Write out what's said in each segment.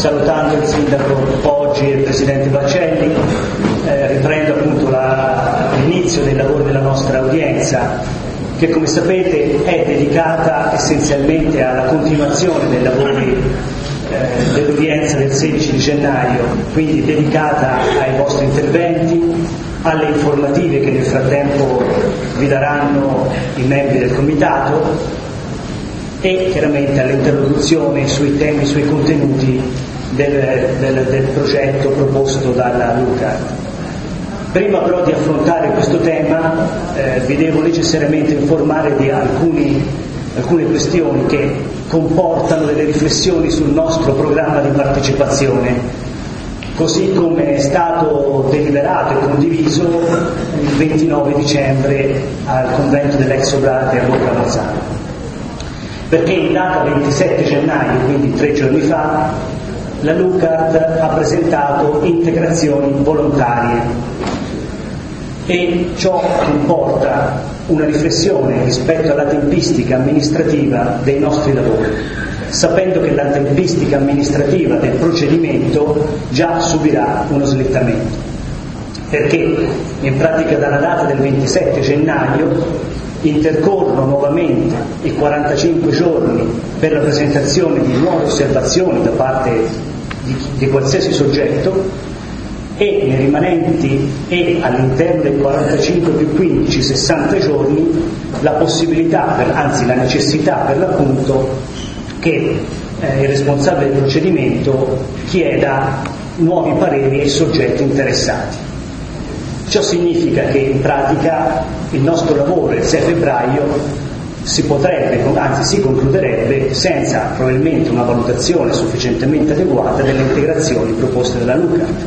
salutando il sindaco Poggi e il presidente Baccelli, riprendo appunto l'inizio dei lavori della nostra udienza, che come sapete è dedicata essenzialmente alla continuazione dei lavori dell'udienza del 16 di gennaio, quindi dedicata ai vostri interventi, alle informative che nel frattempo vi daranno i membri del comitato e chiaramente all'interlocuzione sui temi, sui contenuti del progetto proposto dalla LUCARD. Prima però di affrontare questo tema vi devo necessariamente informare di alcune questioni che comportano delle riflessioni sul nostro programma di partecipazione, così come è stato deliberato e condiviso il 29 dicembre al convento dell'ex Obrate a Rocca Mazzano. Perché in data 27 gennaio, quindi 3 giorni fa, la LUCARD ha presentato integrazioni volontarie e ciò comporta una riflessione rispetto alla tempistica amministrativa dei nostri lavori, sapendo che la tempistica amministrativa del procedimento già subirà uno slittamento, perché in pratica dalla data del 27 gennaio intercorrono nuovamente i 45 giorni per la presentazione di nuove osservazioni da parte di qualsiasi soggetto, e nei rimanenti e all'interno dei 45 più 15, 60 giorni, la possibilità, anzi la necessità per l'appunto, che il responsabile del procedimento chieda nuovi pareri ai soggetti interessati. Ciò significa che in pratica il nostro lavoro il 6 febbraio si concluderebbe senza probabilmente una valutazione sufficientemente adeguata delle integrazioni proposte dalla LUCARD.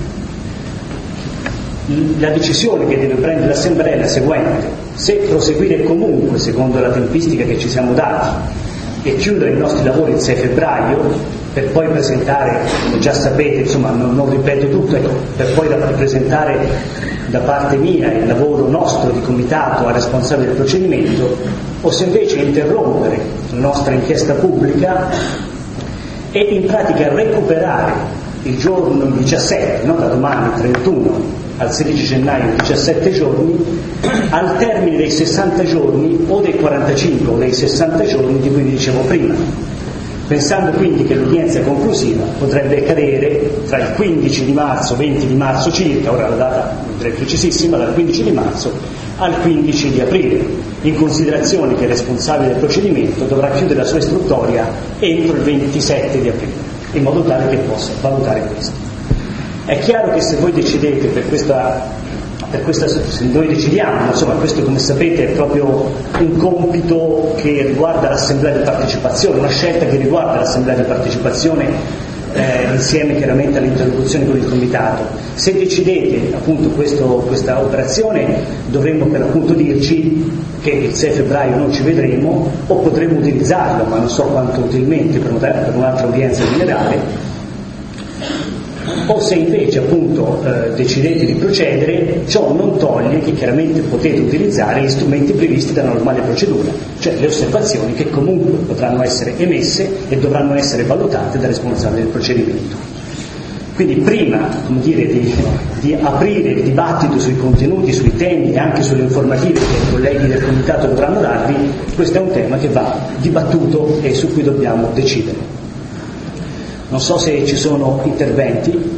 La decisione che deve prendere l'Assemblea è la seguente: se proseguire comunque secondo la tempistica che ci siamo dati e chiudere i nostri lavori il 6 febbraio per poi presentare, come già sapete, insomma non ripeto tutto, per poi presentare da parte mia il lavoro nostro di comitato al responsabile del procedimento, o se invece interrompere la nostra inchiesta pubblica e in pratica recuperare il giorno 17, da domani 31 al 16 gennaio 17 giorni, al termine dei 60 giorni o dei 45 o dei 60 giorni di cui vi dicevo prima, pensando quindi che l'udienza conclusiva potrebbe cadere tra il 15 di marzo, 20 di marzo circa, ora la data non è precisissima, dal 15 di marzo al 15 di aprile, in considerazione che il responsabile del procedimento dovrà chiudere la sua istruttoria entro il 27 di aprile, in modo tale che possa valutare questo. È chiaro che se voi decidete se noi decidiamo, insomma questo come sapete è proprio un compito che riguarda l'assemblea di partecipazione, una scelta che riguarda l'assemblea di partecipazione insieme chiaramente all'interlocuzione con il comitato. Se decidete appunto questa operazione, dovremmo per appunto dirci che il 6 febbraio non ci vedremo, o potremo utilizzarlo, ma non so quanto utilmente, per un'altra udienza generale. O se invece appunto decidete di procedere, ciò non toglie che chiaramente potete utilizzare gli strumenti previsti dalla normale procedura, cioè le osservazioni che comunque potranno essere emesse e dovranno essere valutate dal responsabile del procedimento. Quindi prima di aprire il dibattito sui contenuti, sui temi e anche sulle informative che i colleghi del comitato dovranno darvi, questo è un tema che va dibattuto e su cui dobbiamo decidere. Non so se ci sono interventi.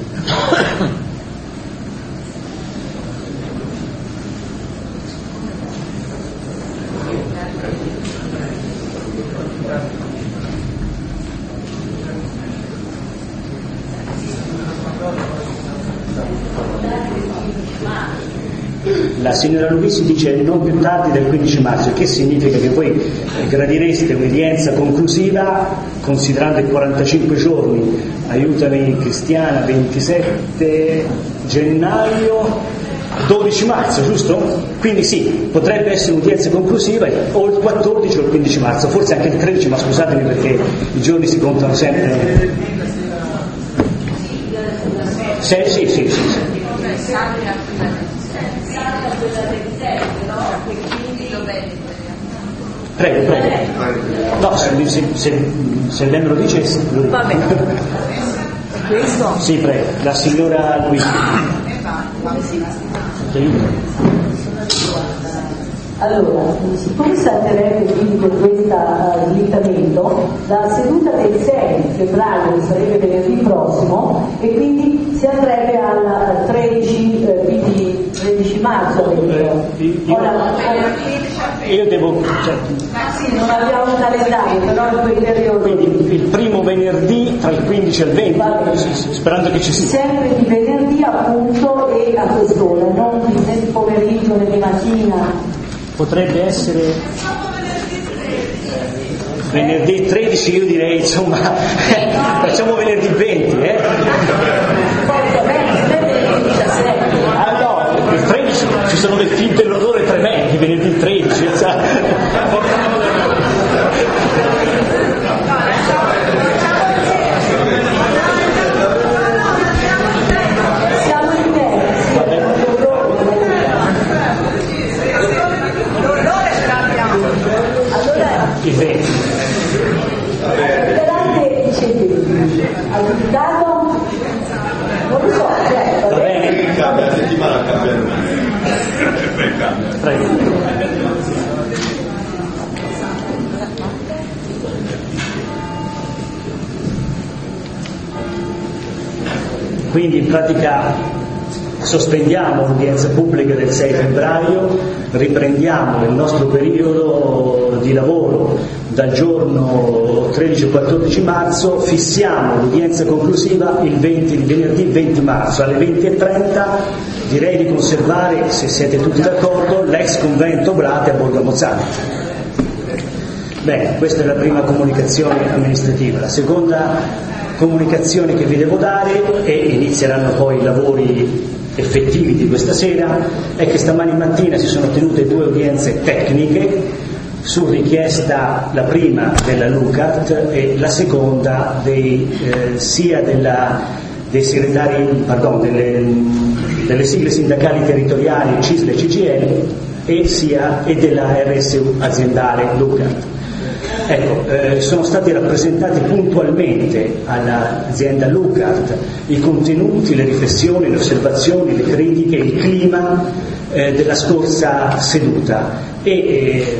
La signora Lubisi dice non più tardi del 15 marzo, che significa che voi gradireste un'udienza conclusiva considerando i 45 giorni, aiutami Cristiana, 27 gennaio, 12 marzo, giusto? Quindi sì, potrebbe essere un'udienza conclusiva o il 14 o il 15 marzo, forse anche il 13, ma scusatemi perché i giorni si contano sempre. Sì. Prego. No, se lei me lo dice, lo dico. Va bene. Questo? Sì, prego, la signora Luigi. Allora, siccome salterebbe quindi per questo slittamento la seduta del 6 febbraio, che sarebbe venerdì prossimo, e quindi si andrebbe al 13, quindi 13 marzo. Io devo... sì, non abbiamo un calendario, però in quel periodo... Quindi il primo venerdì tra il 15 e il 20, sperando che ci sia. Sempre di venerdì appunto e a quest'ora, non né di pomeriggio né di mattina. Potrebbe essere venerdì 13, io direi, insomma, facciamo venerdì 20, Ah no, il 13 ci sono dei film dell'orrore tremendi, venerdì 13, il 20. Sperate dicetevi, hai giudicato? Non lo so, Va bene? Cambia la settimana, cambia il Prego. Quindi in pratica sospendiamo l'udienza pubblica del 6 febbraio, riprendiamo il nostro periodo di lavoro dal giorno 13 e 14 marzo, fissiamo l'udienza conclusiva il venerdì 20 marzo alle 20:30. Direi di conservare, se siete tutti d'accordo, l'ex convento Oblate a Borgo Mozzano. Bene, questa è la prima comunicazione amministrativa. La seconda comunicazione che vi devo dare, e inizieranno poi i lavori effettivi di questa sera, è che stamani mattina si sono tenute 2 udienze tecniche su richiesta, la prima della LUCAT e la seconda sia dei segretari, delle sigle sindacali territoriali CISL e CGL e della RSU aziendale LUCAT. Ecco, sono stati rappresentati puntualmente all'azienda LUCAT i contenuti, le riflessioni, le osservazioni, le critiche, il clima della scorsa seduta e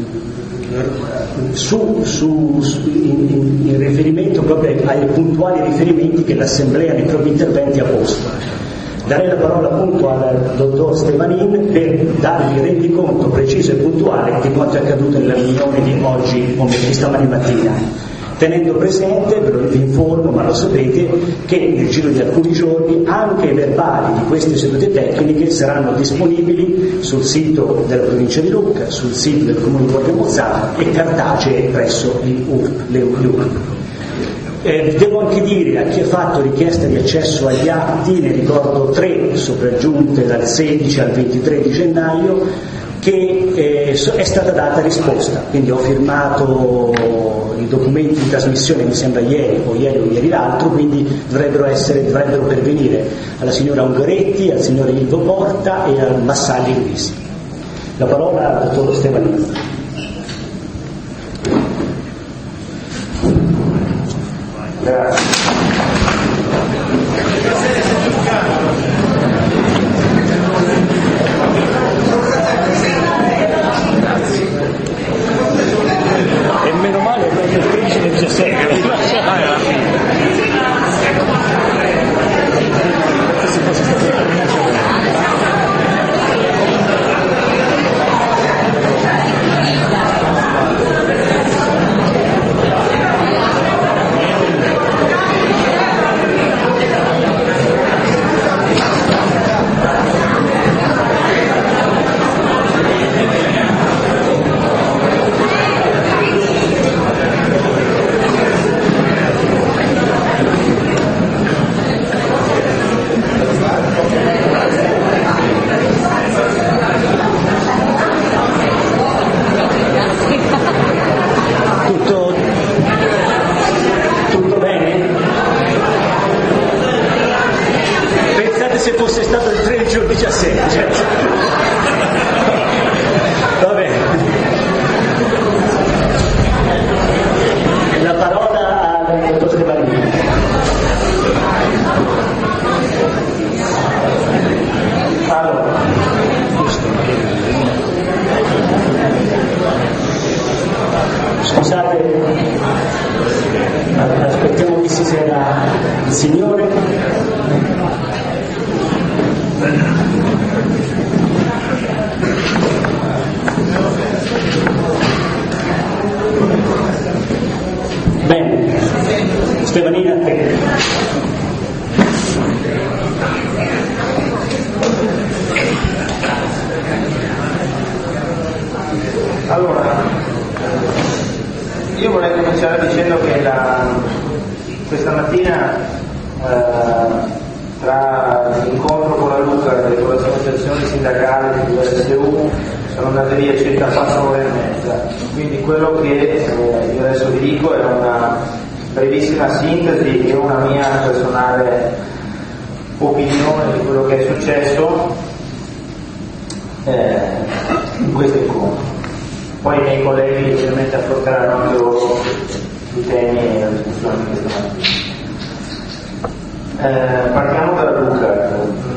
in riferimento proprio ai puntuali riferimenti che l'Assemblea nei propri interventi ha posto. Darei la parola appunto al dottor Stevanin per darvi rendiconto preciso e puntuale di quanto è accaduto nella riunione di oggi, di stamani mattina, tenendo presente, vi informo, ma lo sapete, che nel giro di alcuni giorni anche i verbali di queste sedute tecniche saranno disponibili sul sito della provincia di Lucca, sul sito del comune di Borgo Mozzano e cartacee presso le URP. Devo anche dire a chi ha fatto richiesta di accesso agli atti, ne ricordo 3 sopraggiunte dal 16 al 23 di gennaio, che è stata data risposta, quindi ho firmato i documenti di trasmissione, mi sembra ieri o ieri l'altro, quindi dovrebbero pervenire alla signora Ungaretti, al signore Ilvo Porta e al Massalli Luisi. La parola al dottor Stevanini. Grazie. E meno male perché il 13 e il 17. Signore. Bene, Stefanina, a te. Allora, io vorrei cominciare dicendo che questa mattina tra l'incontro con la Luca e con le associazioni sindacali dell'SU sono andate via circa 4 ore e mezza, quindi quello che io adesso vi dico è una brevissima sintesi e una mia personale opinione di quello che è successo in questo incontro. Poi i miei colleghi ovviamente affronteranno anche loro i temi e la discussione di questa mattina. Partiamo dalla Luca.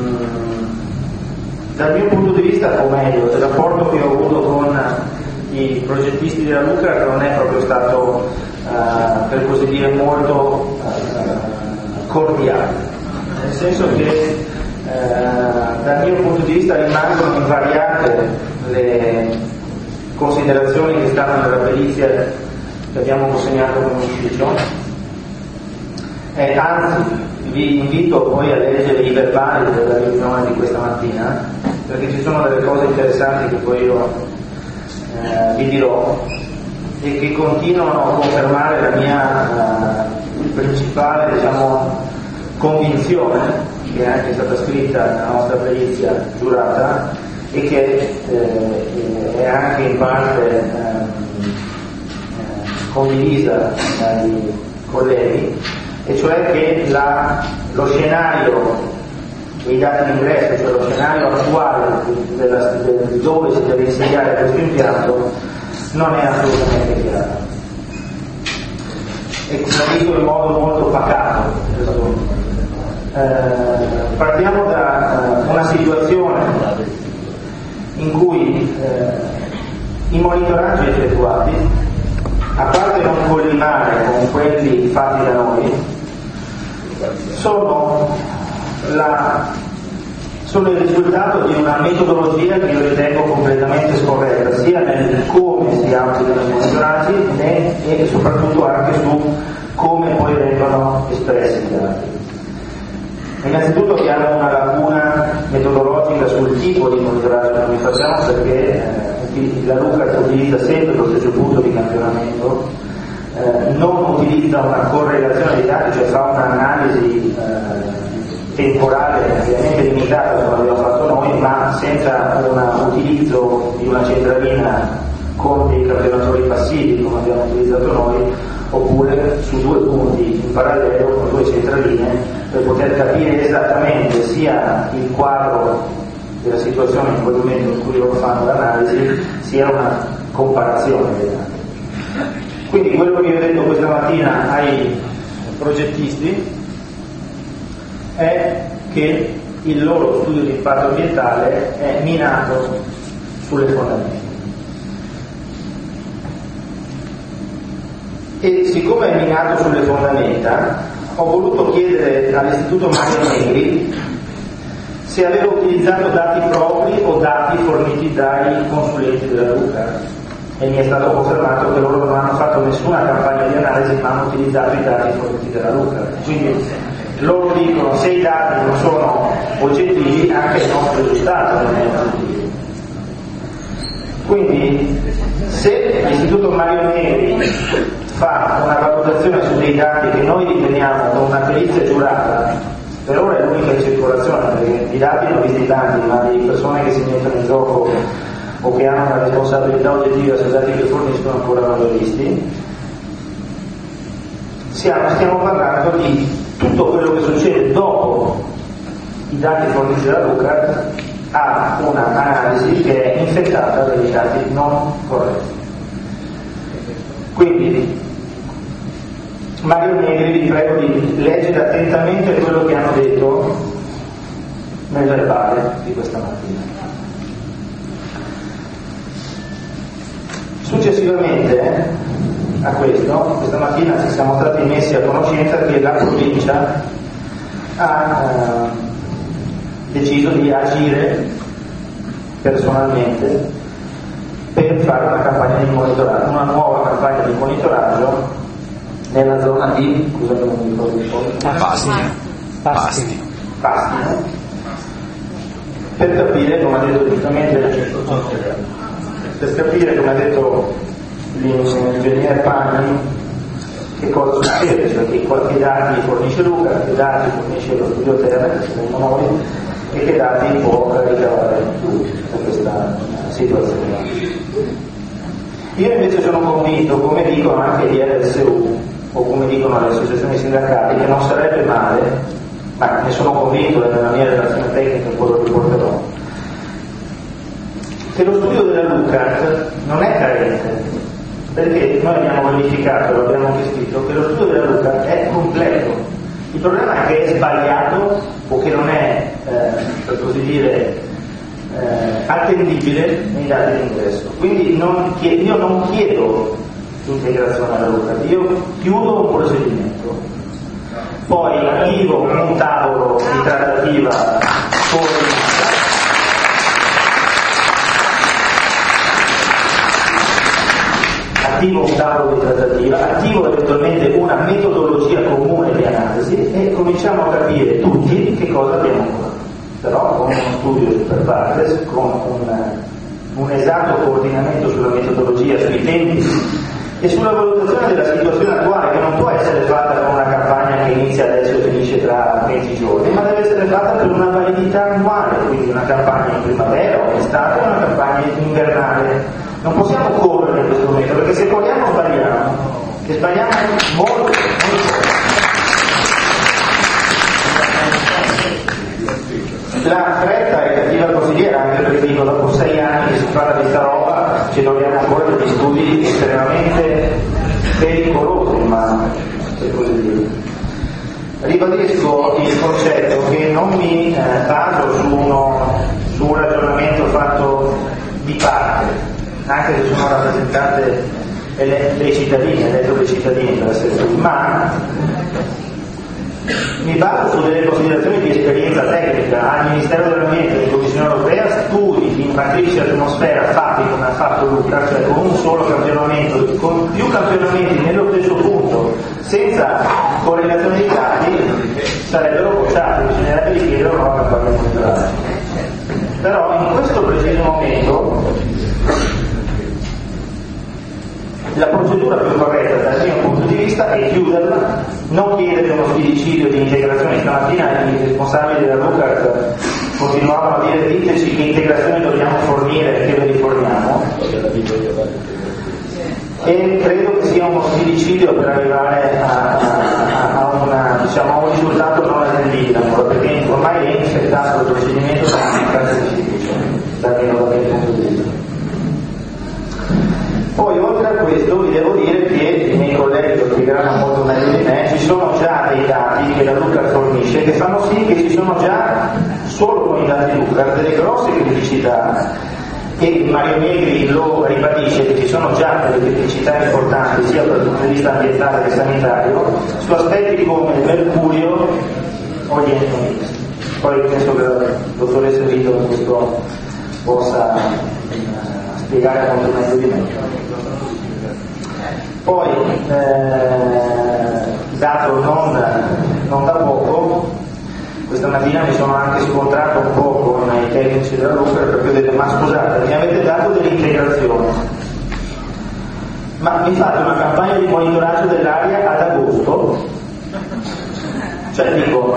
Dal mio punto di vista, o meglio, del rapporto che ho avuto con i progettisti della Luca, non è proprio stato, per così dire, molto cordiale, nel senso che dal mio punto di vista rimangono invariate le considerazioni che stanno nella perizia che abbiamo consegnato come ufficio, anzi vi invito poi a leggere i verbali della riunione di questa mattina, perché ci sono delle cose interessanti che poi io vi dirò e che continuano a confermare la mia principale, convinzione, che è anche stata scritta nella nostra perizia giurata e che è anche in parte condivisa dai colleghi, e cioè che lo scenario dei dati di ingresso, cioè lo scenario attuale dove si deve insediare questo impianto, non è assolutamente chiaro. E la dico in modo molto pacato. Partiamo da una situazione in cui i monitoraggi effettuati, a parte non collimare con quelli fatti da noi, sono il risultato di una metodologia che io ritengo completamente scorretta, sia nel come si applicano i monitoraggi e soprattutto anche su come poi vengono espressi i dati. Innanzitutto abbiamo una lacuna metodologica sul tipo di monitoraggio che noi facciamo, perché la Luca utilizza sempre lo stesso punto di campionamento, non utilizza una correlazione dei dati, cioè fa un'analisi temporale ovviamente limitata come abbiamo fatto noi, ma senza un utilizzo di una centralina con dei campionatori passivi come abbiamo utilizzato noi, oppure su 2 punti in parallelo con 2 centraline, per poter capire esattamente sia il quadro della situazione in quel momento in cui loro fanno l'analisi, sia una comparazione dei dati. Quindi quello che io ho detto questa mattina ai progettisti è che il loro studio di impatto ambientale è minato sulle fondamenta. E siccome è minato sulle fondamenta, ho voluto chiedere all'Istituto Mario Negri se aveva utilizzato dati propri o dati forniti dai consulenti della Luca, e mi è stato confermato che loro non hanno fatto nessuna campagna di analisi, ma hanno utilizzato i dati forniti dalla Luca. Quindi loro dicono: se i dati non sono oggettivi, anche il nostro risultato non è oggettivo. Quindi se l'Istituto Mario Negri fa una valutazione su dei dati che noi riteniamo con una perizia giurata, per ora è l'unica in circolazione, perché i dati ne ho visti tanti, ma di persone che si mettono in gioco o che hanno una responsabilità oggettiva sui dati che forniscono ancora non li ho visti, stiamo parlando di tutto quello che succede dopo i dati forniti dalla Luca a un'analisi che è infettata dai dati non corretti. Quindi Mario Negri, vi prego di leggere attentamente quello che hanno detto nel verbale di questa mattina. Successivamente a questo, questa mattina ci siamo stati messi a conoscenza che la provincia ha deciso di agire personalmente per fare una campagna di monitoraggio, una nuova campagna di monitoraggio nella zona di, scusate non mi ricordo il Pasti, per capire, come ha detto giustamente, l'ingegnere Pani, che cosa succede, cioè che dati fornisce Luca, che dati fornisce lo studio Terra, che siamo noi, e che dati può ricavare lui da questa situazione. Io invece sono convinto, come dicono anche gli RSU o come dicono le associazioni sindacali, che non sarebbe male, ma ne sono convinto nella mia relazione tecnica, poi lo riporterò, che lo studio della LUCAT non è carente, perché noi abbiamo verificato, lo abbiamo anche scritto, che lo studio della LUCAT è completo. Il problema è che è sbagliato o che non è, per così dire, attendibile nei dati di ingresso. Quindi io non chiedo integrazione alla LUCAT, io chiudo un procedimento. Poi attivo un tavolo di trattativa coordinata, attivo eventualmente una metodologia comune di analisi e cominciamo a capire tutti che cosa abbiamo fatto. Però con uno studio super partes, con un esatto coordinamento sulla metodologia, sui tempi e sulla valutazione della situazione attuale, che non può essere fatta con una campagna che inizia adesso e finisce tra 20 giorni, ma deve essere fatta per una validità annuale, quindi una campagna in primavera o in estate e una campagna invernale. Non possiamo correre in questo momento, perché se corriamo sbagliamo, e sbagliamo molto. La fretta è cattiva consigliera, anche perché dico, dopo 6 anni che si parla di sta roba ci troviamo ancora degli studi estremamente pericolosi, ma per così dire. Ribadisco il concetto che non mi baso su un ragionamento fatto di parte, anche se sono rappresentate dei cittadini, eletto dei cittadini per essere qui, ma mi baso su delle considerazioni di esperienza tecnica. Al Ministero dell'Ambiente e alla Commissione Europea studi di matrice atmosfera fatti come ha fatto Luca, cioè con un solo campionamento, con più campionamenti nello stesso punto, senza correlazione di dati, sarebbero bocciati, bisognerebbe richiedere una nuova campagna monitoraggio. Però in questo preciso momento la procedura più corretta dal mio punto di vista è chiuderla, non chiedere uno stillicidio di integrazione. Stamattina i responsabili della LUCAT continuavano a dire: diteci che integrazione dobbiamo fornire e che ve li forniamo, e credo che sia uno stillicidio per arrivare a un risultato non attendibile, perché ormai è infettato il procedimento da mancanza di scientifici dal mio punto di vista. Poi oltre a questo vi devo dire che i miei colleghi lo spiegheranno molto meglio di me, ci sono già dei dati che la LUCAT fornisce che fanno sì che ci sono già, solo con i dati LUCAT, delle grosse criticità, e Mario Negri lo ribadisce che ci sono già delle criticità importanti sia dal punto di vista ambientale che sanitario su aspetti come il mercurio o gli enti. Poi penso che la dottoressa Vito questo possa spiegare molto meglio di me. Poi, dato non da poco, questa mattina mi sono anche scontrato un po' con i tecnici della LUCAT, perché ho detto: ma scusate, mi avete dato dell'integrazione, ma mi fate una campagna di monitoraggio dell'aria ad agosto? Cioè dico,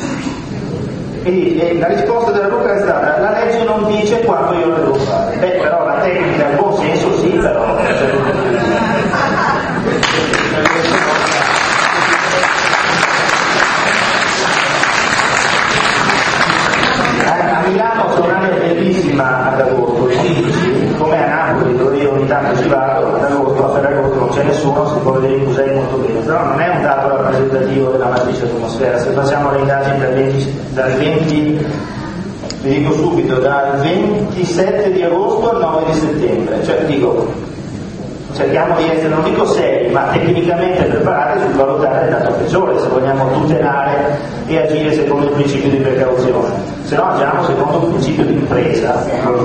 e la risposta della LUCAT è stata: la legge non dice quanto io devo fare. Però la tecnica, il buon senso sì, però. A Milano c'è un'area bellissima ad agosto, il 15, come a Napoli, dove io ogni tanto ci vado, ad agosto, a Ferragosto non c'è nessuno, si può vedere i musei molto bene, però non è un dato rappresentativo della matrice atmosfera. Se facciamo le indagini dal 20, vi dico subito, dal 27 di agosto al 9 di settembre, cioè dico, cerchiamo di essere, non dico seri, ma tecnicamente preparati sul valutare il dato peggiore, se vogliamo tutelare e agire secondo il principio di precauzione, se no agiamo secondo il principio di impresa.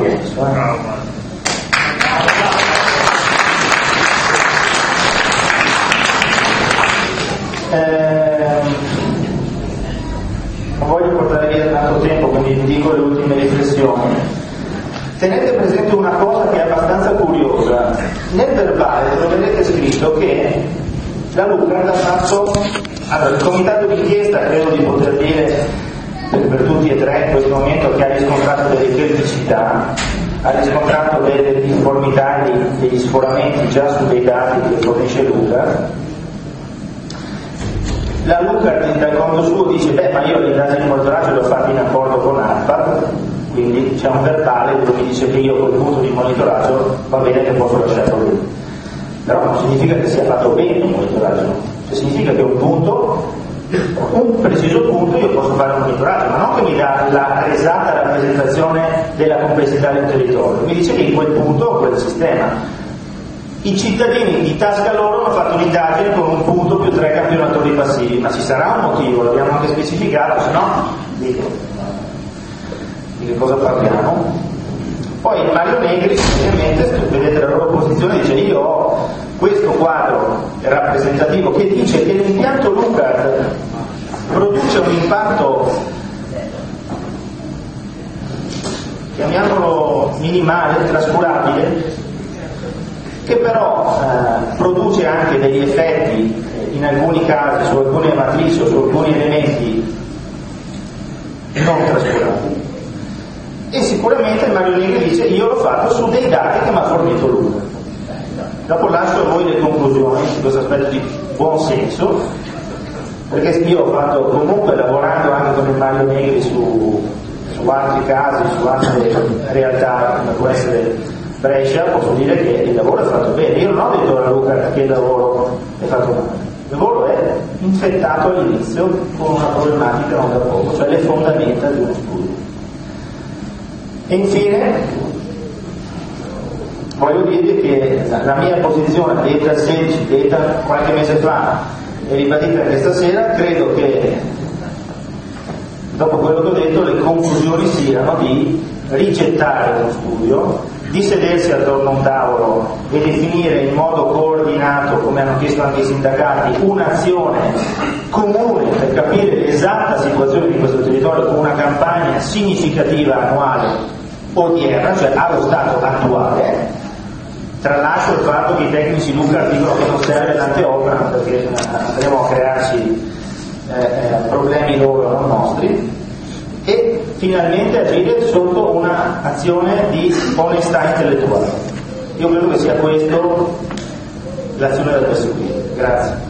Non voglio portare via tanto tempo, quindi vi dico le ultime riflessioni. Tenete presente una cosa che è abbastanza curiosa. Nel verbale troverete scritto che la Lucard ha fatto, allora, il comitato d'inchiesta, credo di poter dire per tutti e tre in questo momento, che ha riscontrato delle criticità, ha riscontrato delle difformità e degli sforamenti già su dei dati che fornisce Lucard. La Lucard dal conto suo dice: beh, ma io le indagini di monitoraggio le ho fatte in accordo con ARPAC, quindi c'è un verbale dove mi dice che io quel punto di monitoraggio va bene che posso lasciarlo lì. Però non significa che sia fatto bene il monitoraggio, cioè significa che un preciso punto io posso fare un monitoraggio, ma non che mi dà la esatta rappresentazione della complessità del territorio, mi dice che in quel punto ho quel sistema. I cittadini di tasca loro hanno fatto un'indagine con un punto più 3 campionatori passivi, ma ci sarà un motivo, l'abbiamo anche specificato, se no dico di che cosa parliamo. Poi Mario Negri, ovviamente, vedete la loro posizione, dice: io ho questo quadro rappresentativo che dice che l'impianto Lucard produce un impatto, chiamiamolo minimale, trascurabile, che però produce anche degli effetti in alcuni casi su alcune matrici o su alcuni elementi non trascurabili. E sicuramente Mario Negri dice: io l'ho fatto su dei dati che mi ha fornito lui. Dopo lascio a voi le conclusioni su questo aspetto di buon senso, perché io ho fatto comunque, lavorando anche con il Mario Negri su altri casi, su altre realtà come può essere Brescia, posso dire che il lavoro è fatto bene. Io non ho detto alla Lucard che il lavoro è fatto male, il lavoro è infettato all'inizio con una problematica non da poco, cioè le fondamenta di uno studio. E infine voglio dirvi che la mia posizione detta il 16, detta qualche mese fa e ribadita anche stasera, credo che dopo quello che ho detto le conclusioni siano di rigettare uno studio, di sedersi attorno a un tavolo e definire in modo coordinato, come hanno chiesto anche i sindacati, un'azione comune per capire l'esatta situazione di questo territorio con una campagna significativa annuale odierna, cioè allo stato attuale. Tralascio il fatto che i tecnici Lucard dicono che non serve l'anteopera perché andremo a crearci problemi loro non nostri, e finalmente agire sotto un'azione di onestà intellettuale. Io credo che sia questo l'azione da perseguire. Grazie.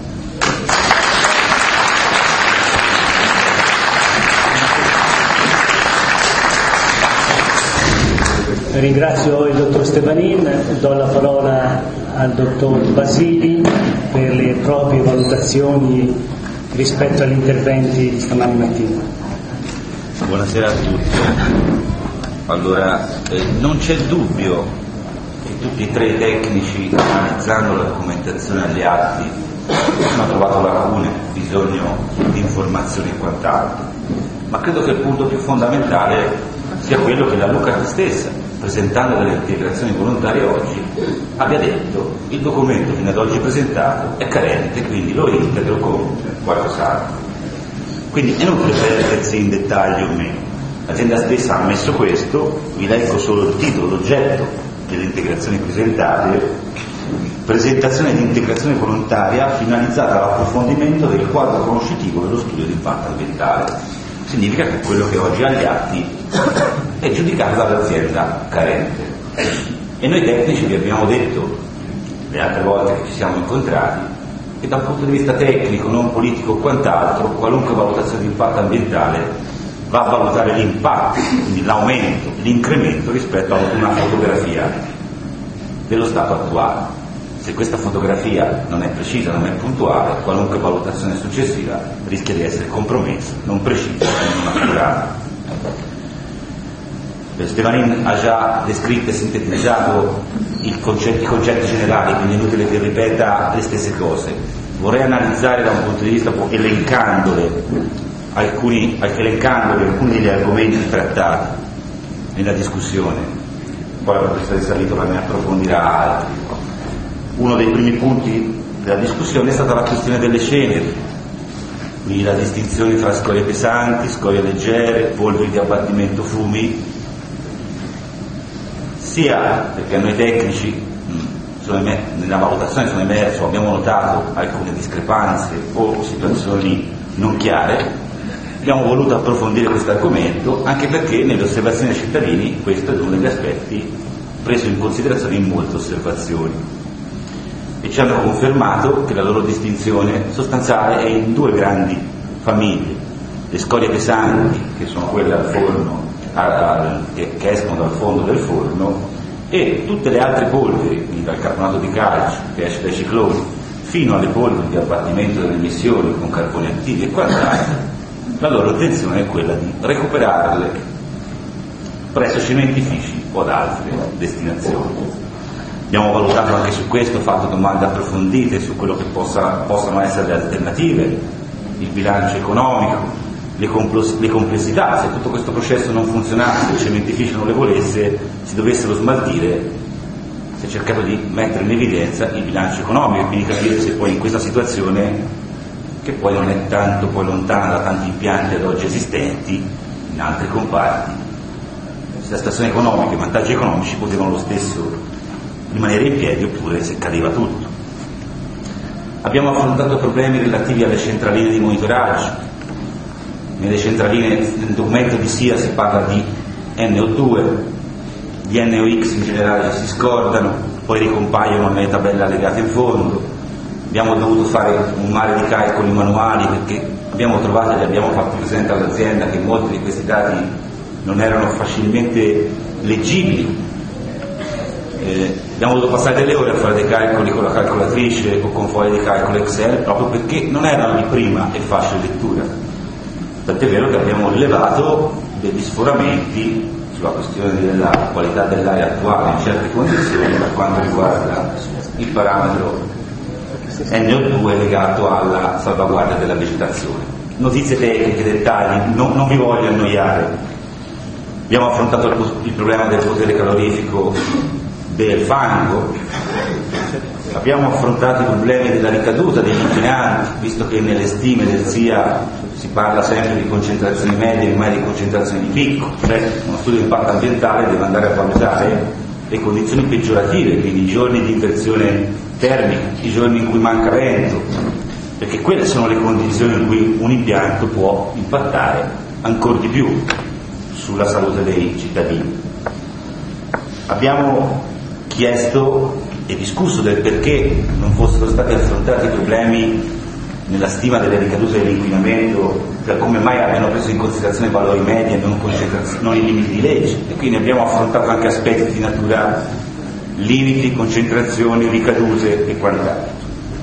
Ringrazio il dottor Stefanin, do la parola al dottor Basili per le proprie valutazioni rispetto agli interventi di stamani mattina. Buonasera a tutti. Allora, non c'è dubbio che tutti e tre i tecnici, analizzando la documentazione agli atti, hanno trovato lacune, bisogno di informazioni e quant'altro, ma credo che il punto più fondamentale sia quello che la Lucard stessa, presentando delle integrazioni volontarie oggi, abbia detto: il documento fino ad oggi presentato è carente, quindi lo integro con qualcos'altro. Quindi è inutile perdersi in dettaglio o meno. L'azienda stessa ha ammesso questo, vi leggo solo il titolo, l'oggetto delle integrazioni presentate: presentazione di integrazione volontaria finalizzata all'approfondimento del quadro conoscitivo dello studio di impatto ambientale. Significa che quello che oggi ha agli atti è giudicato dall'azienda carente. E noi tecnici vi abbiamo detto le altre volte che ci siamo incontrati che da un punto di vista tecnico, non politico o quant'altro, qualunque valutazione di impatto ambientale va a valutare l'impatto, quindi l'aumento, l'incremento rispetto a una fotografia dello stato attuale. Se questa fotografia non è precisa, non è puntuale, qualunque valutazione successiva rischia di essere compromessa, non precisa e non accurata. Stefanin ha già descritto e sintetizzato i concetti generali, quindi è inutile che ripeta le stesse cose. Vorrei analizzare da un punto di vista elencandole alcuni degli argomenti trattati nella discussione, poi la professoressa Vitola ne approfondirà altri. Uno dei primi punti della discussione è stata la questione delle ceneri, quindi la distinzione tra scorie pesanti, scorie leggere, polveri di abbattimento, fumi, sia perché a noi tecnici nella valutazione sono emerso, abbiamo notato alcune discrepanze o situazioni non chiare. Abbiamo voluto approfondire questo argomento anche perché nelle osservazioni dei cittadini questo è uno degli aspetti preso in considerazione in molte osservazioni, e ci hanno confermato che la loro distinzione sostanziale è in due grandi famiglie: le scorie pesanti, che sono quelle al forno, che escono dal fondo del forno, e tutte le altre polveri, quindi dal carbonato di calcio che esce dai cicloni fino alle polveri di abbattimento delle emissioni con carboni attivi e quant'altro. La loro intenzione è quella di recuperarle presso cementifici o ad altre destinazioni. Abbiamo valutato anche su questo, fatto domande approfondite su quello che possano essere le alternative, il bilancio economico, le complessità. Se tutto questo processo non funzionasse, se il cementificio non le volesse, si dovessero smaltire, si è cercato di mettere in evidenza il bilancio economico e quindi capire se poi in questa situazione, che poi non è tanto poi lontana da tanti impianti ad oggi esistenti in altri comparti, se la situazione economica e i vantaggi economici potevano lo stesso rimanere in piedi oppure se cadeva tutto. Abbiamo affrontato problemi relativi alle centraline di monitoraggio. Nelle centraline, nel documento di SIA si parla di NO2, di NOx in generale si scordano, poi ricompaiono nelle tabelle allegate in fondo. Abbiamo dovuto fare un mare di calcoli manuali perché abbiamo trovato e li abbiamo fatti presente all'azienda che molti di questi dati non erano facilmente leggibili. Abbiamo dovuto passare delle ore a fare dei calcoli con la calcolatrice o con fogli di calcolo Excel proprio perché non erano di prima e facile lettura. Tant'è vero che abbiamo rilevato degli sforamenti sulla questione della qualità dell'aria attuale in certe condizioni per quanto riguarda il parametro NO2 legato alla salvaguardia della vegetazione. Notizie tecniche, dettagli, non vi voglio annoiare. Abbiamo affrontato il problema del potere calorifico del fango, abbiamo affrontato i problemi della ricaduta degli inquinanti, visto che nelle stime del SIA si parla sempre di concentrazioni medie e mai di concentrazioni di picco, cioè uno studio di impatto ambientale deve andare a valutare le condizioni peggiorative, quindi i giorni di inversione termica, i giorni in cui manca vento, perché quelle sono le condizioni in cui un impianto può impattare ancora di più sulla salute dei cittadini. Abbiamo chiesto e discusso del perché non fossero stati affrontati i problemi nella stima delle ricadute dell'inquinamento, per come mai abbiano preso in considerazione valori medi e non i limiti di legge, e quindi abbiamo affrontato anche aspetti di natura limiti, concentrazioni, ricadute e quant'altro.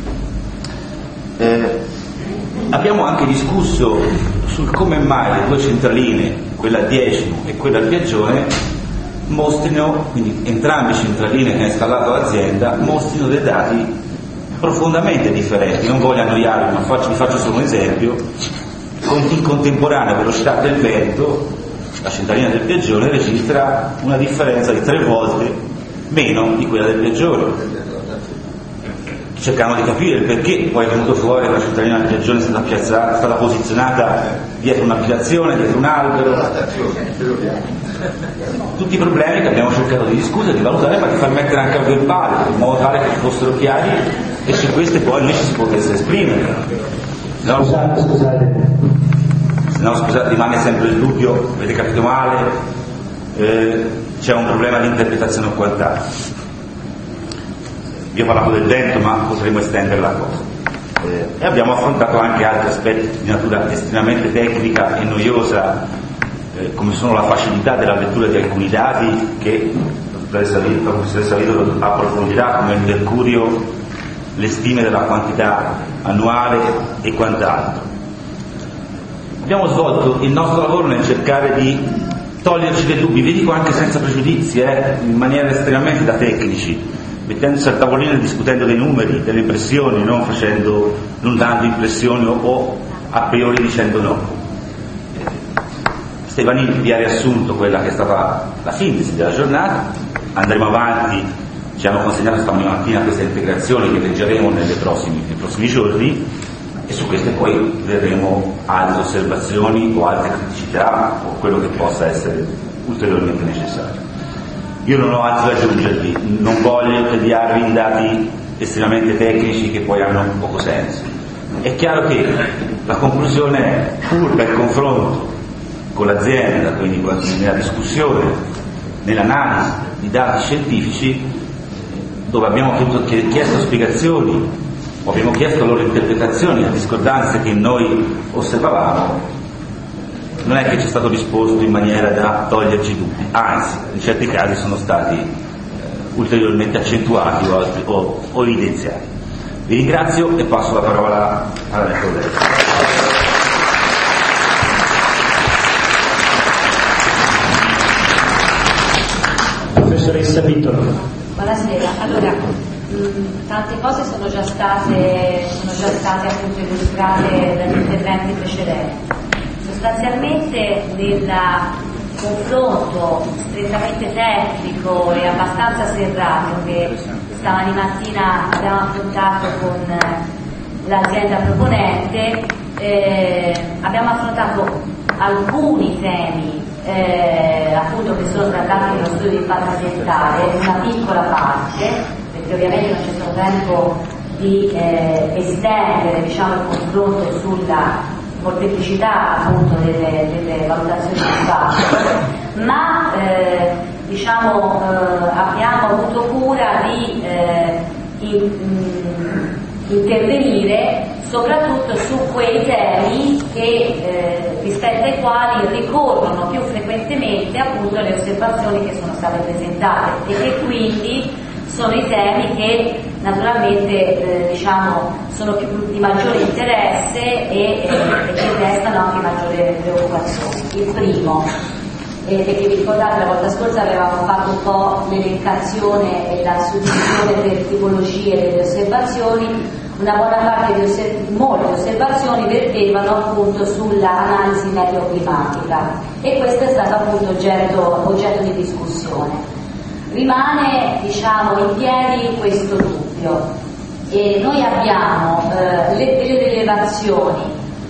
Abbiamo anche discusso sul come mai le due centraline, quella a Diecimo e quella a Piaggione, mostrino, quindi entrambe centraline che ha installato l'azienda, mostrino dei dati profondamente differenti. Non voglio annoiarvi, ma vi faccio solo un esempio. In contemporanea velocità del vento, la centralina del Piaggione registra una differenza di 3 volte meno di quella del Piaggione. Cercavamo di capire il perché, poi è venuto fuori che la centralina del Piaggione è stata posizionata dietro un'abitazione, dietro un albero. Tutti i problemi che abbiamo cercato di discutere, di valutare, ma di far mettere anche a verbale, in modo tale che fossero chiari e su queste poi noi ci si potesse esprimere. Scusate. Rimane sempre il dubbio, avete capito male, c'è un problema di interpretazione o quant'altro. Vi ho parlato del vento, ma potremmo estendere la cosa. E abbiamo affrontato anche altri aspetti di natura estremamente tecnica e noiosa, come sono la facilità della lettura di alcuni dati che la professoressa Vitola approfondirà, come il mercurio, le stime della quantità annuale e quant'altro. Abbiamo svolto il nostro lavoro nel cercare di toglierci dei dubbi, vi dico anche senza pregiudizi, in maniera estremamente da tecnici, mettendosi al tavolino e discutendo dei numeri, delle impressioni, non dando impressioni o a priori dicendo no. Stefanini vi ha riassunto quella che è stata la sintesi della giornata, andremo avanti, ci hanno consegnato stamattina questa integrazione che leggeremo nei prossimi giorni, e su queste poi vedremo altre osservazioni o altre criticità o quello che possa essere ulteriormente necessario. Io non ho altro da aggiungervi, non voglio tediarvi in dati estremamente tecnici che poi hanno poco senso. È chiaro che la conclusione è, pur per confronto con l'azienda, quindi nella discussione, nell'analisi di dati scientifici, dove abbiamo chiesto spiegazioni o abbiamo chiesto loro interpretazioni a discordanze che noi osservavamo, non è che ci è stato risposto in maniera da toglierci dubbi, anzi in certi casi sono stati ulteriormente accentuati o evidenziati. Vi ringrazio e passo la parola alla mia collega. Professoressa Vittorio. Buonasera. Allora, tante cose sono già state appunto illustrate dagli interventi precedenti. Sostanzialmente nel confronto strettamente tecnico e abbastanza serrato che stamani mattina abbiamo affrontato con l'azienda proponente, abbiamo affrontato alcuni temi appunto che sono trattati nello studio di impatto ambientale, una piccola parte, perché ovviamente non c'è stato tempo di estendere il confronto sulla molteplicità appunto delle valutazioni di impatto, ma abbiamo avuto cura di intervenire soprattutto su quei temi che rispetto ai quali ricorrono più frequentemente appunto le osservazioni che sono state presentate e che quindi sono i temi che naturalmente sono più di maggiore interesse e che destano anche maggiore preoccupazione. Il primo, perché vi ricordate la volta scorsa avevamo fatto un po' l'elencazione e la suddivisione per tipologie delle osservazioni, una buona parte molte osservazioni vertevano appunto sull'analisi meteoclimatica e questo è stato appunto oggetto di discussione. Rimane in piedi questo dubbio e noi abbiamo delle rilevazioni,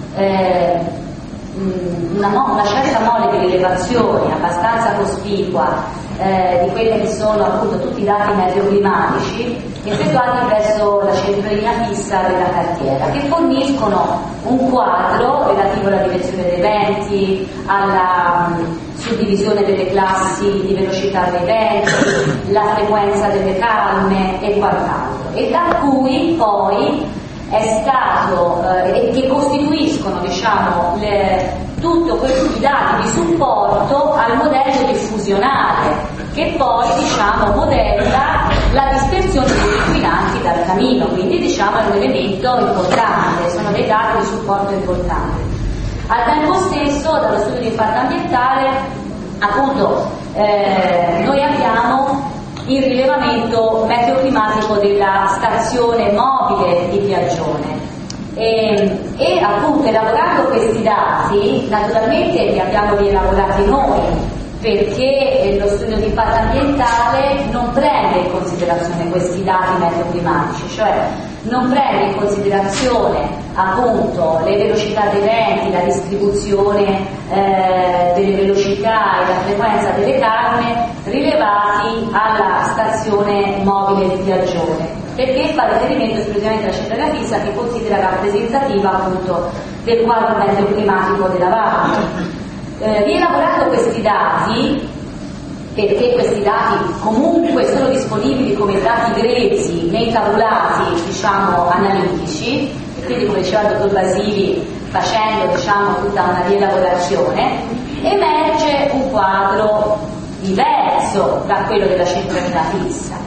una certa mole di rilevazioni abbastanza cospicua di quelle che sono appunto tutti i dati meteoclimatici effettuati presso la centralina fissa della cartiera, che forniscono un quadro relativo alla direzione dei venti, alla suddivisione delle classi di velocità dei venti, la frequenza delle calme e quant'altro, e da cui poi è stato e che costituiscono tutto questi dati di supporto al modello diffusionale che poi modella la dispersione degli inquinanti dal camino, quindi è un elemento importante, sono dei dati di supporto importanti. Al tempo stesso dallo studio di impatto ambientale appunto noi abbiamo il rilevamento meteoclimatico della stazione mobile di Piaggione e appunto elaborando questi dati naturalmente li abbiamo rielaborati noi perché lo studio di impatto ambientale non prende in considerazione questi dati meteoclimatici, cioè non prende in considerazione appunto le velocità dei venti, la distribuzione delle velocità e la frequenza delle calme rilevati alla stazione mobile di Piaggione, perché fa riferimento esclusivamente alla centralina fissa che considera rappresentativa appunto del quadro meteoclimatico della valle. Rielaborando questi dati, perché questi dati comunque sono disponibili come dati grezzi nei tabulati analitici, e quindi come diceva il dottor Basili facendo tutta una rielaborazione, emerge un quadro diverso da quello della centralina fissa.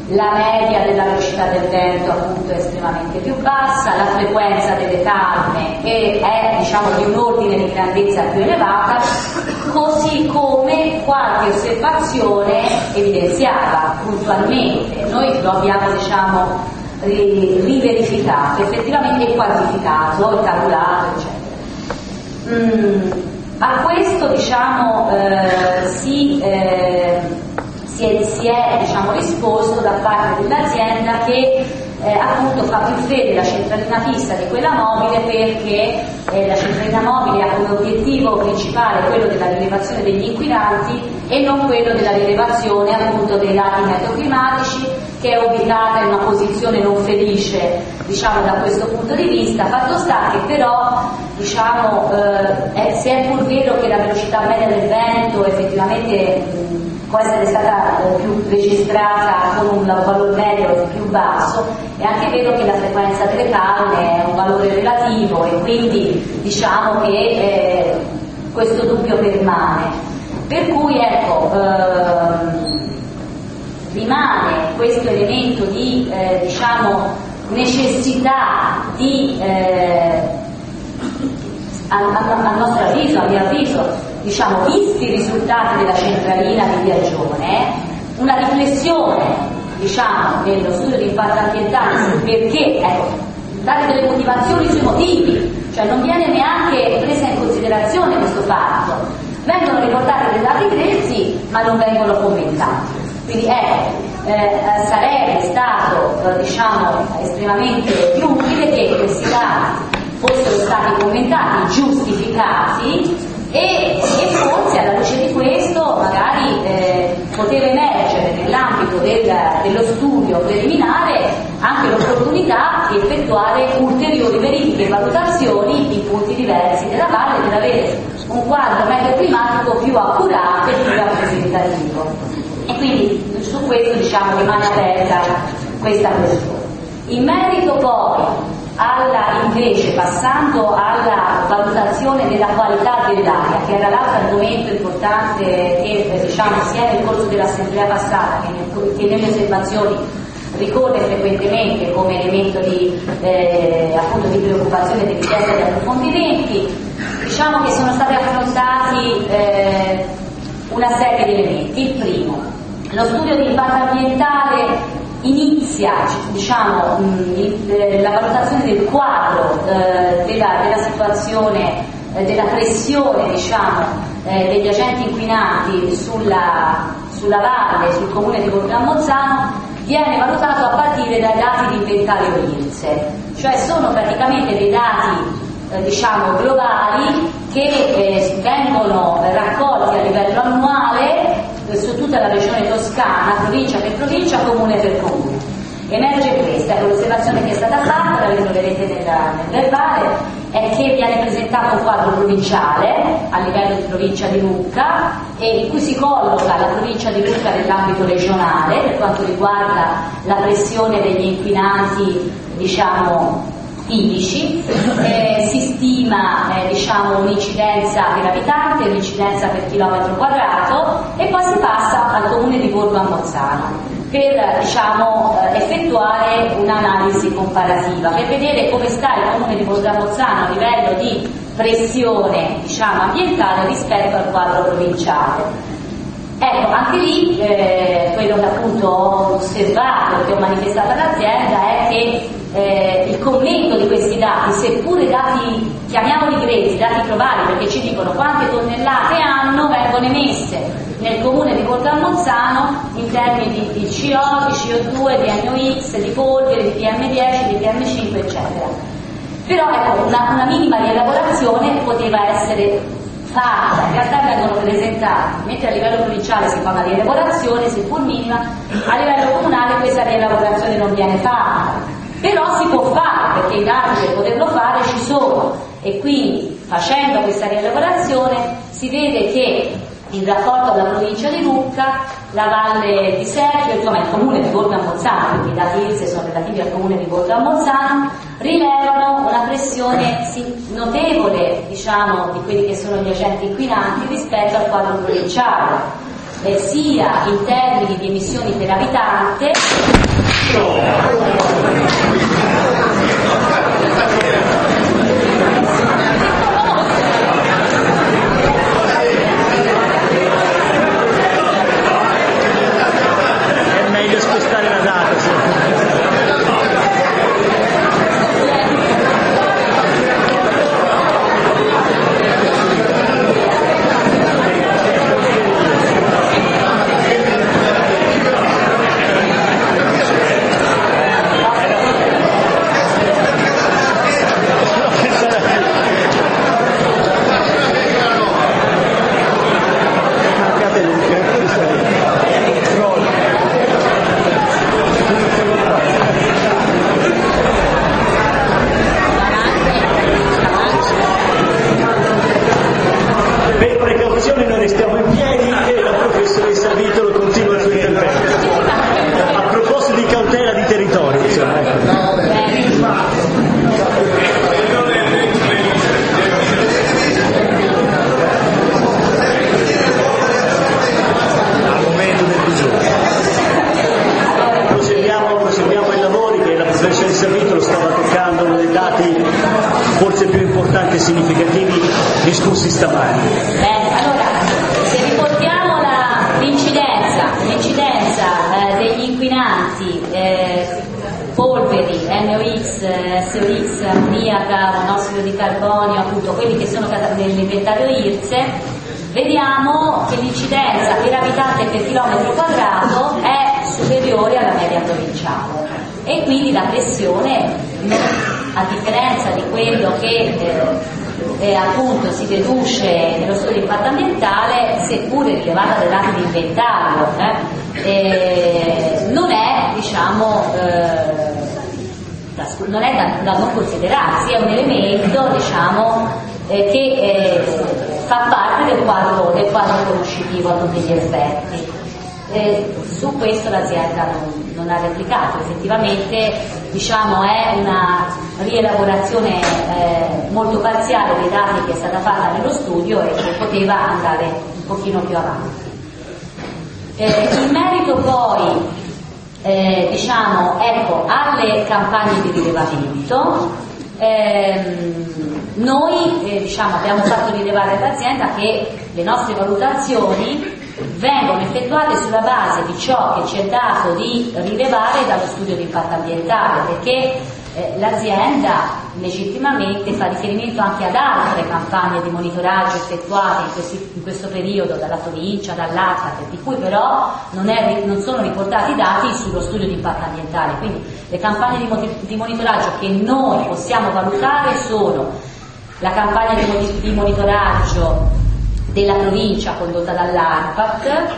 la media della velocità del vento appunto è estremamente più bassa, la frequenza delle calme è diciamo di un ordine di grandezza più elevata, così come qualche osservazione evidenziava puntualmente. Noi lo abbiamo diciamo riverificato effettivamente, quantificato, calcolato, eccetera. A questo diciamo si è diciamo, risposto da parte dell'azienda che appunto fa più fede la centralina fissa di quella mobile, perché la centralina mobile ha come obiettivo principale quello della rilevazione degli inquinanti e non quello della rilevazione appunto dei dati meteoclimatici, che è ubicata in una posizione non felice diciamo da questo punto di vista. Fatto sta che però diciamo se è pur vero che la velocità media del vento effettivamente può essere stata più registrata con un valore medio più basso, è anche vero che la frequenza delle calme è un valore relativo e quindi diciamo che questo dubbio permane, per cui ecco rimane questo elemento di diciamo necessità di a nostro avviso, a mio avviso, diciamo, visti i risultati della centralina di Piagione, una riflessione diciamo nello studio di impatto ambientale, perché ecco, dare delle motivazioni sui motivi, cioè non viene neanche presa in considerazione questo fatto, vengono riportati dei dati grezzi ma non vengono commentati, quindi sarebbe stato diciamo estremamente più utile che questi dati fossero stati commentati, giustificati e forse alla luce di questo magari poteva emergere nell'ambito dello studio preliminare anche l'opportunità di effettuare ulteriori verifiche e valutazioni in punti diversi della valle per avere un quadro meteoclimatico più accurato e più rappresentativo. E quindi su questo diciamo rimane aperta questa questione. In merito poi invece passando alla valutazione della qualità dell'aria, che era l'altro argomento importante che diciamo sia nel corso dell'assemblea passata che nelle osservazioni ricorre frequentemente come elemento di appunto di preoccupazione, di richiesta di approfondimenti, diciamo che sono stati affrontati una serie di elementi. Il primo, lo studio di impatto ambientale inizia diciamo la valutazione del quadro della situazione della pressione diciamo degli agenti inquinanti sulla valle, sul comune di Volgrammozzano, viene valutato a partire dai dati di inventario IRSE, cioè sono praticamente dei dati diciamo globali che vengono raccolti a livello annuale su tutta la regione toscana, provincia per provincia, comune per comune. Emerge questa, è l'osservazione che è stata fatta, la troverete nel verbale, è che viene presentato un quadro provinciale a livello di provincia di Lucca e in cui si colloca la provincia di Lucca nell'ambito regionale per quanto riguarda la pressione degli inquinanti diciamo tipici, si stima diciamo un'incidenza per abitante, un'incidenza per chilometro quadrato e poi si passa al comune di Borgo a Mozzano per diciamo effettuare un'analisi comparativa per vedere come sta il comune di Borgo a Mozzano a livello di pressione diciamo ambientale rispetto al quadro provinciale. Ecco, anche lì quello che appunto ho osservato e che ho manifestato all'azienda è che il commento di questi dati, seppure dati, chiamiamoli grezzi, dati globali, perché ci dicono quante tonnellate anno vengono emesse nel comune di Borgo a Mozzano in termini di CO, di CO2, di NOx, di polvere, di PM10, di PM5, eccetera. Però ecco, una minima rielaborazione poteva essere fatta, in realtà vengono presentati, mentre a livello provinciale si fa una rielaborazione, seppur minima, a livello comunale questa rielaborazione non viene fatta. Però si può fare, perché i dati per poterlo fare ci sono e quindi facendo questa rielaborazione si vede che in rapporto alla provincia di Lucca, la Valle di Secchio, insomma il comune di Borgo a Mozzano, perché i dati IRSE sono relativi al comune di Borgo a Mozzano, rilevano una pressione notevole diciamo di quelli che sono gli agenti inquinanti rispetto al quadro provinciale. sia in termini di emissioni per abitante. È meglio spostare la data, sì. Per precauzione noi restiamo in piedi e la professoressa Vitolo continua il suo intervento. A proposito di cautela di territorio, insomma, ecco. Al momento del bisogno. Proseguiamo i lavori che la professoressa Vitolo stava toccando, uno dei dati forse più importanti e significativi discussi stamani. Allora, se riportiamo l'incidenza degli inquinanti, polveri, NOx, SOx, ammoniaca, monossido di carbonio, appunto quelli che sono nell'inventario IRSE, vediamo che l'incidenza per abitante per chilometro quadrato è superiore alla media provinciale e quindi la pressione, a differenza di quello che appunto si deduce nello studio di impatto ambientale, seppure rilevata dai dati di inventario, non è, diciamo, non è da non considerarsi, è un elemento, diciamo, che fa parte del quadro conoscitivo a tutti gli effetti. Su questo l'azienda non ha replicato, effettivamente, diciamo, è una rielaborazione molto parziale dei dati che è stata fatta nello studio e che poteva andare un pochino più avanti. In merito poi diciamo, ecco, alle campagne di rilevamento, noi diciamo, abbiamo fatto rilevare all'azienda che le nostre valutazioni vengono effettuate sulla base di ciò che ci è dato di rilevare dallo studio di impatto ambientale, perché l'azienda legittimamente fa riferimento anche ad altre campagne di monitoraggio effettuate in questo periodo dalla provincia, dall'ARPAT, di cui però non sono riportati dati sullo studio di impatto ambientale. Quindi le campagne di monitoraggio che noi possiamo valutare sono la campagna di monitoraggio della provincia condotta dall'ARPAT,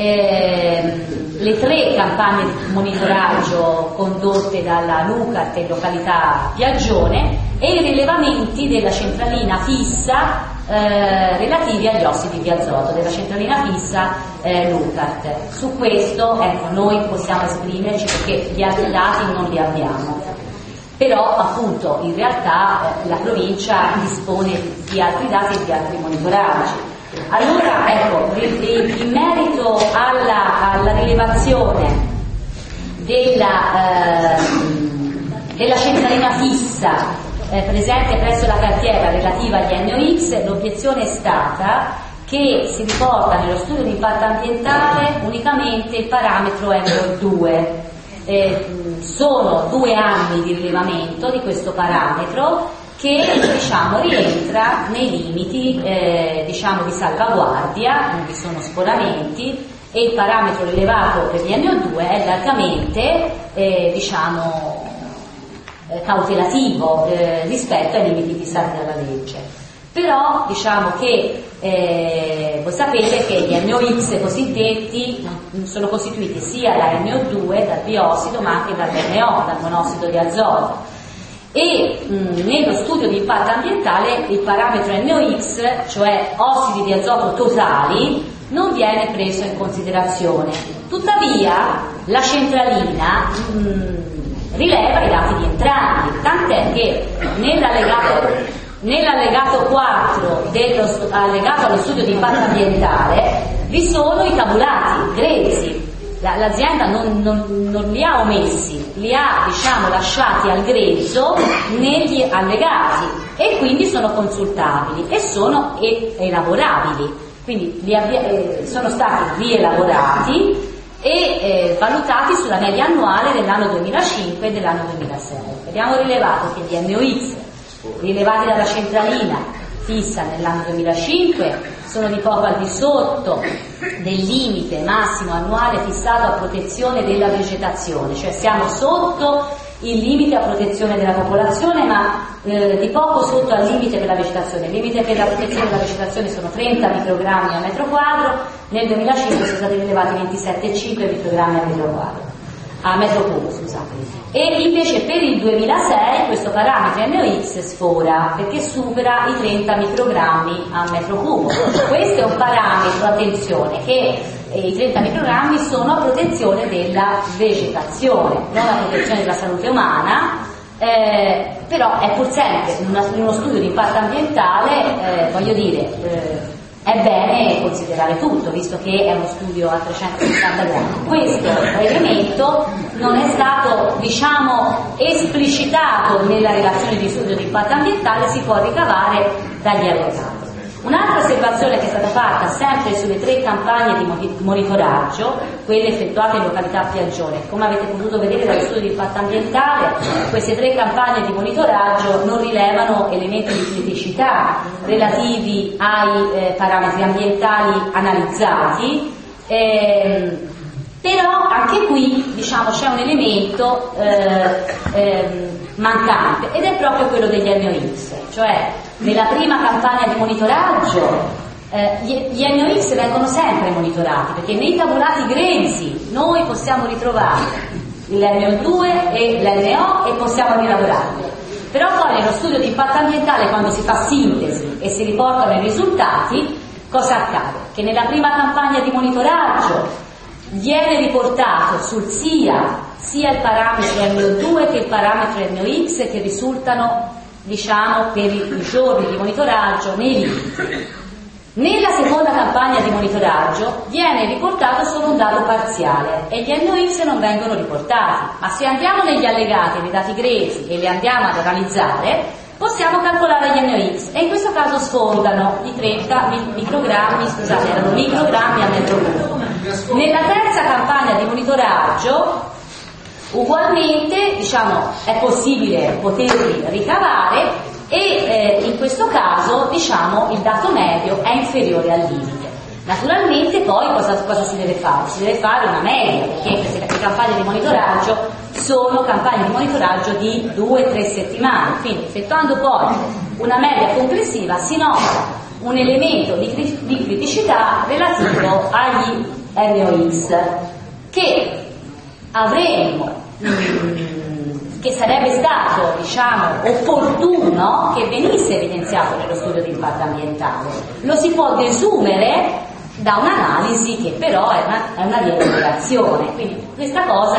le 3 campagne di monitoraggio condotte dalla LUCAT in località Piaggione e i rilevamenti della centralina fissa relativi agli ossidi di azoto della centralina fissa LUCAT. Su questo, ecco, noi possiamo esprimerci perché gli altri dati non li abbiamo, però appunto in realtà la provincia dispone di altri dati e di altri monitoraggi. Allora, ecco, in merito alla rilevazione della centralina fissa presente presso la cartiera relativa agli NOx, l'obiezione è stata che si riporta nello studio di impatto ambientale unicamente il parametro NO2. Sono 2 anni di rilevamento di questo parametro che, diciamo, rientra nei limiti diciamo, di salvaguardia, non vi sono sporamenti e il parametro rilevato per gli NO2 è largamente diciamo, cautelativo rispetto ai limiti fissati dalla legge. Però diciamo che voi sapete che gli NOx cosiddetti sono costituiti sia da NO2, dal biossido, ma anche dal MO, dal monossido di azoto. E nello studio di impatto ambientale il parametro NOx, cioè ossidi di azoto totali, non viene preso in considerazione. Tuttavia la centralina rileva i dati di entrambi, tant'è che nell'allegato nell'allegato 4 allegato allo studio di impatto ambientale vi sono i tabulati grezzi. L'azienda non li ha omessi, li ha lasciati al grezzo negli allegati e quindi sono consultabili e sono elaborabili, quindi sono stati rielaborati e valutati sulla media annuale dell'anno 2005 e dell'anno 2006. Abbiamo rilevato che gli NOx rilevati dalla centralina fissa nell'anno 2005 sono di poco al di sotto del limite massimo annuale fissato a protezione della vegetazione, cioè siamo sotto il limite a protezione della popolazione, ma di poco sotto al limite per la vegetazione. Il limite per la protezione della vegetazione sono 30 microgrammi a metro quadro, nel 2005 sono stati rilevati 27,5 microgrammi a metro cubo, scusate. E invece per il 2006 questo parametro NOx sfora perché supera i 30 microgrammi a metro cubo. Questo è un parametro, attenzione, che i 30 microgrammi sono a protezione della vegetazione, non a protezione della salute umana, però è pur sempre in uno studio di impatto ambientale, è bene considerare tutto, visto che è uno studio a 360 gradi. Questo elemento non è stato, esplicitato nella relazione di studio di impatto ambientale, si può ricavare dagli allegati. Un'altra osservazione che è stata fatta sempre sulle 3 campagne di monitoraggio, quelle effettuate in località Piaggione, come avete potuto vedere dallo studio di impatto ambientale, queste 3 campagne di monitoraggio non rilevano elementi di criticità relativi ai parametri ambientali analizzati, però anche qui c'è un elemento mancante ed è proprio quello degli NOx, cioè nella prima campagna di monitoraggio gli NOx vengono sempre monitorati perché nei tabulati grezzi noi possiamo ritrovare l'NO2 e l'NO e possiamo rilavorarli, però poi nello studio di impatto ambientale, quando si fa sintesi e si riportano i risultati, cosa accade? Che nella prima campagna di monitoraggio viene riportato sul sia il parametro NO2 che il parametro NOx che risultano per i giorni di monitoraggio nei limiti. Nella seconda campagna di monitoraggio viene riportato solo un dato parziale e gli NOx non vengono riportati, ma se andiamo negli allegati, nei dati grezzi e li andiamo ad analizzare, possiamo calcolare gli NOx e in questo caso sfondano i 30 microgrammi, erano microgrammi a metro cubo. Nella terza campagna di monitoraggio ugualmente è possibile poterli ricavare e in questo caso il dato medio è inferiore al limite. Naturalmente poi cosa si deve fare? Si deve fare una media, perché queste campagne di monitoraggio sono campagne di monitoraggio di 2-3 settimane, quindi effettuando poi una media complessiva si nota un elemento di criticità relativo agli NOx che avremmo, che sarebbe stato opportuno che venisse evidenziato nello studio di impatto ambientale. Lo si può desumere da un'analisi che però è una rielaborazione, quindi questa cosa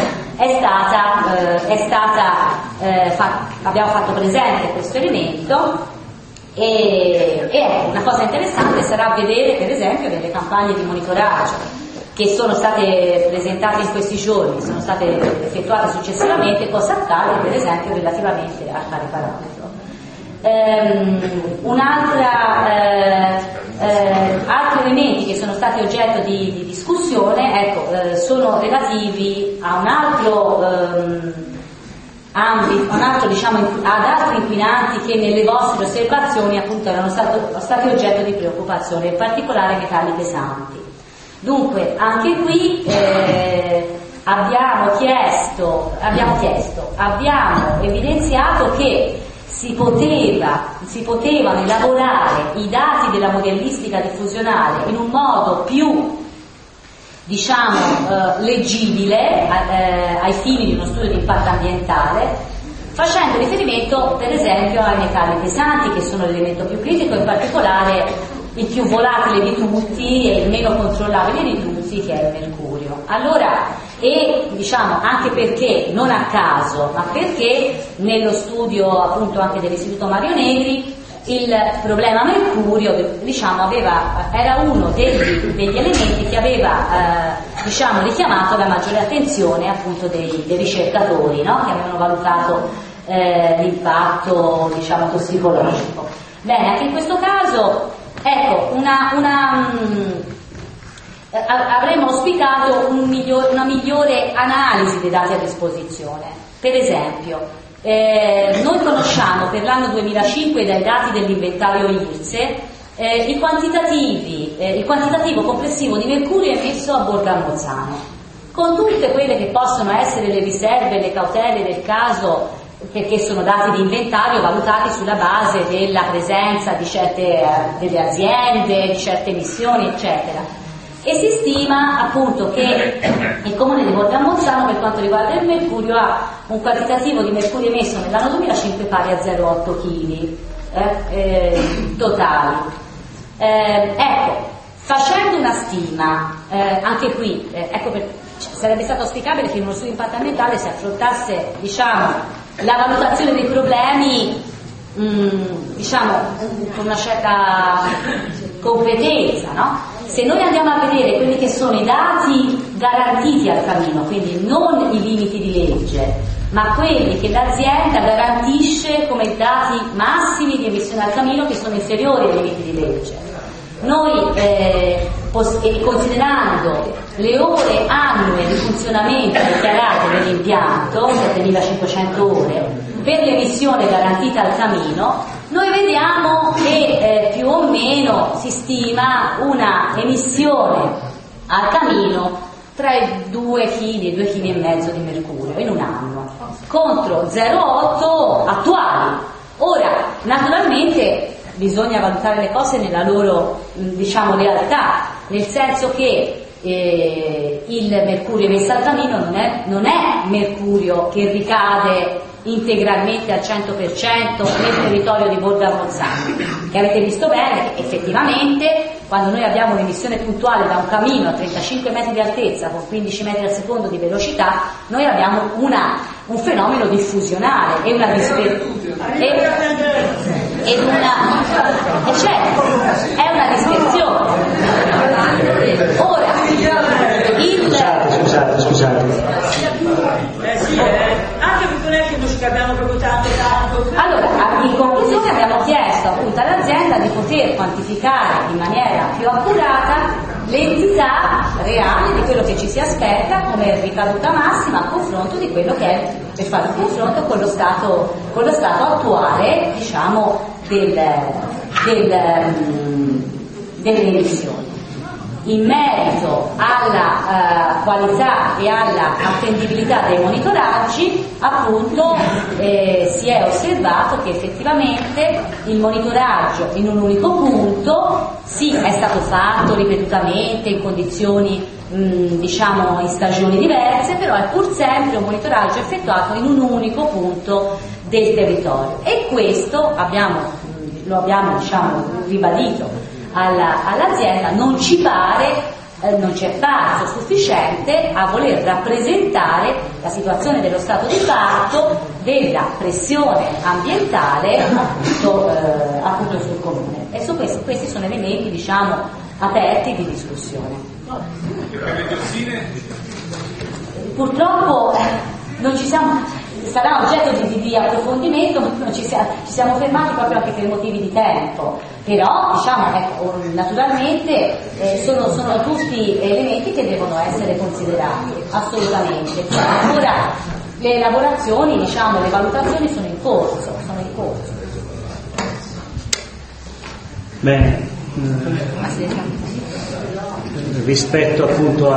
abbiamo fatto presente questo elemento e una cosa interessante sarà vedere per esempio nelle campagne di monitoraggio che sono state presentate in questi giorni, sono state effettuate successivamente, cosa accade per esempio relativamente a tale parametro. Altri elementi che sono stati oggetto di discussione sono relativi a un altro ambito, ad altri inquinanti che nelle vostre osservazioni appunto erano stati oggetto di preoccupazione, in particolare metalli pesanti. Dunque anche qui abbiamo evidenziato che si potevano elaborare i dati della modellistica diffusionale in un modo più leggibile ai fini di uno studio di impatto ambientale, facendo riferimento per esempio ai metalli pesanti che sono l'elemento più critico, in particolare il più volatile di tutti e il meno controllabile di tutti, che è il mercurio. Allora E diciamo anche perché, non a caso, ma perché nello studio appunto anche dell'Istituto Mario Negri il problema mercurio diciamo era uno degli elementi che aveva diciamo richiamato la maggiore attenzione appunto dei ricercatori, no? Che avevano valutato l'impatto diciamo tossicologico. Bene, anche in questo caso ecco avremmo auspicato una migliore analisi dei dati a disposizione. Per esempio noi conosciamo per l'anno 2005 dai dati dell'inventario IRSE il quantitativo complessivo di mercurio emesso a Borgo a Mozzano, con tutte quelle che possono essere le riserve, le cautele del caso, perché sono dati di inventario valutati sulla base della presenza di delle aziende, di certe emissioni, eccetera. E si stima appunto che il comune di Borgo a Mozzano, per quanto riguarda il mercurio, ha un quantitativo di mercurio emesso nell'anno 2005 pari a 0,8 kg totali. Ecco, facendo una stima, anche qui sarebbe stato auspicabile che in uno studio di impatto ambientale si affrontasse diciamo la valutazione dei problemi diciamo con una certa competenza, no? Se noi andiamo a vedere quelli che sono i dati garantiti al cammino, quindi non i limiti di legge, ma quelli che l'azienda garantisce come dati massimi di emissione al cammino che sono inferiori ai limiti di legge, noi considerando le ore annue di funzionamento dichiarate dell'impianto, 7.500 ore, per l'emissione garantita al camino, noi vediamo che più o meno si stima una emissione al camino tra i 2 kg e 2,5 kg di mercurio in un anno, contro 0,8 attuali. Ora, naturalmente bisogna valutare le cose nella loro diciamo realtà, nel senso che il mercurio emesso al camino non è mercurio che ricade integralmente al 100% nel territorio di Borgo a Mozzano, che avete visto bene che effettivamente quando noi abbiamo un'emissione puntuale da un camino a 35 metri di altezza con 15 metri al secondo di velocità, noi abbiamo un fenomeno diffusionale e una dispersione è una dispersione. Ora scusate anche perché non è che non ci capiamo proprio tanto. Allora, in conclusione abbiamo chiesto appunto all'azienda di poter quantificare in maniera più accurata l'entità reale di quello che ci si aspetta come ricaduta massima a confronto di quello che è, per fare un confronto con lo stato attuale diciamo delle emissioni. In merito alla qualità e alla attendibilità dei monitoraggi, appunto si è osservato che effettivamente il monitoraggio in un unico punto sì è stato fatto ripetutamente in condizioni diciamo in stagioni diverse, però è pur sempre un monitoraggio effettuato in un unico punto del territorio, e questo lo abbiamo diciamo ribadito all'azienda, non ci è parso sufficiente a voler rappresentare la situazione dello stato di fatto della pressione ambientale appunto sul comune, e su questi sono elementi diciamo aperti di discussione. Purtroppo non ci siamo, sarà oggetto di approfondimento, ma non ci siamo fermati proprio anche per motivi di tempo, però diciamo naturalmente sono tutti elementi che devono essere considerati assolutamente. Ora le elaborazioni, diciamo le valutazioni sono in corso. Bene, rispetto appunto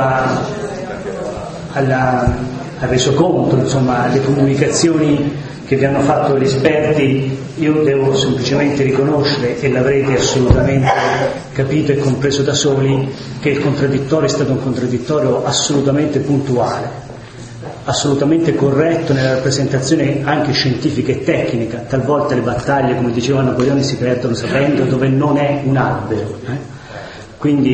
al resoconto, insomma, alle comunicazioni che vi hanno fatto gli esperti, io devo semplicemente riconoscere, e l'avrete assolutamente capito e compreso da soli, che il contraddittorio è stato un contraddittorio assolutamente puntuale, assolutamente corretto nella rappresentazione anche scientifica e tecnica. Talvolta le battaglie, come diceva Napoleone, si perdono sapendo dove non è un albero, Quindi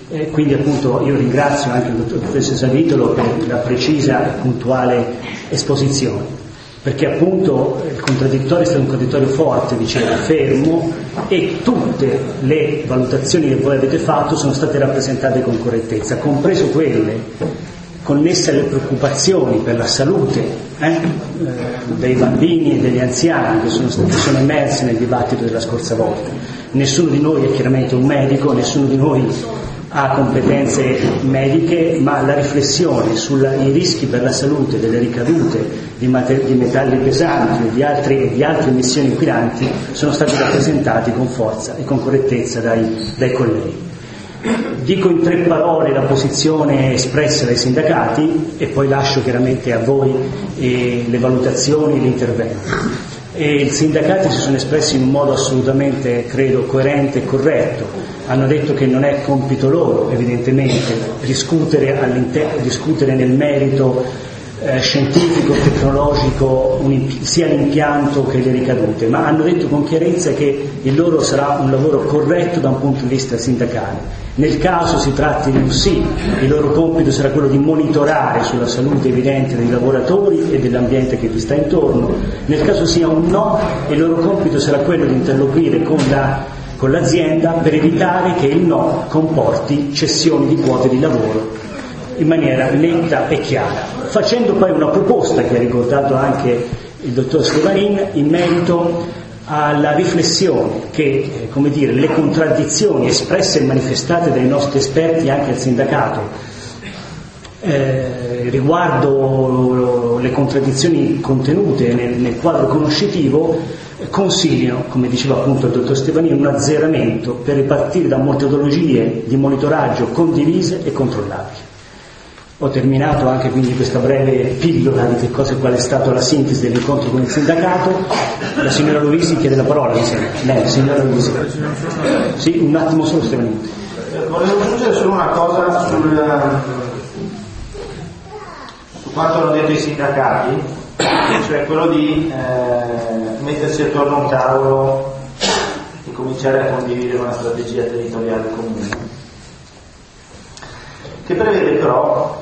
Quindi appunto io ringrazio anche il professor Savitolo per la precisa e puntuale esposizione, perché appunto il contraddittorio è stato un contraddittorio forte, diceva, fermo, e tutte le valutazioni che voi avete fatto sono state rappresentate con correttezza, compreso quelle connesse alle preoccupazioni per la salute dei bambini e degli anziani che sono emerse nel dibattito della scorsa volta. Nessuno di noi è chiaramente un medico, nessuno di noi ha competenze mediche, ma la riflessione sui rischi per la salute delle ricadute di metalli pesanti e di altre emissioni inquinanti sono stati rappresentati con forza e con correttezza dai colleghi. Dico in 3 parole la posizione espressa dai sindacati e poi lascio chiaramente a voi le valutazioni e gli interventi. I sindacati si sono espressi in un modo assolutamente, credo, coerente e corretto. Hanno detto che non è compito loro, evidentemente, discutere nel merito scientifico, tecnologico, sia l'impianto che le ricadute, ma hanno detto con chiarezza che il loro sarà un lavoro corretto da un punto di vista sindacale. Nel caso si tratti di un sì, il loro compito sarà quello di monitorare sulla salute evidente dei lavoratori e dell'ambiente che vi sta intorno. Nel caso sia un no, il loro compito sarà quello di interloquire con l'azienda per evitare che il no comporti cessioni di quote di lavoro in maniera netta e chiara, facendo poi una proposta che ha ricordato anche il dottor Stevanin in merito alla riflessione che, le contraddizioni espresse e manifestate dai nostri esperti anche al sindacato riguardo le contraddizioni contenute nel quadro conoscitivo consigliano, come diceva appunto il dottor Stevanin, un azzeramento per ripartire da metodologie di monitoraggio condivise e controllabili. Ho terminato anche quindi questa breve pillola di che cosa e qual è stata la sintesi dell'incontro con il sindacato. La signora Luisi chiede la parola, mi sembra. Lei, signora Luisi. Sì, un attimo solo, Stefanino. Volevo aggiungere solo una cosa su quanto hanno detto i sindacati, cioè quello di mettersi attorno a un tavolo e cominciare a condividere una strategia territoriale comune, che prevede però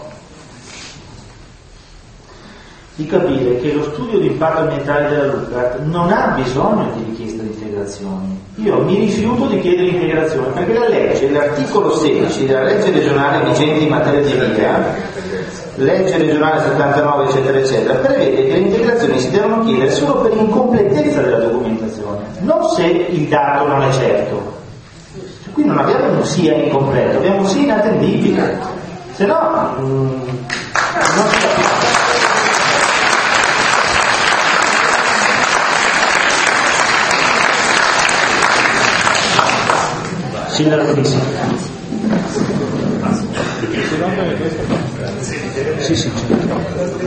di capire che lo studio di impatto ambientale della LUCAT non ha bisogno di richiesta di integrazioni. Io mi rifiuto di chiedere integrazioni perché la legge, l'articolo 16 della legge regionale vigente in materia di vita, legge regionale 79 eccetera eccetera, prevede che le integrazioni si devono chiedere solo per incompletezza della documentazione, non se il dato non è certo. Qui non abbiamo un sia incompleto, abbiamo un sia inattendibile, se no non si capisce. Signora Luisi. Sì, certo.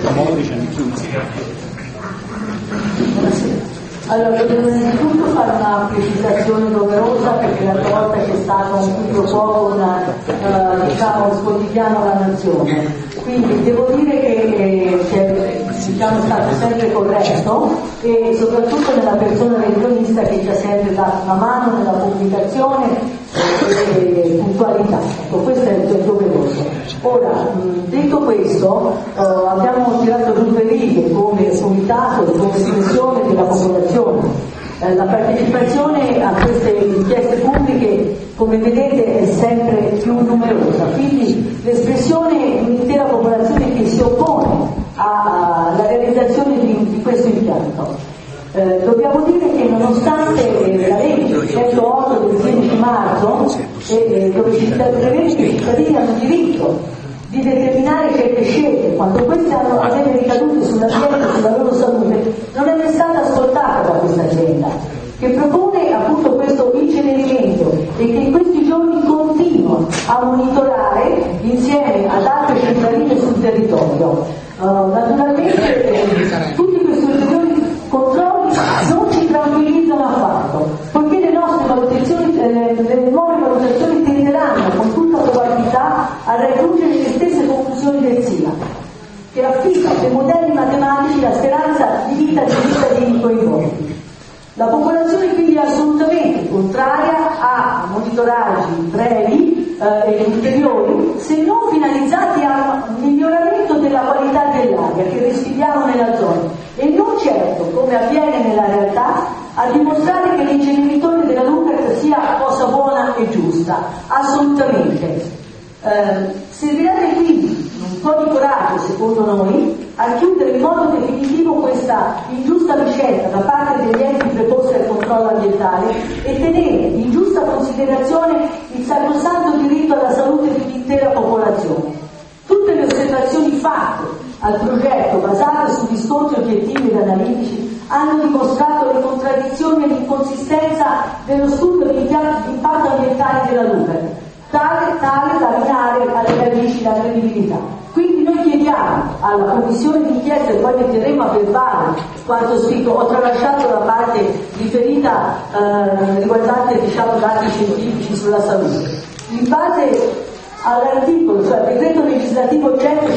Allora, devo innanzitutto fare una precisazione doverosa perché l'altra volta c'è stato un piccolo poco squotidiano la nazione. Quindi devo dire che è stato sempre corretto e soprattutto nella persona del cronista che ci ha sempre dato una mano nella pubblicazione e puntualità. Questo è il doveroso. Ora, detto questo, abbiamo tirato giù le righe come comitato e come espressione della popolazione. La partecipazione a queste inchieste pubbliche, come vedete, è sempre più numerosa, quindi l'espressione di un'intera popolazione che si oppone alla realizzazione di questo impianto. Dobbiamo dire che nonostante la legge 108 del 16 marzo, dove si prevede che i cittadini hanno diritto di determinare certe scelte, quando queste hanno delle ricadute sull'ambiente e sulla loro salute, non è mai stata ascoltata da questa azienda, che propone appunto questo incenerimento e che in questi giorni continua a monitorare insieme ad altre centraline sul territorio. Naturalmente tutti questi ulteriori controlli non ci tranquillizzano affatto, poiché le nostre valutazioni, le nuove valutazioni tenderanno con tutta probabilità a raggiungere le stesse conclusioni del SIA, che affida ai modelli matematici la speranza di vita dei cittadini coinvolti. La popolazione quindi è assolutamente contraria a monitoraggi brevi e ulteriori, se non finalizzati al miglioramento della qualità dell'aria che respiriamo nella zona, e non certo, come avviene nella realtà, a dimostrare che l'inceneritore della Lucat sia cosa buona e giusta. Assolutamente. Servirebbe quindi un po' di coraggio, secondo noi, a chiudere in modo definitivo questa ingiusta vicenda da parte degli enti preposti al controllo ambientale e tenere in giusta considerazione il sacrosanto diritto alla salute dell'intera popolazione. Tutte le osservazioni fatte al progetto, basate su riscontri oggettivi ed analitici, hanno dimostrato le contraddizioni e l'inconsistenza dello studio di impatto ambientale della Lucat, tale da minare alle radici la credibilità. Quindi noi chiediamo alla commissione di inchiesta, e poi metteremo a verbale quanto scritto, ho tralasciato la parte riferita riguardante dati scientifici sulla salute. In base all'articolo, cioè il decreto legislativo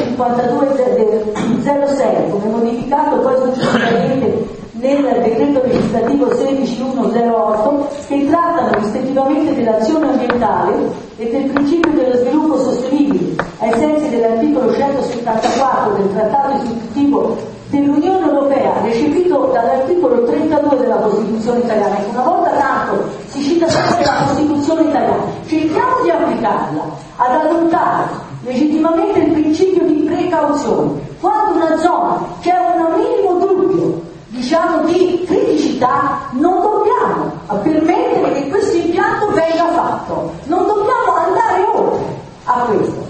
152/06, come modificato poi successivamente nel decreto legislativo 16108, che trattano rispettivamente dell'azione ambientale e del principio dello sviluppo sostenibile, ai sensi dell'articolo 174 del Trattato istitutivo dell'Unione Europea, recepito dall'articolo 32 della Costituzione italiana. E una volta tanto si cita sempre la Costituzione italiana, cerchiamo di applicarla, ad adottare legittimamente il principio di precauzione. Quando una zona c'è un minimo dubbio, di criticità, non dobbiamo permettere che questo impianto venga fatto, non dobbiamo andare oltre a questo.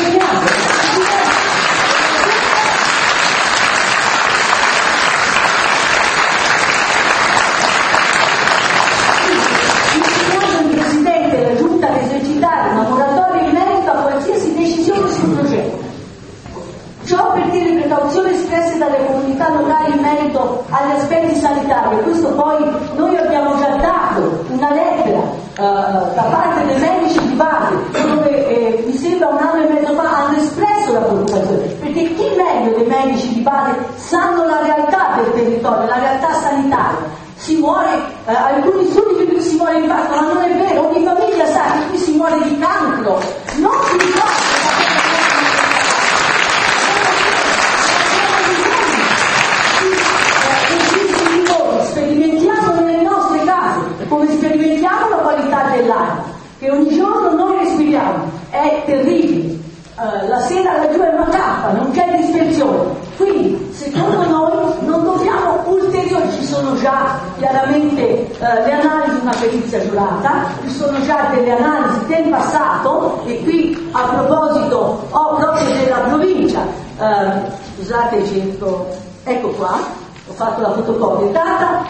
Impegniamo il Presidente e la Giunta ad esercitare una moratoria in merito a qualsiasi decisione sul progetto. Ciò per dire le precauzioni espresse dalle comunità locali in merito agli aspetti sanitari. Questo poi noi abbiamo già dato una lettera da parte dei medici di base, dove mi sembra 1 anno e mezzo fa hanno espresso la preoccupazione, perché chi meglio dei medici di base sanno la realtà del territorio, la realtà sanitaria. Si muore, alcuni studi che qui si muore di infarto, ma non è vero, ogni famiglia sa che qui si muore di cancro, non si muore. Sperimentiamo nelle nostre case, come sperimentiamo la qualità dell'aria che ogni giorno noi respiriamo, è terribile. La sera laggiù è una cappa, non c'è dispersione. Quindi secondo noi non dobbiamo ulteriori, ci sono già chiaramente le analisi di una perizia giurata, ci sono già delle analisi del passato, e qui a proposito ho proprio della provincia, scusate, ecco qua, ho fatto la fotocopia, data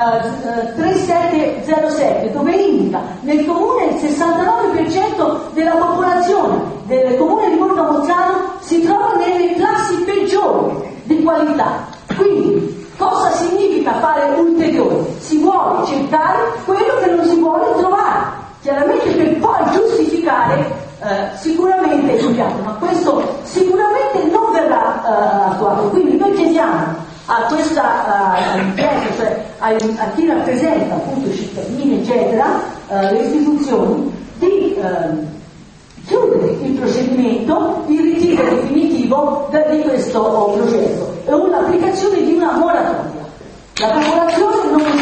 3707, dove indica nel comune il 69% della popolazione del comune di Borgo Mozzano si trova nelle classi peggiori di qualità. Quindi cosa significa fare ulteriore? Si vuole cercare quello che non si vuole trovare, chiaramente per poi giustificare sicuramente il piano, ma questo sicuramente non verrà attuato. Quindi noi chiediamo a questa impresa, cioè a chi rappresenta appunto i cittadini eccetera, le istituzioni, di chiudere il procedimento, il ritiro definitivo di questo progetto e un'applicazione di una moratoria. La popolazione non può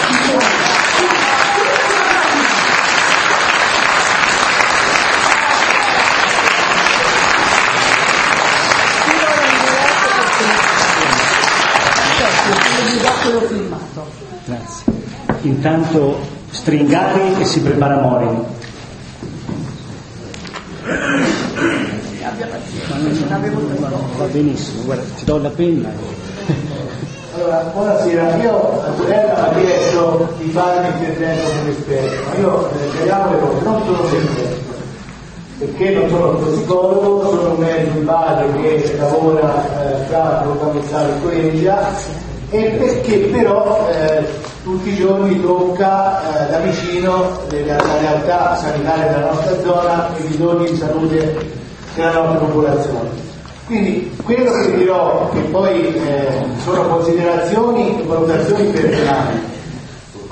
Grazie. Intanto Stringari e si prepara Mori. Va benissimo, guarda, ti do la penna. Allora, buonasera, io a Giulietta mi ha chiesto di fare un intervento come esperto, ma io speriamo le cose, non sono esperto, perché non sono un psicologo, sono un medico di base che lavora tra Roccamezzale e Coeglia, e perché però tutti i giorni tocca da vicino la realtà sanitaria della nostra zona e i bisogni di salute della nostra popolazione. Quindi quello che dirò, che poi sono considerazioni e valutazioni personali,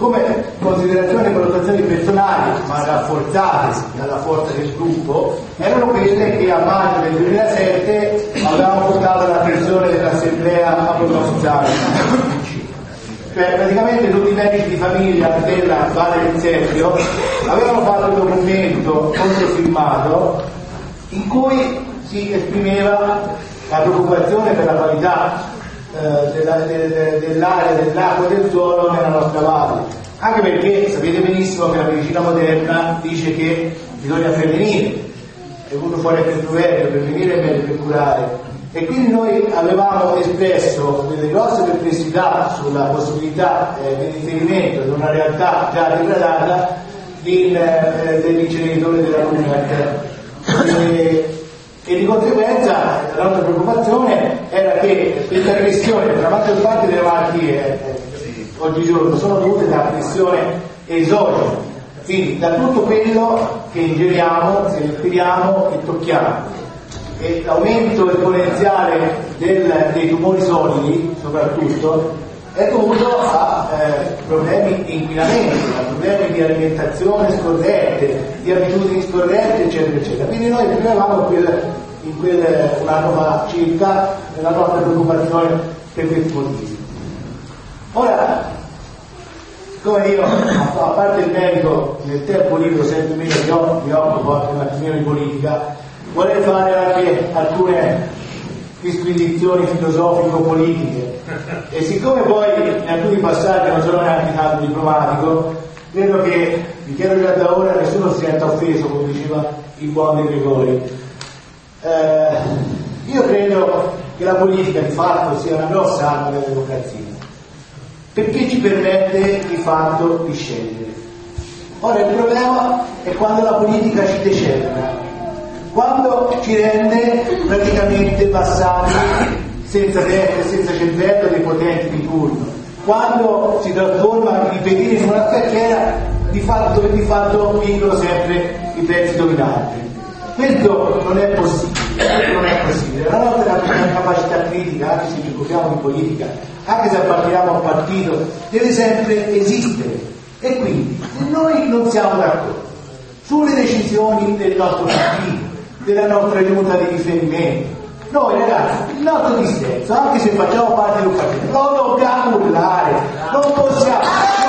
come considerazioni e valutazioni personali, ma rafforzate dalla forza del gruppo, erano quelle che a maggio del 2007 avevamo portato alla pressione dell'Assemblea a pronunciare. Cioè praticamente tutti i medici di famiglia della Valle del Serchio avevano fatto un documento controfirmato in cui si esprimeva la preoccupazione per la qualità dell'aria, dell'acqua e del suolo nella nostra valle, anche perché sapete benissimo che la medicina moderna dice che bisogna prevenire, è venuto fuori anche il proverbio, prevenire è meglio che curare, e quindi noi avevamo espresso delle grosse perplessità sulla possibilità dell'inserimento di una realtà già degradata dell'inceneritore della Lunat. E di conseguenza la nostra preoccupazione era che questa aggressione per la maggior parte delle malattie oggigiorno sono dovute da pressione esogena, quindi da tutto quello che ingeriamo, che respiriamo e tocchiamo, e l'aumento esponenziale dei tumori solidi soprattutto è dovuto a problemi di inquinamento, a problemi di alimentazione scorrette, di abitudini scorrette, eccetera, eccetera. Quindi noi esprimevamo un anno fa circa la nostra preoccupazione per questi motivi. Ora, come io, a parte il medico, nel tempo libero sempre meno mi occupo anche un attimino di politica, vorrei fare anche alcune disquisizioni filosofico-politiche, e siccome poi in alcuni passaggi non sono neanche tanto diplomatico, credo che, vi chiedo già da ora, nessuno si senta offeso, come diceva il buon De Gregori. Io credo che la politica di fatto sia una grossa arma della democrazia, perché ci permette di fatto di scegliere. Ora il problema è quando la politica ci decerna, quando ci rende praticamente vassalli senza testa, senza cervello dei potenti di turno, quando si trasforma i pedini in una scacchiera di fatto vincono sempre i pezzi dominanti. Questo non è possibile, la nostra capacità critica, anche se ci occupiamo di politica, anche se apparteniamo a un partito, deve sempre esistere, e quindi se noi non siamo d'accordo sulle decisioni del nostro partito, della nostra giunta di riferimento, noi ragazzi il nostro dissenso, anche se facciamo parte di un partito, lo dobbiamo urlare, non possiamo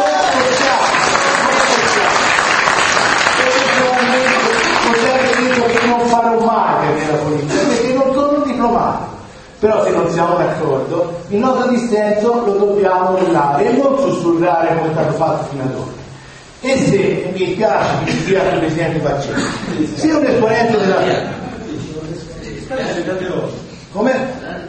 che non farò mai per la politica, perché non sono un diplomatico, però se non siamo d'accordo il nostro dissenso lo dobbiamo urlare e non sussurrare come è stato fatto fino ad ora. E se mi piace che ci sia il Presidente Baccelli, sia un esponente della come?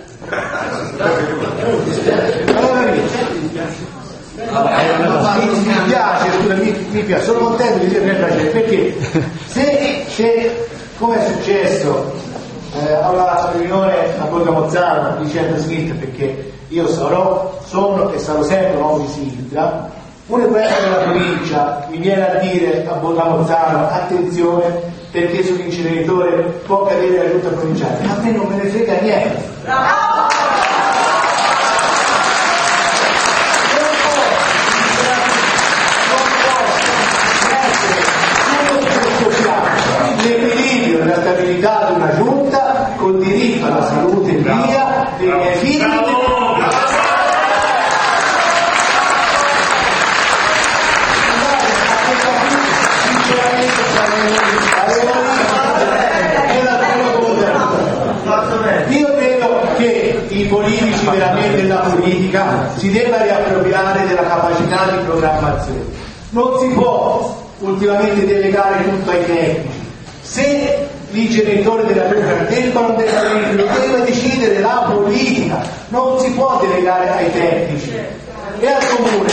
Mi piace, sono contento di dire perché se come è successo alla riunione a Borgo Mozzano di centro-sinistra, perché io sono e sarò sempre un uomo di sinistra, un esponente della provincia mi viene a dire a Borgo Mozzano attenzione perché sull'inceneritore può cadere la giunta provinciale, a me non me ne frega niente. L'equilibrio e la stabilità di una giunta col diritto alla salute mia, dei miei figli. Io credo che i politici veramente della politica si debba riappropriare della capacità di programmazione. Non si può ultimamente delegare tutto ai tecnici. Se l'inceneritore della giunta lo deve decidere la politica, non si può delegare ai tecnici. E al comune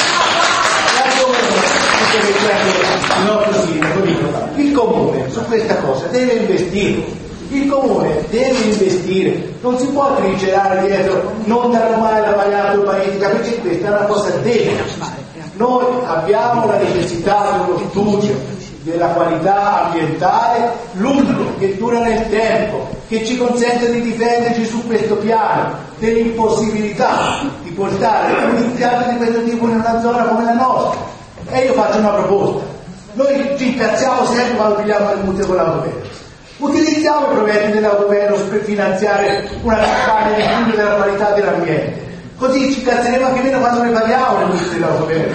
il nostro sindaco dico, il comune su questa cosa deve investire. Il comune deve investire, non si può trincerare dietro, non darò mai la variante urbanistica, perché questa è una cosa debole. Noi abbiamo la necessità di uno studio della qualità ambientale lungo, che dura nel tempo, che ci consente di difenderci su questo piano dell'impossibilità di portare un impianto di questo tipo in una zona come la nostra. E io faccio una proposta: noi ci incazziamo sempre quando pigliamo le multe con l'autobus, utilizziamo i proventi dell'autobus per finanziare una campagna di studio della qualità dell'ambiente, così ci cazzeremo anche meno quando ne paghiamo le multe dell'autobus.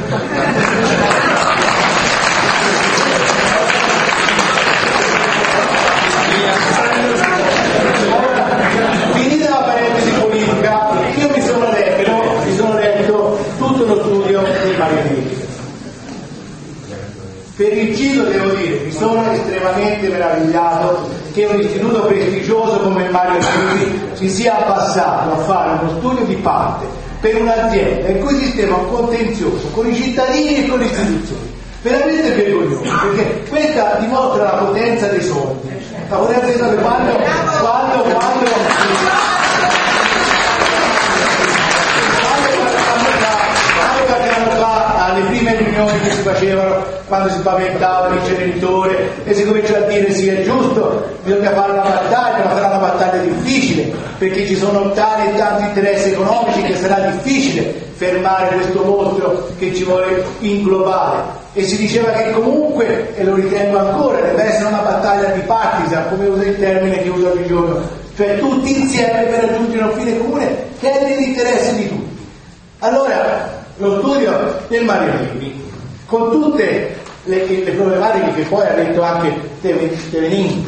Finita la parentesi politica, io mi sono letto tutto lo studio dei Mario Negri. Per inciso devo dire, mi sono estremamente meravigliato che un istituto prestigioso come il Mario Negri si sia abbassato a fare uno studio di parte per un'azienda in cui esisteva un contenzioso con i cittadini e con le istituzioni. Veramente vergognoso, perché questa dimostra la potenza dei soldi. La potenza dei soldi quando alle prime riunioni che si facevano, quando si paventava l'inceneritore e si comincia a dire sì, è giusto, bisogna fare una battaglia, ma sarà una battaglia difficile perché ci sono tali e tanti interessi economici che sarà difficile fermare questo mostro che ci vuole inglobare. E si diceva che comunque, e lo ritengo ancora, deve essere una battaglia di partisan, come usa il termine che usa oggigiorno, cioè tutti insieme per raggiungere un fine comune che è nell'interesse di tutti. Allora, lo studio del Mario Negri, con tutte le problematiche che poi ha detto anche Tevenin,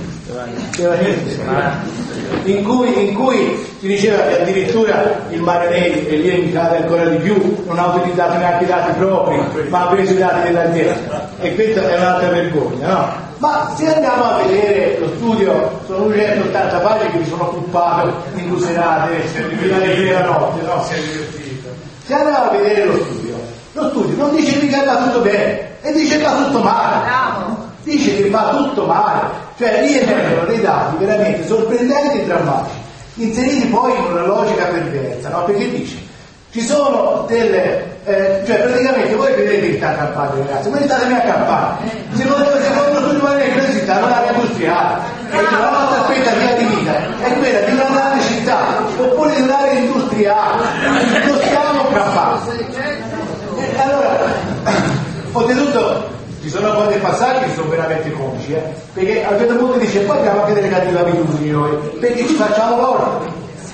in cui si diceva che addirittura il Mario Negri, e lì è indicato ancora di più, non ha utilizzato neanche i dati propri, ma ha preso i dati dell'azienda, e questa è un'altra vergogna, no? Ma se andiamo a vedere lo studio, sono 180 pagine che mi sono occupato in due serate prima della notte, no? Se andiamo a vedere lo studio non dice mica che va tutto bene, e dice che va tutto male. Dice che va tutto male, cioè lì emergono dei dati veramente sorprendenti e drammatici, inseriti poi in una logica perversa, no? Perché dice, ci sono delle, cioè praticamente voi vedete che sta a Campania, ragazzi, ma statemi a Campania, secondo lo studio Mario Negri si sta un'area industriale, e la nostra aspettativa di vita è quella di una grande città, oppure di un'area industriale, non stiamo campando. E allora, oltretutto, ci sono poi dei passaggi che sono veramente comici, perché a un certo punto dice poi abbiamo anche delle cattive abitudini noi, perché ci facciamo l'orto.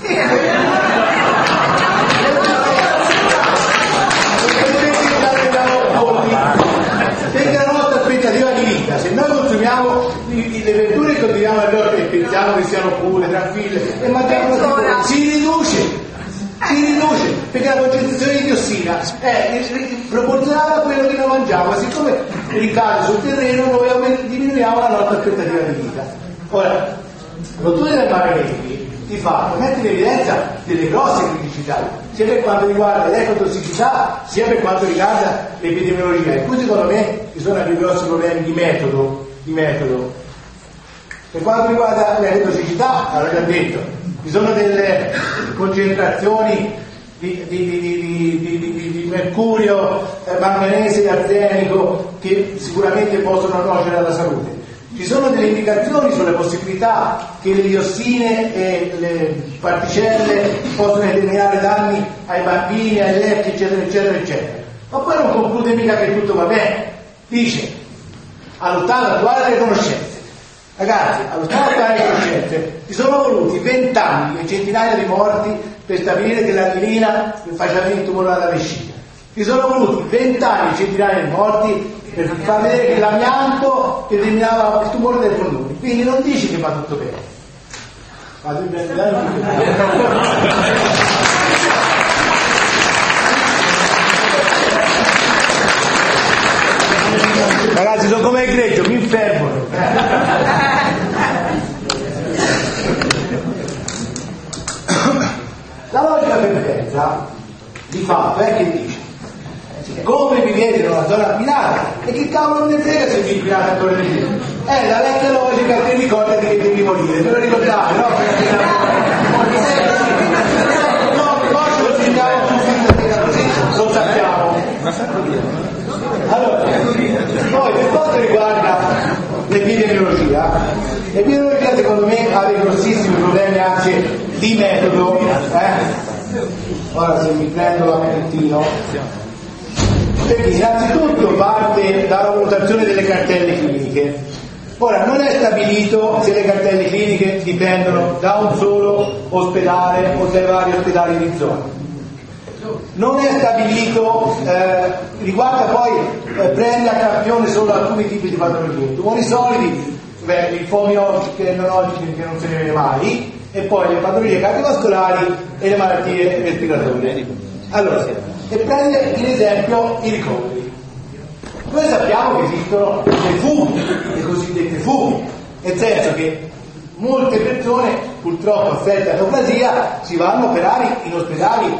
Perché la nostra aspettativa di vita, se noi consumiamo le verdure che coltiviamo all'orto e pensiamo che siano pure, tranquille, e mangiamo la si riduce, perché la concentrazione di diossina è proporzionale a quello che noi mangiamo, ma siccome ricade sul terreno noi diminuiamo la nostra aspettativa di vita. Ora, lo studio del Mario Negri di fatto mette in evidenza delle grosse criticità, sia per quanto riguarda l'ecotossicità, sia per quanto riguarda l'epidemiologia, in cui secondo me ci sono anche grossi problemi di metodo. Per quanto riguarda l'ecotossicità, avete già detto, ci sono delle concentrazioni di mercurio, manganese e arsenico che sicuramente possono nuocere alla salute. Ci sono delle indicazioni sulle possibilità che le diossine e le particelle possono determinare danni ai bambini, ai letti, eccetera. Ma poi non conclude mica che tutto va bene. Dice, allo stato attuale delle conoscenze, ragazzi, allo stato attuale delle conoscenze ci sono voluti 20 anni e centinaia di morti per stabilire che l'anilina faceva venire il tumore alla vescica. Ci sono voluti 20 anni e centinaia di morti per far vedere che l'amianto determinava il tumore dei polmoni. Quindi non dici che va tutto bene. Va tutto bene. Ragazzi, sono come il greggio, mi infermano. La logica perversa di fatto è che dice, come vivete in una zona inquinata, e che cavolo ne frega se vi inquinate ancora di più? È la vecchia logica che ricordati che devi morire, ve lo ricordate, no? Lo sappiamo. Allora, poi per quanto riguarda l'epidemiologia secondo me ha dei grossi ora se mi prendo l'appuntino, perché innanzitutto parte dalla valutazione delle cartelle cliniche. Ora, non è stabilito se le cartelle cliniche dipendono da un solo ospedale o dai vari ospedali di zona. Non è stabilito, riguarda poi, prende a campione solo alcuni tipi di patologie. Tumori solidi, linfomi otiche e non otiche che non se ne vede mai, e poi le patologie cardiovascolari e le malattie respiratorie. Allora, e prende in esempio i ricoveri. Noi sappiamo che esistono le fughe, le cosiddette fughe, nel senso che molte persone purtroppo affette da neoplasia si vanno a operare in ospedali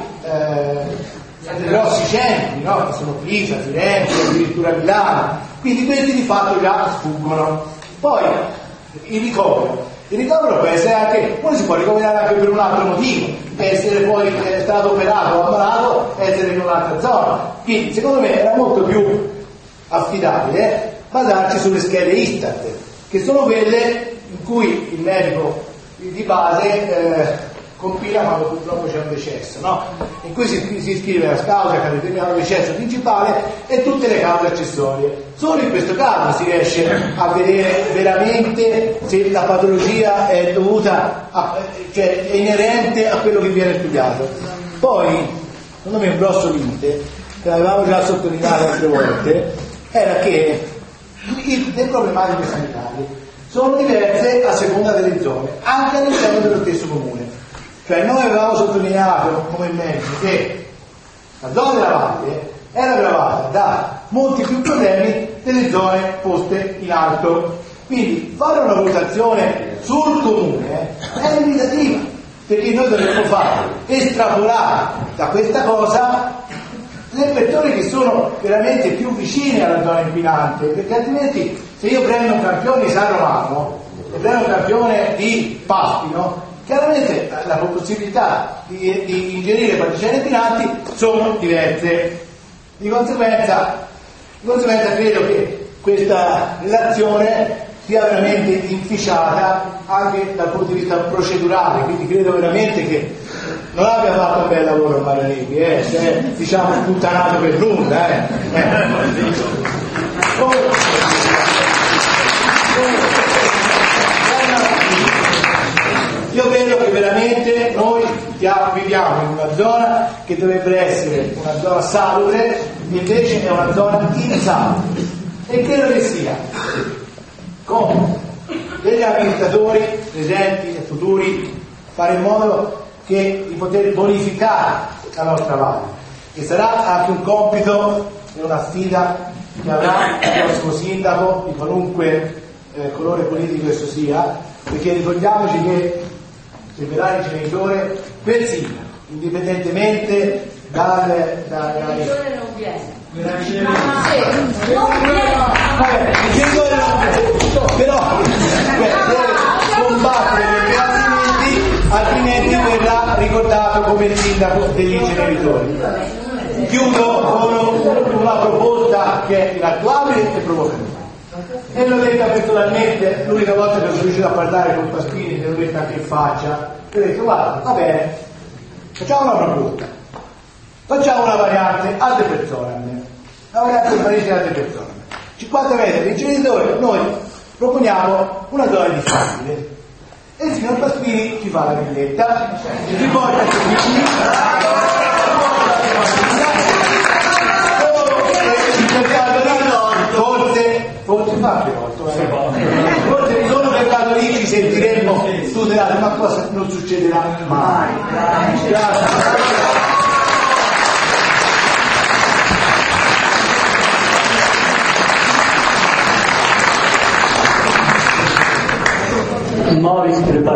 grossi centri, no? Che sono Pisa, Firenze, addirittura Milano, quindi questi di fatto già sfuggono. Poi il ricovero può essere anche, uno si può ricoverare anche per un altro motivo, essere poi stato operato o ammalato, essere in un'altra zona. Quindi secondo me era molto più affidabile basarci sulle schede Istat, che sono quelle in cui il medico di base compila quando purtroppo c'è un decesso, no? In cui si scrive la causa che ha determinato il decesso principale e tutte le cause accessorie. Solo in questo caso si riesce a vedere veramente se la patologia è dovuta cioè è inerente a quello che viene studiato. Poi, secondo me un grosso limite, che avevamo già sottolineato altre volte, era che le problematiche sanitarie sono diverse a seconda delle zone, anche all'interno dello stesso comune. Cioè noi avevamo sottolineato come medici che la zona della valle era gravata da molti più problemi delle zone poste in alto. Quindi fare una valutazione sul comune è limitativa, perché noi dovremmo fare estrapolare da questa cosa le persone che sono veramente più vicine alla zona inquinante, perché altrimenti se io prendo un campione di San Romano e prendo un campione di Paspino, chiaramente la possibilità di ingerire particelle inquinanti sono diverse. Di conseguenza credo che questa relazione sia veramente inficiata anche dal punto di vista procedurale, quindi credo veramente che non abbia fatto un bel lavoro Mario Negri, diciamo sputtanato per nulla. Io credo che veramente noi viviamo in una zona che dovrebbe essere una zona salubre, invece è una zona insalubre, e credo che sia con degli amministratori presenti e futuri fare in modo che di poter bonificare la nostra valle, che sarà anche un compito e una sfida che avrà il prossimo sindaco di qualunque colore politico esso sia, perché ricordiamoci che se verrà inceneritore quel sindaco, indipendentemente dal non viene. Però deve combattere perché altrimenti verrà ricordato come il sindaco degli inceneritori. Chiudo con una proposta che è inattuabile e provocativa, e l'ho detta personalmente l'unica volta che sono riuscito a parlare con Paspini, l'ho detta anche in faccia, ho detto guarda, va bene, facciamo una proposta, facciamo una variante altre persone, la variante parecchia altre persone, 50 metri di inceneritore, noi proponiamo una zona difficile e il signor Paspini ci fa la villetta, ci porta a forse solo per caso lì ci sentiremmo tutelati, ma cosa non succederà mai. Morris prepara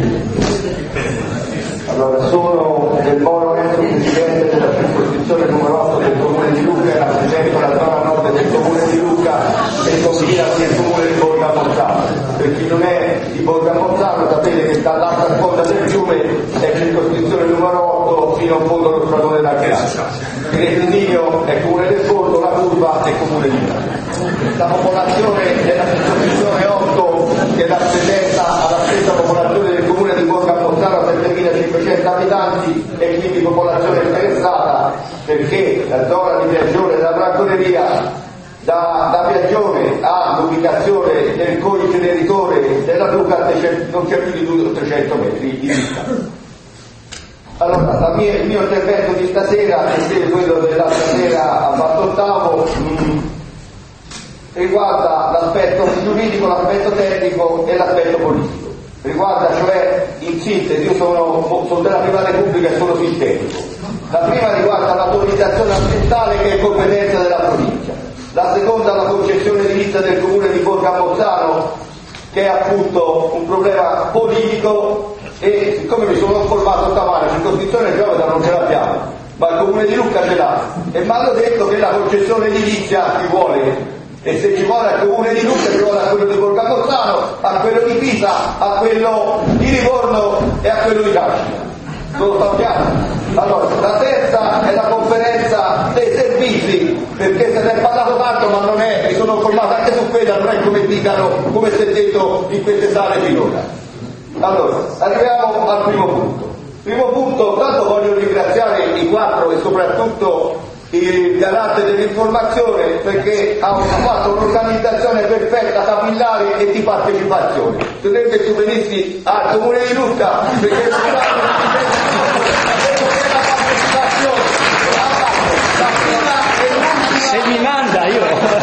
Allora, sono del Moro Enzo, presidente della circoscrizione numero 8 del comune di Lucca e rappresento la zona nord del comune di Lucca e confina del comune di Borga Mozzano. Per chi non è di Borga Mozzano sapete che dall'altra sponda del fiume è circoscrizione numero 8 fino a fondo dello stradone da Grazia. Gretendino è comune del Borgo, la Curva è comune di Lucca. La popolazione della circoscrizione 8 che rappresenta alla stessa popolazione del comune di Borga Mozzano 7.000 500 abitanti e quindi popolazione interessata, perché la zona di Piaggione della Brancoleria da Piaggione all'ubicazione del coinceneritore della Ducat non c'è più di 300 metri di distanza. Allora, il mio intervento di stasera, che quello dell'altra sera a Battottavo, riguarda l'aspetto giuridico, l'aspetto tecnico e l'aspetto politico. Riguarda cioè, in sintesi, io sono della prima Repubblica e sono sintetico. La prima riguarda l'autorizzazione ambientale, che è competenza della provincia. La seconda la concessione edilizia del comune di Borgo a Mozzano, che è appunto un problema politico, e siccome mi sono informato stamane, circoscrizione geometra non ce l'abbiamo, ma il comune di Lucca ce l'ha, e mi hanno detto che la concessione edilizia ci vuole, e se ci vuole al comune di Lucca ci vuole a quello di Borgo a Mozzano, a quello di Pisa, a quello di Livorno e a quello di Cascina. Lo sappiamo. Allora, la terza è la conferenza dei servizi, perché se ne è parlato tanto, ma non è, mi sono informato anche su quella, non è come dicano, come si è detto in queste sale finora. Allora, arriviamo al primo punto. Primo punto, tanto voglio ringraziare i quattro e soprattutto il garante dell'informazione, perché ha fatto un'organizzazione perfetta, capillare e di partecipazione. Dovrebbe tu venissi al comune di Lucca, perché la partecipazione se mi manda io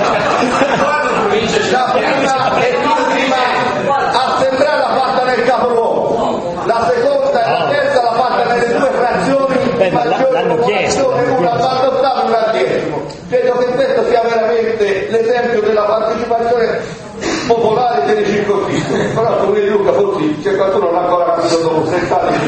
la prima e l'ultima assemblea fatta nel capoluogo, la seconda e la terza l'ha fatta nelle due frazioni maggiori popolazione, una a Battottavo e una a Diezimo. Credo che questo sia veramente l'esempio della partecipazione popolare delle circoscrizioni. Però come di Lucca forse c'è qualcuno non ha ancora capito dopo 60 anni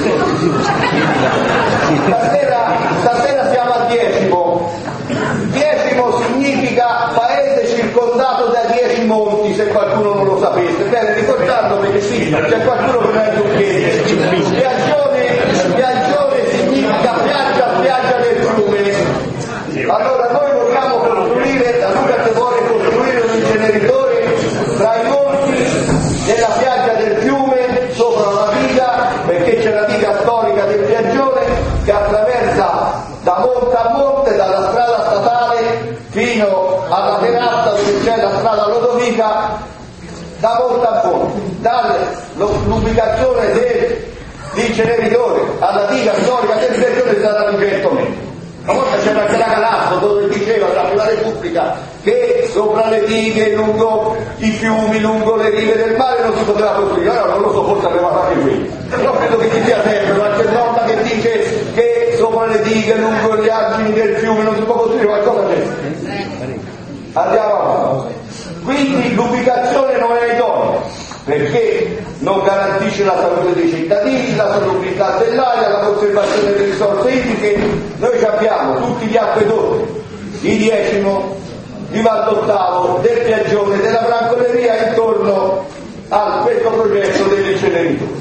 stasera siamo a Diezimo. Diezimo significa paese circondato da 10 monti, se qualcuno non lo sapesse. Bene, ricordando, perché sì, c'è qualcuno che non è lucchese. Piaggione significa spiaggia del fiume. Allora noi vogliamo costruire, la Lucca vuole costruire un inceneritore tra i monti della spiaggia del fiume, sopra la diga, perché c'è la diga storica del Piaggione che attraversa da monte a monte, dalla strada statale fino alla terrazza dove c'è la strada Lodovica, da monte a monte, dall'ubicazione dell'inceneritore alla diga storica del Piaggione è stata di 100 metri. Una volta c'era anche la Galazzo dove diceva della prima Repubblica che sopra le dighe, lungo i fiumi, lungo le rive del mare non si poteva costruire. Allora non lo so, forse aveva fatto qui. Però credo che ci sia sempre qualche norma che dice che sopra le dighe, lungo gli argini del fiume non si può costruire, qualcosa c'è. Andiamo avanti. Quindi l'ubicazione non è idonea, perché non garantisce la salute dei cittadini, la salubrità dell'aria, la conservazione delle risorse idriche. Noi abbiamo tutti gli acquedotti di Diezimo, di Battottavo, del Piaggione, della Brancoleria intorno a questo progetto dell'inceneritore.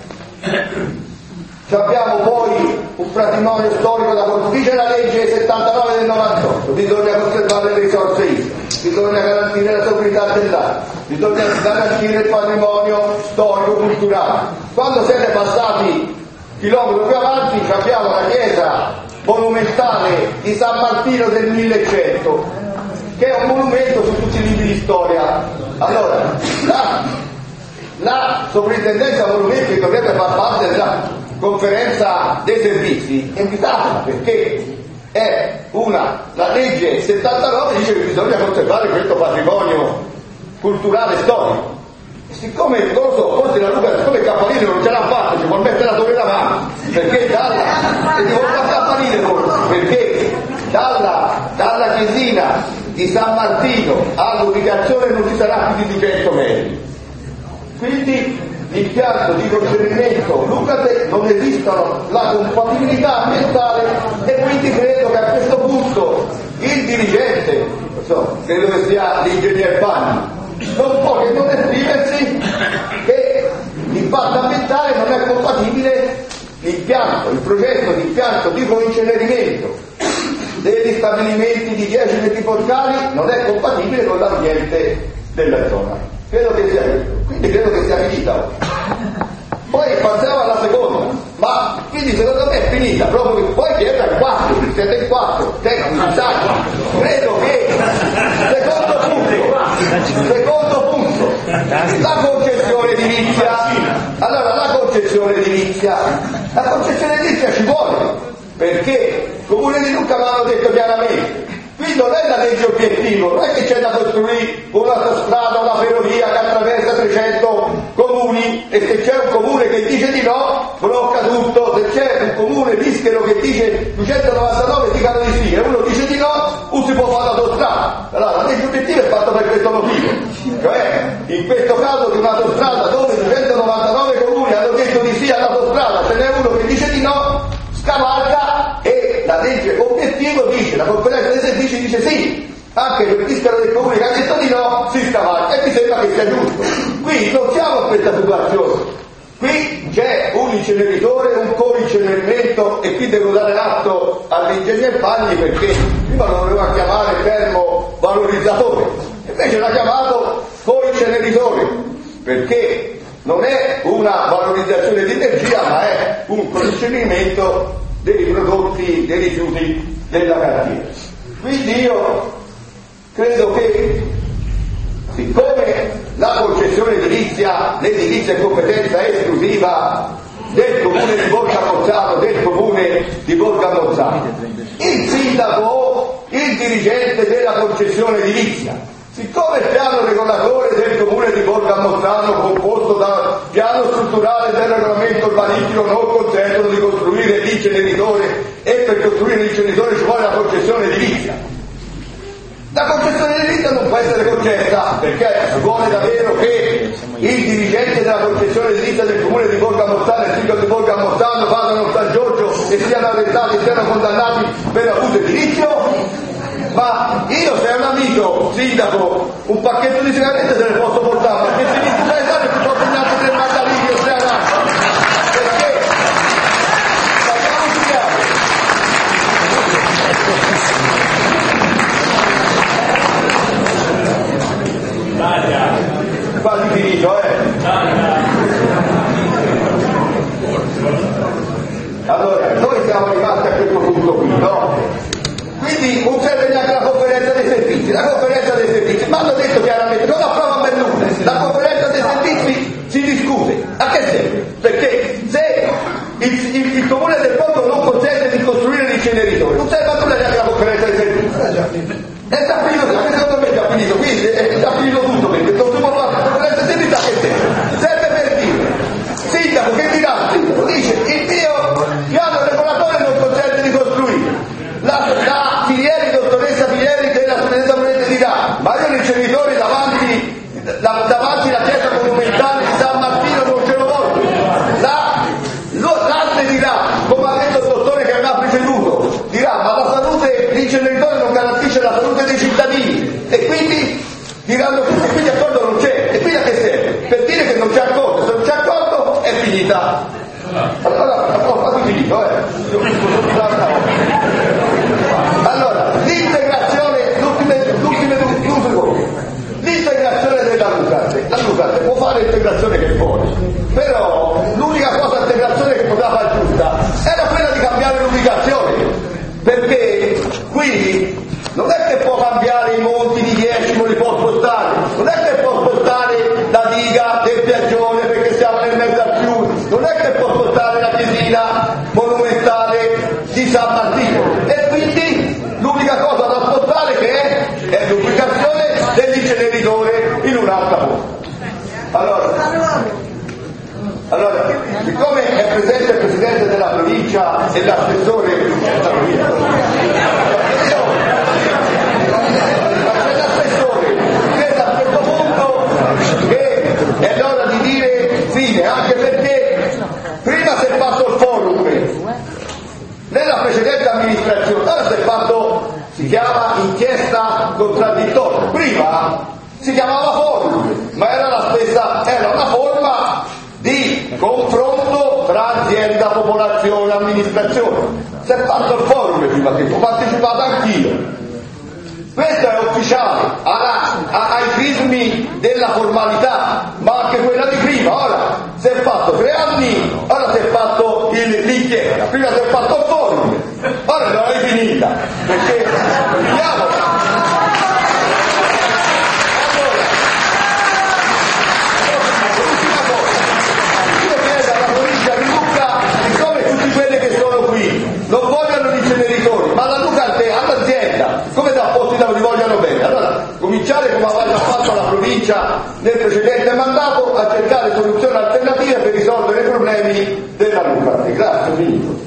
Abbiamo poi un patrimonio storico da costruire, dice la legge 79 del 98, bisogna conservare le risorse idriche, bisogna garantire la salubrità dell'aria, bisogna garantire il patrimonio storico-culturale. Quando siete passati chilometri più avanti abbiamo la chiesa monumentale di San Martino del 1100, che è un monumento su tutti i libri di storia. Allora, la sovrintendenza monumenti dovrebbe far parte della conferenza dei servizi, è invitata, perché è la legge 79 dice che bisogna conservare questo patrimonio culturale storico. Siccome, non lo so, forse la Lucca, siccome il campanile non ce l'ha fatto, ci vuol mettere la torre davanti, perché dalla chiesina di San Martino all'ubicazione non ci sarà più di 200 metri. Quindi l'impianto di contenimento Lucate non esistono la compatibilità ambientale, e quindi credo che a questo punto il dirigente, credo che sia l'ingegner Bagni, non può che non esprimersi che l'impatto ambientale non è compatibile, l'impianto, il progetto di impianto di coincenerimento degli stabilimenti di 10 metri porcali non è compatibile con l'ambiente della zona. Credo che sia questo, quindi credo che sia finita. Poi passiamo alla seconda, ma Ma quindi secondo me è finita, proprio che poi Pietro è 4, siete in 4, credo che secondo punto, la concezione edilizia. Allora la concezione edilizia ci vuole, perché il Comune di Lucca mi hanno detto chiaramente, qui non è la legge obiettivo, non è che c'è da costruire un'autostrada, una ferrovia che attraversa 300 comuni e se c'è un comune che dice di no, blocca tutto, se c'è un comune vischero che dice 299 dicono di sì e uno dice di no, non si può fare l'autostrada. Allora la legge obiettiva è fatta per questo motivo, cioè in questo caso di un'autostrada dove 299 comuni hanno detto di sì all'autostrada, ce n'è uno che dice di no, scavalca e la legge obiettivo dice, la conferenza dei servizi dice sì, anche per il vischero del comune che ha detto di no, si scavalca e mi sembra che sia giusto. Qui non siamo in questa situazione, qui c'è un inceneritore, un co-incenerimento e qui devo dare atto all'ingegner Pagni perché prima lo doveva chiamare termovalorizzatore, invece l'ha chiamato co-inceneritore perché non è una valorizzazione di energia ma è un condizionamento dei prodotti, dei rifiuti della cartiera. Quindi io credo che siccome la concessione edilizia, l'edilizia è competenza esclusiva del comune di Borgo a Mozzano, il sindaco, il dirigente della concessione edilizia, siccome il piano regolatore del comune di Borgo a Mozzano composto dal piano strutturale del regolamento urbanistico non consentono di costruire l'inceneritore e per costruire l'inceneritore ci vuole la concessione edilizia. La concessione edilizia non può essere concessa perché si vuole davvero che il dirigente della concessione edilizia del comune di Borgo a Mozzano e il sindaco di Borgo a Mozzano vadano a San Giorgio e siano arrestati e siano condannati per abuso edilizio. Ma io se è un amico sindaco un pacchetto di sigarette se ne posso portare perché se mi dare ti posso andare tre mandalini o 6 aranci perché parliamoci chiaro. Quasi finito, Allora, noi siamo arrivati a questo punto qui, no? Quindi non serve neanche la conferenza dei servizi, mi hanno detto chiaramente non approva per nulla, la conferenza dei servizi si discute, a che serve? Perché se il comune del Borgo non consente di costruire l'inceneritore, non serve a nulla neanche la conferenza dei servizi, è già finito, secondo me è già finito, quindi è già finito tutto perché non si può fare la conferenza dei servizi, a che serve per dire, sindaco che dirà il sindaco, dice il mio piano regolatore non consente di costruire, la Filieri, dottoressa Filieri della Spedita Monete dirà ma io l'inceneritore davanti la chiesa monumentale di San Martino non ce lo voglio, l'altre dirà come ha detto il dottore che mi ha preceduto dirà ma la salute, l'inceneritore non garantisce la salute dei cittadini e quindi diranno tutti e quindi accordo non c'è e quindi a che serve? Per dire che non c'è accordo, se non c'è accordo è finita. Allora ho quasi finito Allora, l'integrazione della Lucarte, la Lucarte può fare l'integrazione che vuole, però l'unica cosa integrazione che poteva fare giusta era quella di cambiare l'ubicazione, perché qui non è che può cambiare i monti di 10, non li può spostare, non è che può spostare la diga del Piaggione perché siamo nel mezzo al fiume, non è che può spostare la chiesina monumentale di San Martino e quindi l'unica cosa da spostare che è l'ubicazione dell'inceneritore in un'altra posta. Allora, siccome è presente il presidente della provincia e l'assessore della provincia, credo a questo punto che è l'ora di dire fine, anche perché prima si è fatto il forum nella precedente amministrazione, ora si è fatto, si chiama inchiesta contraddittoria, prima si chiamava forum, ma era la stessa, era una forma di confronto tra azienda, popolazione, amministrazione. Si è fatto il forum prima che ho partecipato anch'io. Questo è ufficiale, ai crismi della formalità, ma anche quella di prima. Ora, se si è fatto 3 anni, ora si è fatto l'inchiesta, prima si è fatto il forum, ora non è finita, perché vediamo. Non vogliono gli inceneritori, ma la Luca all'azienda, come da apposito li vogliono bene. Allora, cominciare come aveva fatto la provincia nel precedente mandato a cercare soluzioni alternative per risolvere i problemi della Luca. Grazie, finito.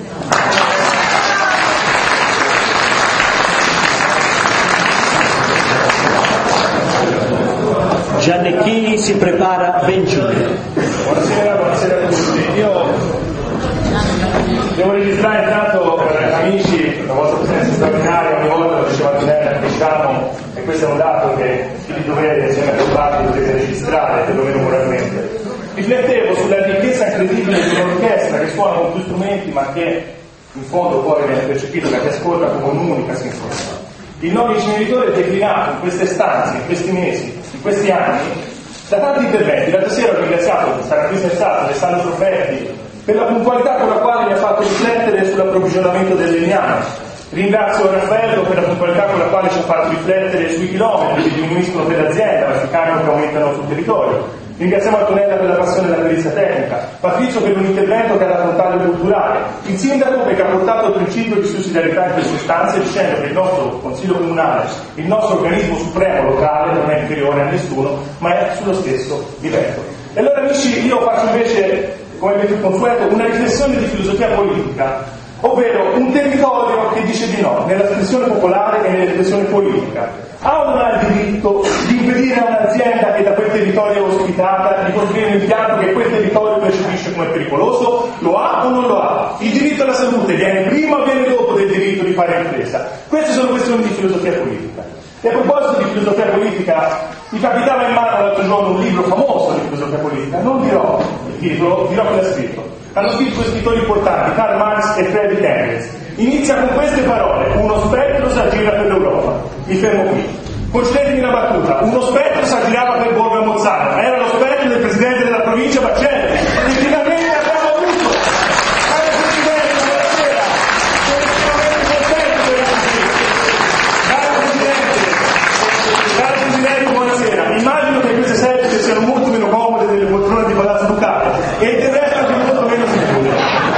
Giannecchini si prepara Ben Giulio. Buonasera a tutti. Io devo registrare intanto, amici, la vostra presenza straordinaria, ogni volta lo diceva Antonella, diciamo, e questo è un dato che chi di dovere insieme a Combatti dovete registrare, perlomeno moralmente. Riflettevo sulla ricchezza incredibile di un'orchestra che suona con più strumenti, ma che in fondo poi viene percepito da chi ascolta come un'unica sinfonia. Il nome inceneritore è declinato in queste stanze, in questi mesi, in questi anni, da tanti interventi. L'altra sera ho ringraziato, sarà qui sensato, Alessandro Profetti, per la puntualità con la quale mi ha fatto riflettere sull'approvvigionamento del Legnano. Ringrazio Raffaello per la puntualità con la quale ci ha fatto riflettere sui chilometri che diminuiscono per l'azienda, ma sui camion che aumentano sul territorio. Ringraziamo Antonella per la passione della perizia tecnica, Patrizio per un intervento che ha dato un taglio culturale, il sindaco perché ha portato il principio di sussidiarietà in queste istanze dicendo che il nostro Consiglio Comunale, il nostro organismo supremo locale non è inferiore a nessuno, ma è sullo stesso livello. E allora amici, io faccio invece, come avete consueto, una riflessione di filosofia politica, ovvero un territorio che dice di no nell'espressione popolare e nell'espressione politica. Ha o non ha il diritto di impedire a un'azienda che da quel territorio è ospitata di costruire un impianto che quel territorio percepisce come pericoloso? Lo ha o non lo ha? Il diritto alla salute viene prima o viene dopo del diritto di fare impresa? Queste sono questioni di filosofia politica. E a proposito di filosofia politica, mi capitava in mano l'altro giorno un libro famoso di filosofia politica, non dirò il titolo, dirò chi l'ha scritto. Hanno scritto due scrittori importanti, Karl Marx e Friedrich Engels. Inizia con queste parole: uno spettro si aggira per l'Europa. Mi fermo qui. Concedetemi una battuta: uno spettro si aggirava per Borgo a Mozzano, era lo spettro del presidente della provincia Baccelli. E finalmente abbiamo avuto. Caro Presidente, buonasera. Sono estremamente contento per essere qui. Caro Presidente, buonasera. Immagino che queste sedie siano molto meno comode delle poltrone di Palazzo Ducale e del resto anche molto meno sicure.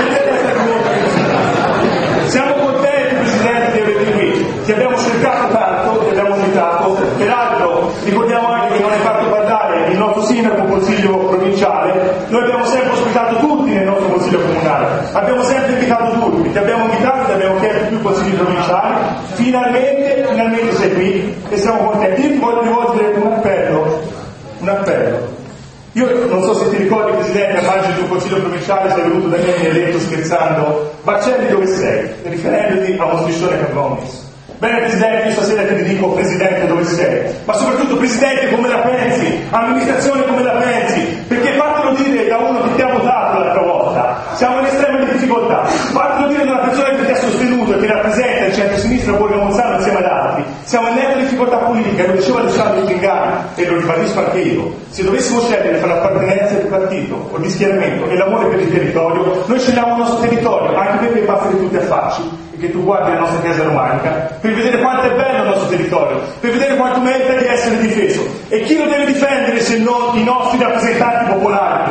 Siamo contenti, Presidente, di avervi qui. Ti abbiamo cercato tanto, ti abbiamo invitato. Peraltro ricordiamo anche che non hai fatto parlare il nostro sindaco consiglio provinciale. Noi abbiamo sempre ospitato tutti nel nostro consiglio comunale, abbiamo sempre invitato tutti, ti abbiamo invitato, ti abbiamo chiesto più consigli provinciali. Finalmente sei qui e siamo contenti. Io ti voglio rivolgere un appello. Io non so se ti ricordi, Presidente, a maggio di un consiglio provinciale sei venuto da me e mi hai detto scherzando: Baccelli, dove sei? Riferendoti a uno striscione che abbiamo messo. Bene Presidente, io stasera ti dico: Presidente, dove sei? Ma soprattutto, Presidente, come la pensi? Amministrazione, come la pensi? Perché fatelo dire da uno che ti ha votato l'altra volta, siamo in estrema difficoltà. Fatelo dire da una persona che ti ha sostenuto e che rappresenta il centro-sinistra Borgo Monzano insieme ad altri. Siamo in netta difficoltà politica, lo diceva Alessandro Spingani e lo ribadisco anche io. Se dovessimo scegliere tra l'appartenenza di partito o di schieramento e l'amore per il territorio, noi scegliamo il nostro territorio, anche perché passano tutti a farci. Che tu guardi la nostra chiesa romanica per vedere quanto è bello il nostro territorio, per vedere quanto merita di essere difeso. E chi lo deve difendere se non i nostri rappresentanti popolari?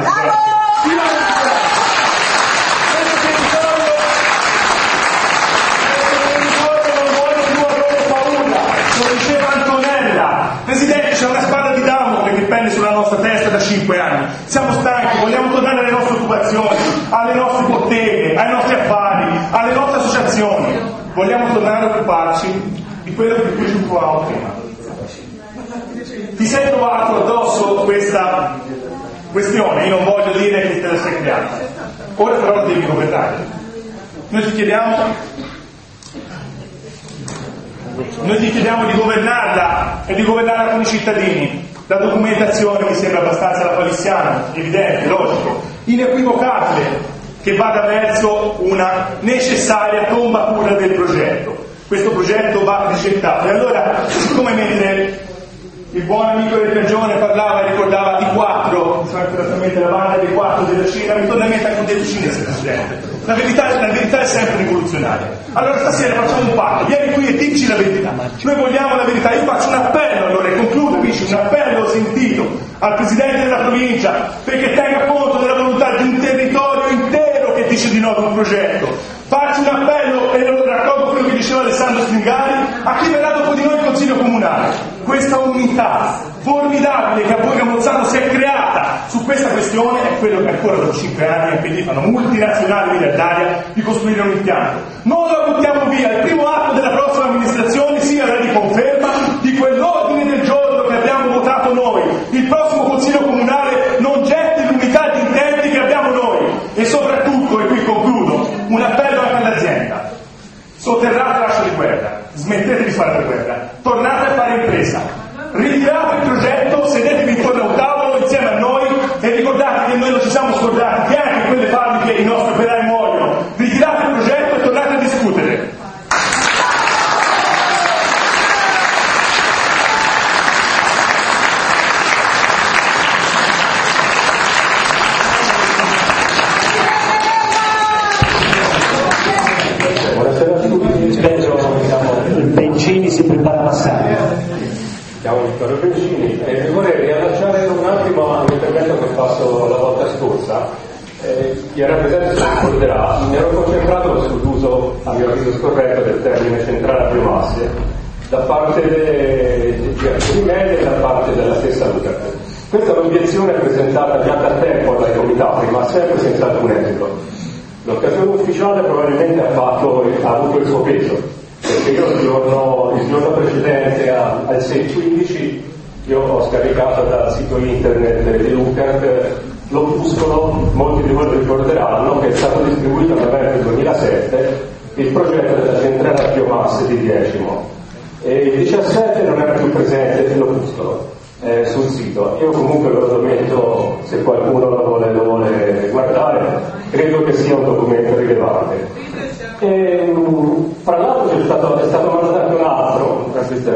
Questo territorio non vuole più avere paura, lo diceva Antonella. Presidente, c'è una spada di Damocle che pende sulla nostra testa da 5 anni. Siamo stanchi, vogliamo tornare alle nostre occupazioni, alle nostre botteghe, ai nostri affari, alle nostre associazioni. Vogliamo tornare a occuparci di quello di cui ci occupavamo prima. Ti sei trovato addosso questa questione, io non voglio dire che te la sei creata. Ora però la devi governare. Noi ti chiediamo di governarla e di governarla con i cittadini. La documentazione mi sembra abbastanza lapalissiana, evidente, logico, inequivocabile, che vada verso una necessaria tomba pura del progetto. Questo progetto va rigettato. E allora, siccome mentre il buon amico del Piagione parlava e ricordava i 4, anche esattamente la banda dei 4 della Cina, mi torna in mente anche un detto cinese, Presidente. La verità è sempre rivoluzionaria. Allora stasera facciamo un patto, vieni qui e dici la verità. Noi vogliamo la verità. Io faccio un appello, allora, e concludo, capisci, un appello sentito al Presidente della provincia perché tenga conto della volontà di un territorio intero che dice di no ad un progetto. Faccio un appello, e lo raccolgo quello che diceva Alessandro Stringari, a chi verrà dopo di noi il Consiglio Comunale. Questa unità formidabile che a Borgo Mozzano si è creata su questa questione è quello che ancora dopo 5 anni impediscono multinazionali miliardarie di costruire un impianto. Non la buttiamo via, il primo atto della prossima amministrazione sia la riconferma di quell'ordine del giorno che abbiamo votato noi. Il prossimo Consiglio Comunale non getti l'unità di intenti che abbiamo noi. E soprattutto, e qui concludo, un appello anche all'azienda: sotterrate l'ascia di guerra, smettete di fare la guerra, tornate a fare impresa, ritirate il progetto, sedetevi intorno a un tavolo insieme a noi e ricordate che noi non ci siamo scordati che anche in quelle fabbriche i nostri operai muoiono. Ritirate il progetto e tornate a discutere. Il Bencini si prepara a passare. Chiamo Vittorio Bencini e vorrei riallacciare un attimo all'intervento che ho fatto la volta scorsa. Chi era presente si ricorderà, mi ero concentrato sull'uso, a mio avviso scorretto, del termine centrale a biomasse da parte di alcuni media e da parte della stessa Luca. Questa è un'obiezione presentata già da tempo dai comitati, ma sempre senza alcun esito. L'occasione ufficiale probabilmente ha avuto il suo peso, perché io il giorno precedente al 6.15 io ho scaricato dal sito internet di Lucar l'opuscolo, molti di voi lo ricorderanno, che è stato distribuito a novembre del 2007, il progetto della centrale a biomasse di Diecimo. E il 17 non era più presente l'opuscolo sul sito. Io comunque lo metto, se qualcuno lo vuole guardare, credo che sia un documento rilevante. E, fra l'altro è stato mandato anche un altro,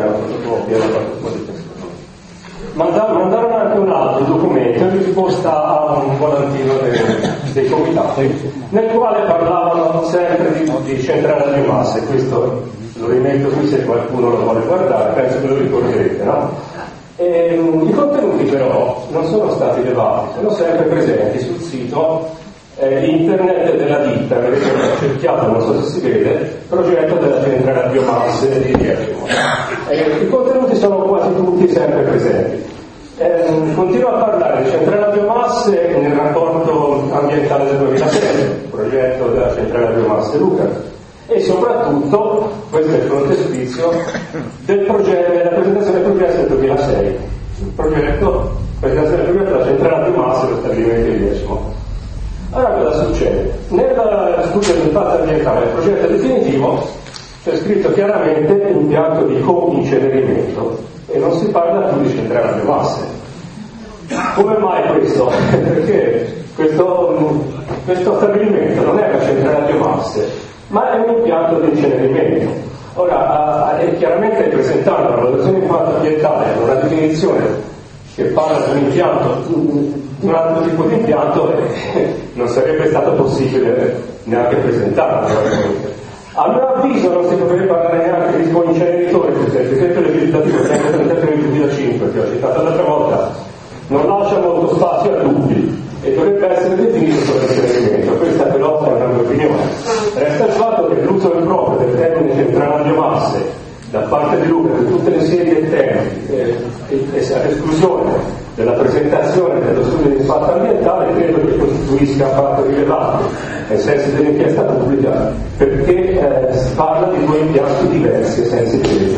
mandarono anche un altro documento in risposta a un volantino dei comitati, nel quale parlavano sempre di centrale a biomasse. Questo lo rimetto qui se qualcuno lo vuole guardare, penso che lo ricorderete, no? I contenuti però non sono stati levati, sono sempre presenti sul sito internet della ditta, vedete ho cerchiato, non so se si vede, progetto della centrale a biomasse di Diecimo. I contenuti sono quasi tutti sempre presenti. Continuo a parlare di centrale a biomasse nel rapporto ambientale del 2007, progetto della centrale a biomasse Luca, e soprattutto, questo è il frontespizio, della presentazione del progetto del 2006, il progetto, presentazione del progetto della centrale a biomasse dello stabilimento di Diecimo. Allora cosa succede? Nel studio di impatto ambientale del progetto definitivo c'è scritto chiaramente impianto di co-incenerimento e non si parla più di centrale a biomasse. Come mai questo? Perché questo stabilimento non è una centrale a biomasse, ma è un impianto di incenerimento. Ora, chiaramente presentando la valutazione di impatto ambientale una definizione che parla di un impianto, un altro tipo di impianto, non sarebbe stato possibile neanche presentarlo probabilmente. A mio avviso non si dovrebbe parlare neanche di co-inceneritore, perché il decreto legislativo 137 del 2005 che ho citato l'altra volta non lascia molto spazio a dubbi e dovrebbe essere definito come incenerimento. Questa però è una mia opinione. Resta il fatto che l'uso improprio del termine centrale a biomasse da parte di Luca per tutte le serie e tempi a esclusione della presentazione dello studio di impatto ambientale credo che costituisca un fatto rilevante ai sensi dell'inchiesta pubblica, perché si parla di due impianti diversi ai sensi dell'inchiesta.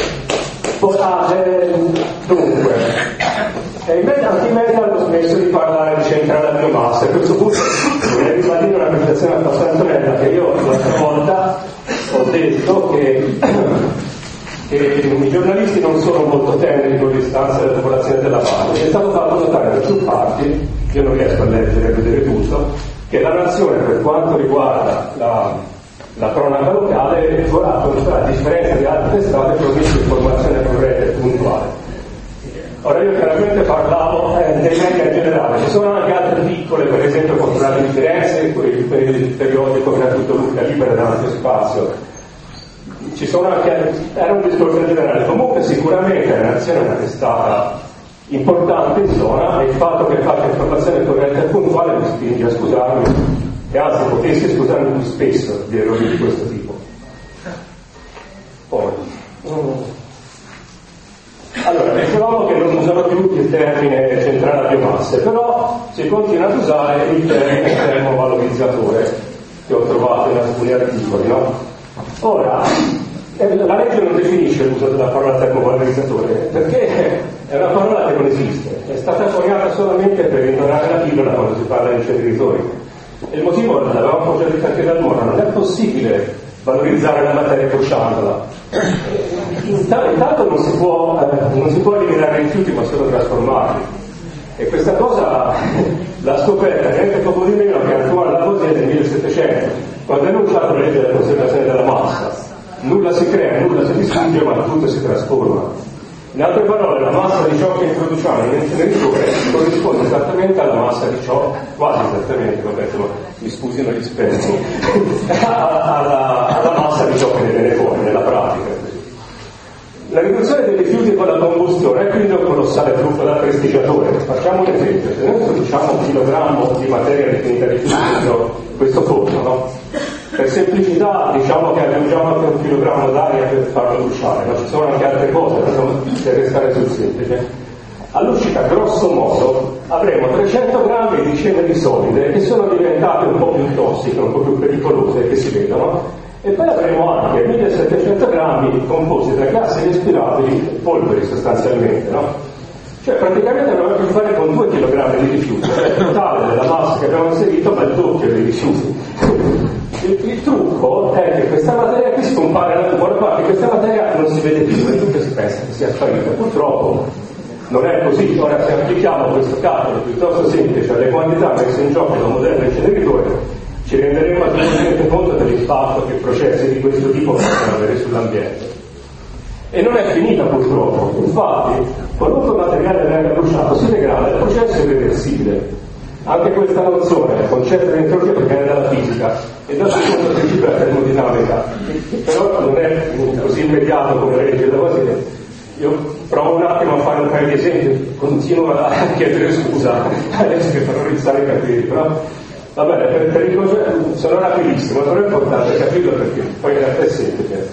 Dunque, anche i media hanno smesso di parlare di centrale a biomasse. A questo punto vorrei ribadire una presentazione abbastanza bella che io l'altra volta ho detto che i giornalisti non sono molto teneri con l'istanza della popolazione della valle. È stato fatto notare da più parti, io non riesco a leggere e a vedere tutto, che la nazione per quanto riguarda la cronaca locale a differenza di altre testate fornisce informazione corretta e puntuale. Ora io chiaramente parlavo dei media in generale, ci sono il periodico che ha avuto Luca Libera davanti allo spazio. Ci sono anche, era un discorso in generale, comunque sicuramente la Nazione è una testata importante in zona e il fatto che faccia informazione corretta e puntuale mi spinge a scusarmi e anzi potessi scusarmi più spesso di errori di questo tipo. Poi allora, dicevamo che non usano più il termine centrale a biomasse, però si continua ad usare il termine termovalorizzatore che ho trovato in alcuni articoli, no? Ora, la legge non definisce l'uso della parola termovalorizzatore perché è una parola che non esiste, è stata coniata solamente per ignorare la pillola quando si parla di inceneritori. E il motivo l'avevamo già detto anche dal Mora, non è possibile valorizzare la materia bruciandola. Intanto non si può eliminare i rifiuti ma solo trasformarli, e questa cosa l'ha scoperta niente poco di meno che Antoine Lavoisier nel 1700, quando ha enunciato la legge della conservazione della massa. Nulla si crea, nulla si distrugge, ma tutto si trasforma. In altre parole, la massa di ciò che introduciamo in inceneritore corrisponde esattamente alla massa di ciò, quasi esattamente, vabbè, mi scusino gli esperti, alla massa di ciò che ne viene fuori nella pratica. La riduzione dei rifiuti con la combustione è quindi un colossale trucco da prestigiatore. Facciamo un esempio: se noi introduciamo 1 chilogrammo di materia definita rifiuto dentro questo forno, no? Per semplicità diciamo che aggiungiamo anche 1 chilogrammo d'aria per farlo bruciare, ma ci sono anche altre cose, per restare sul semplice. All'uscita, grosso modo, avremo 300 grammi di ceneri solide che sono diventate un po' più tossiche, un po' più pericolose, che si vedono, e poi avremo anche 1700 grammi composti da gas respirabili, polveri sostanzialmente, no? Cioè praticamente abbiamo a che fare con 2 kg di rifiuti, cioè il totale della massa che abbiamo inserito, ma il doppio dei rifiuti. Il trucco è che questa materia qui scompare da buona parte, questa materia non si vede più e tutto si pensa che sia sparita. Purtroppo non è così. Ora, se applichiamo questo calcolo piuttosto semplice alle quantità messe in gioco da un modello inceneritore, ci renderemo assolutamente conto dell'impatto che processi di questo tipo possono avere sull'ambiente. E non è finita purtroppo, infatti qualunque materiale venga bruciato si degrada, il processo è irreversibile. Anche questa nozione, il concetto di entropia, viene dalla fisica e dal secondo principio della termodinamica, che però non è così immediato come la legge della Lavoisier. Io provo un attimo a fare un paio di esempi, continuo a chiedere scusa adesso che farò rizzare i capelli, però va bene, per il concetto sono rapidissimo, però è importante capirlo perché poi in realtà è semplice.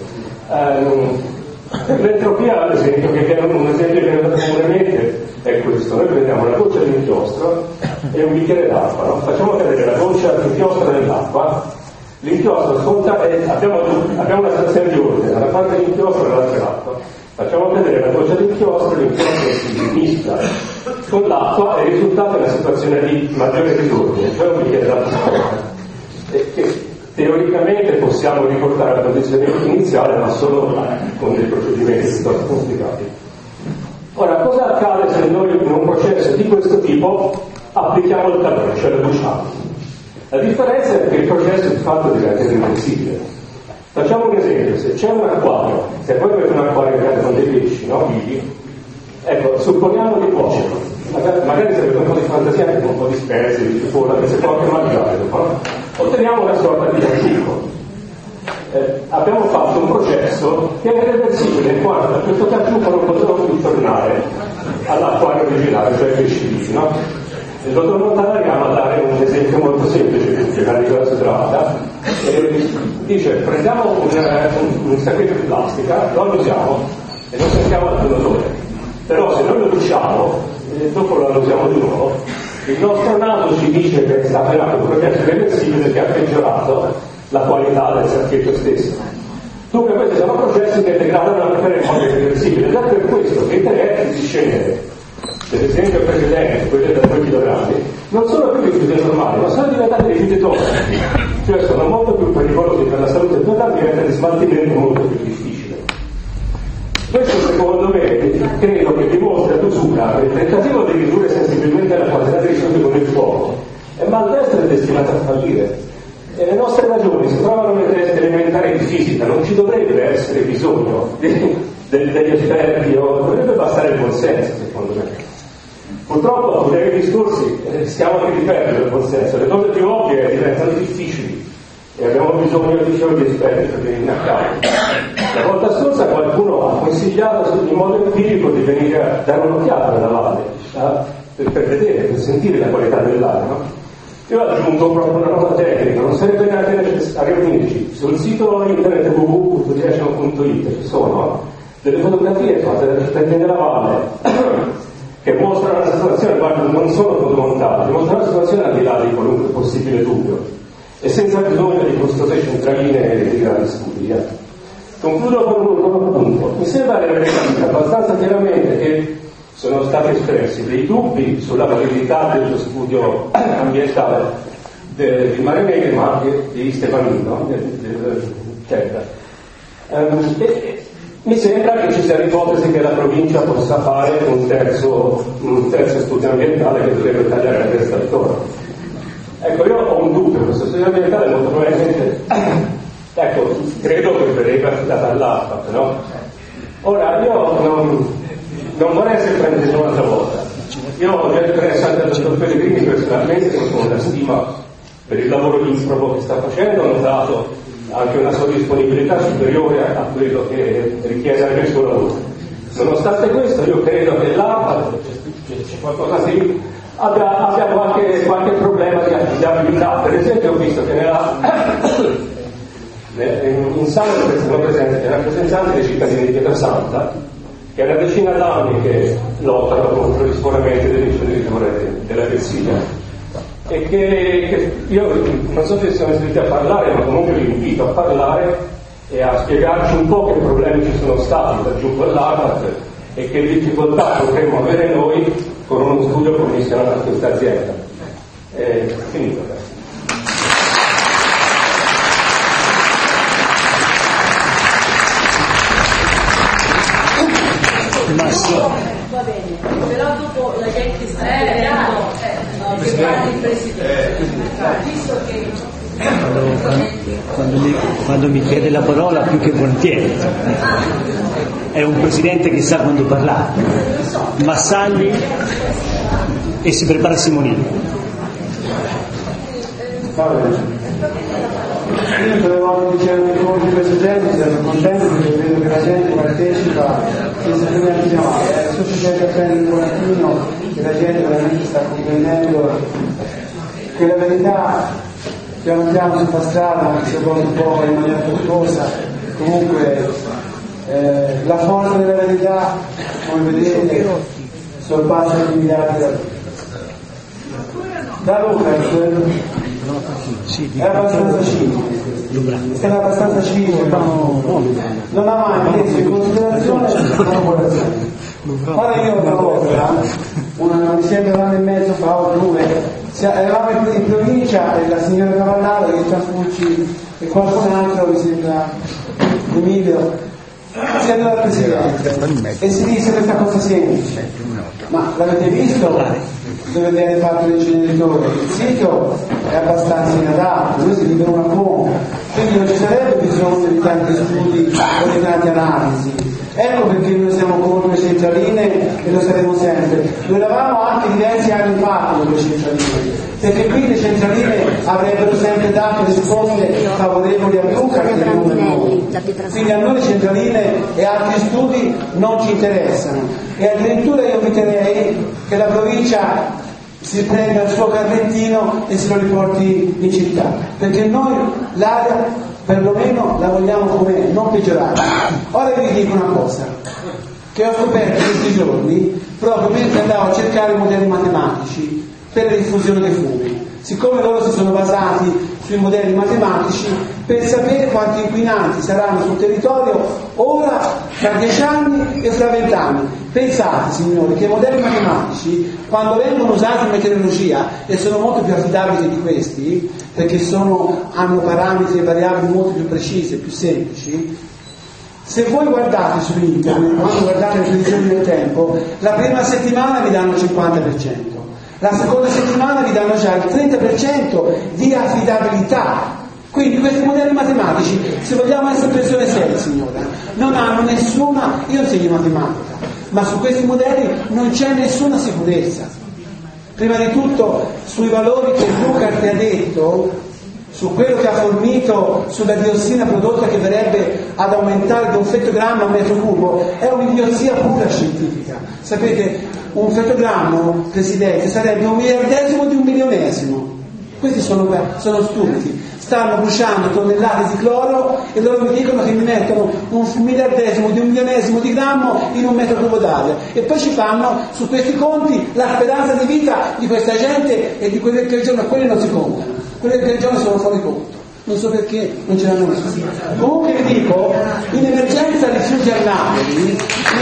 L'entropia, ad esempio, un esempio che viene dato comunemente è questo: noi prendiamo una goccia di inchiostro e un bicchiere d'acqua, no? Facciamo cadere la goccia di inchiostro nell'acqua, l'inchiostro sconta e abbiamo una situazione di ordine, da una parte l'inchiostro e dall'altra l'acqua. Facciamo cadere la goccia di inchiostro, l'inchiostro si mischia con l'acqua e il risultato è una situazione di maggiore disordine, cioè un bicchiere d'acqua che teoricamente possiamo riportare alla condizione iniziale, ma solo con dei procedimenti piuttosto complicati. Ora, cosa accade se noi in un processo di questo tipo applichiamo il calore, cioè lo bruciamo? La differenza è che il processo di fatto diventa irreversibile. Facciamo un esempio: se c'è un acquario, se poi avete un acquario grande con dei pesci, no? Vivi, ecco, supponiamo di cuocerlo, magari se avete un po' di fantasia anche un po' di spezie, di cipolla, che si può anche mangiare dopo, no? Otteniamo una sorta di asciugo. Abbiamo fatto un processo che è irreversibile, in quanto da questo tartufo non potremo più tornare all'acquario originale, cioè ai pesci vivi, no? Il dottor Montana arriva a dare un esempio molto semplice che la si tratta, dice: prendiamo un sacchetto di plastica, lo usiamo e non sentiamo alcun odore, però se noi lo bruciamo e dopo lo usiamo di nuovo, il nostro naso ci dice che sta avvenuto un processo irreversibile che ha peggiorato la qualità del sacchetto stesso. Dunque questi sono processi che degradano anche in modo irreversibile, ed è per questo che i reati di cenere, dell'esempio precedente, quelli da 2 kg, non sono più rifiuti normali, ma sono diventati rifiuti tossici, cioè sono molto più pericolosi per la salute e diventa di smaltimento molto più difficile. Questo secondo me credo che dimostra d'usura che il tentativo di ridurre sensibilmente la quantità di rifiuti con il fuoco è maldestro e destinato a fallire. E le nostre ragioni si trovano nei testi elementari di fisica, non ci dovrebbe essere bisogno degli esperti, o dovrebbe bastare il buon senso, secondo me. Purtroppo a vedere i discorsi rischiamo anche di perdere il consenso, le cose più ovvie diventano difficili e abbiamo bisogno di esperti per venire a capo. La volta scorsa qualcuno ha consigliato in modo empirico di venire a dare un'occhiata nella valle per vedere, per sentire la qualità dell'aria, no? Io ho aggiunto proprio una nota tecnica, non sarebbe neanche necessario unirci. Sul sito internet www.direction.it ci sono delle fotografie fatte dagli architetti della valle che mostrano la situazione, guarda, non sono fotomontate, mostrano la situazione al di là di qualunque possibile dubbio e senza bisogno di costose centraline e di grandi studi. Concludo con un punto. Mi sembra di aver capito abbastanza chiaramente che sono stati espressi dei dubbi sulla validità dello studio ambientale di Mare Negre, ma anche di Stefanino, del CETA. Mi sembra che ci sia l'ipotesi che la provincia possa fare un terzo studio ambientale che dovrebbe tagliare la testa al toro. Ecco, io ho un dubbio, questo studio ambientale molto probabilmente, ecco, credo che verrebbe affidata all'ARPA, no? Ora, io non vorrei essere frainteso un'altra volta. Io ho già espresso anche al dottor Pellegrini personalmente con la stima per il lavoro improbo che sta facendo, ho notato anche una sua disponibilità superiore a quello che richiede anche il suo lavoro. Nonostante questo io credo che l'ARPA c'è qualcosa di abbia qualche problema di affidabilità. Per esempio ho visto che in sala sono presenti dei rappresentanti dei cittadini di Pietrasanta che è una decina d'anni che lottano contro gli sforamenti dell'inceneritore della Versilia e che io non so se siamo sentiti a parlare, ma comunque vi invito a parlare e a spiegarci un po' che problemi ci sono stati da giù all'ARPA e che difficoltà potremmo avere noi con uno studio commissionato a questa azienda. Finito. Va bene, però dopo la gente sta che parli il Presidente, visto che quando mi chiede la parola più che volentieri, è un Presidente che sa quando parlare, Massalli e si prepara Simonini. Io volevo dire che come Presidente sono contento perché vedo che la gente partecipa senza prima chiamare, adesso ci c'è appena un pochettino che la gente veramente sta comprendendo che la verità piano piano si fa strada, anche se vuole un po' in maniera percorsa, comunque la forza della verità, come vedete, sorpassa i miliardi da Luca. È abbastanza cinico, è abbastanza cinico, non ha mai preso in considerazione la popolazione. Ora io una volta, mi sembra un anno e mezzo fa o due, eravamo in provincia e la signora Cavallaro e Cianfucci e qualcun altro, mi sembra Emilio, si andò dal Presidente e si disse questa cosa semplice: ma l'avete visto dove viene fatto l'inceneritore? Il sito è abbastanza inadatto, noi si vive una pompa, quindi non ci sarebbe bisogno di tanti studi o di tante analisi. Ecco perché noi siamo contro le centraline e lo saremo sempre. Lo eravamo anche diversi anni fa con le centraline, perché qui le centraline avrebbero sempre dato risposte favorevoli a Luca che non a noi. Quindi a noi le centraline e altri studi non ci interessano, e addirittura io inviterei che la provincia si prenda il suo carrettino e se lo riporti in città, perché noi l'area perlomeno la vogliamo com'è, non peggiorare. Ora vi dico una cosa che ho scoperto questi giorni proprio mentre andavo a cercare modelli matematici per la diffusione dei fumi. Siccome loro si sono basati sui modelli matematici per sapere quanti inquinanti saranno sul territorio ora, tra 10 anni e fra 20 anni. Pensate, signori, che i modelli matematici, quando vengono usati in meteorologia, e sono molto più affidabili di questi, perché hanno parametri e variabili molto più precise e più semplici, se voi guardate su internet, quando guardate le previsioni del tempo, la prima settimana vi danno il 50%. La seconda settimana vi danno già il 30% di affidabilità. Quindi questi modelli matematici, se vogliamo essere persone serie, signora, non hanno nessuna, io insegno matematica, ma su questi modelli non c'è nessuna sicurezza. Prima di tutto sui valori che Lucas ha detto, su quello che ha fornito sulla diossina prodotta che verrebbe ad aumentare da un fettogrammo a metro cubo, è un'idiozia pura scientifica. Sapete, un fettogrammo, Presidente, sarebbe 1/1000 di 1.000.000. Questi sono stupidi, stanno bruciando tonnellate di cloro e loro mi dicono che mi mettono 1/1000 di 1.000.000 di grammo in un metro cubo d'aria, e poi ci fanno su questi conti la speranza di vita di questa gente e di quelle che giorno, quelle non si contano, quelle che giorno sono fuori conto, non so perché non ce l'hanno messo. Comunque vi dico, in emergenza rifiuti a Napoli,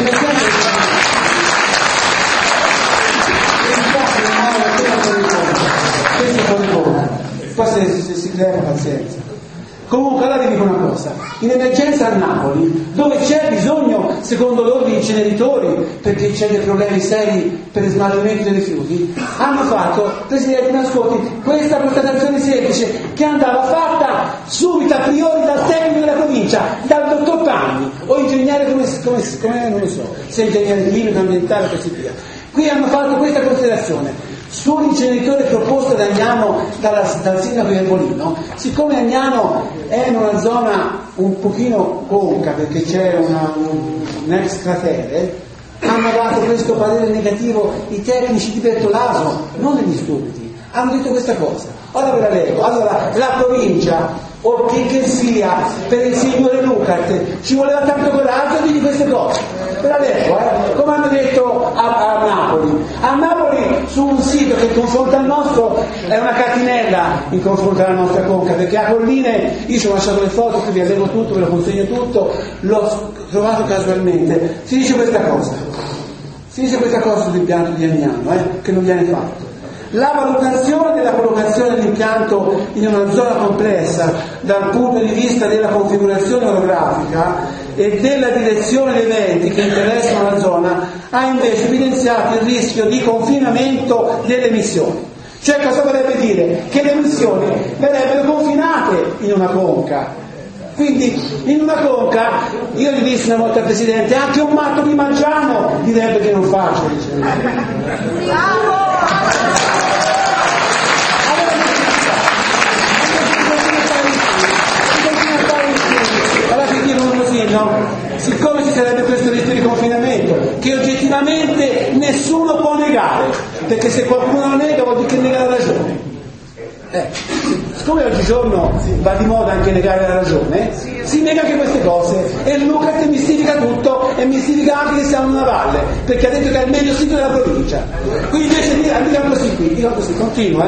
poi se si crea pazienza. Comunque allora vi dico una cosa, in emergenza a Napoli, dove c'è bisogno secondo loro di inceneritori perché c'è dei problemi seri per il smaltimento dei rifiuti, hanno fatto, Presidente, ascolti, questa constatazione semplice che andava fatta subito a priori dal tecnico della provincia, dal dottor Panni o ingegnere come non lo so, se ingegnere chimico, ambientale e così via. Qui hanno fatto questa considerazione. Sull'inceneritore proposto da Agnano dal sindaco di Erbolino, siccome Agnano è in una zona un pochino conca perché c'è un ex cratere, hanno dato questo parere negativo i tecnici di Bertolaso, non degli stupidi, hanno detto questa cosa. Ora ve la leggo. Allora la provincia, o che sia, per il signore Lucas ci voleva tanto coraggio di queste cose, ve la leggo, come hanno detto a Napoli su un sito che confronta il nostro, è una catinella in confronto alla nostra conca, perché a Colline, io ci ho lasciato le foto, vi leggo tutto, ve lo consegno tutto, l'ho trovato casualmente, si dice questa cosa sull'impianto di Agnano, che non viene fatto. La valutazione della collocazione dell'impianto in una zona complessa dal punto di vista della configurazione orografica e della direzione dei venti che interessano la zona ha invece evidenziato il rischio di confinamento delle emissioni. Cioè, cosa vorrebbe dire? Che le emissioni verrebbero confinate in una conca. Quindi in una conca, io gli dissi una volta al Presidente, anche un matto di Maggiano direbbe che non faccio. No? Siccome ci sarebbe questo rischio di confinamento che oggettivamente nessuno può negare, perché se qualcuno lo nega vuol dire che nega la ragione, siccome oggigiorno va di moda anche negare la ragione, si nega anche queste cose, e Luca che mistifica tutto e mistifica anche che siamo in una valle, perché ha detto che è il meglio sito della provincia. Quindi invece dica così, continua,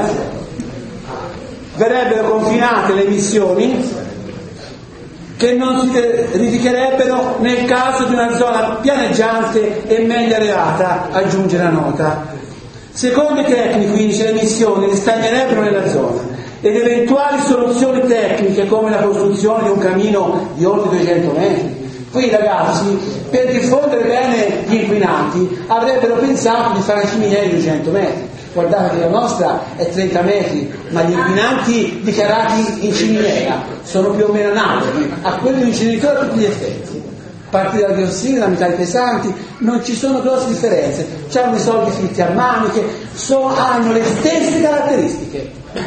verrebbero confinate le emissioni che non si verificherebbero nel caso di una zona pianeggiante e meglio areata, aggiunge la nota. Secondo i tecnici, quindi, le emissioni ristagnerebbero nella zona ed eventuali soluzioni tecniche come la costruzione di un cammino di oltre 200 metri. Qui ragazzi, per diffondere bene gli inquinanti, avrebbero pensato di fare una ciminiera di 200 metri. Guardate che la nostra è 30 metri, ma gli inquinanti dichiarati in ciminiera sono più o meno analoghi a quelli di un inceneritore a tutti gli effetti. A partire dalla diossina, da metalli pesanti, non ci sono grosse differenze. C'hanno i soldi fitti a maniche, hanno le stesse caratteristiche.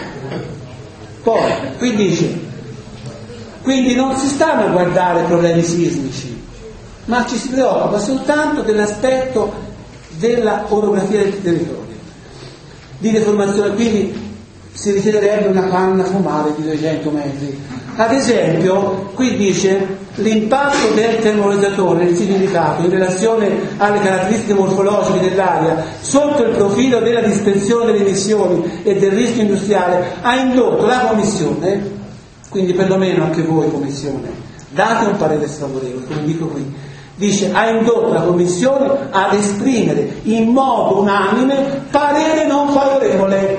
Poi, qui dice, quindi non si stanno a guardare problemi sismici, ma ci si preoccupa soltanto dell'aspetto della orografia del territorio. Di deformazione, quindi si ritirerebbe una canna fumare di 200 metri. Ad esempio, qui dice l'impatto del termoreggiatore nel sito indicato in relazione alle caratteristiche morfologiche dell'area sotto il profilo della dispersione delle emissioni e del rischio industriale ha indotto la Commissione, quindi perlomeno anche voi Commissione, date un parere sfavorevole, come dico qui. Dice, ha indotto la Commissione ad esprimere in modo unanime parere non favorevole.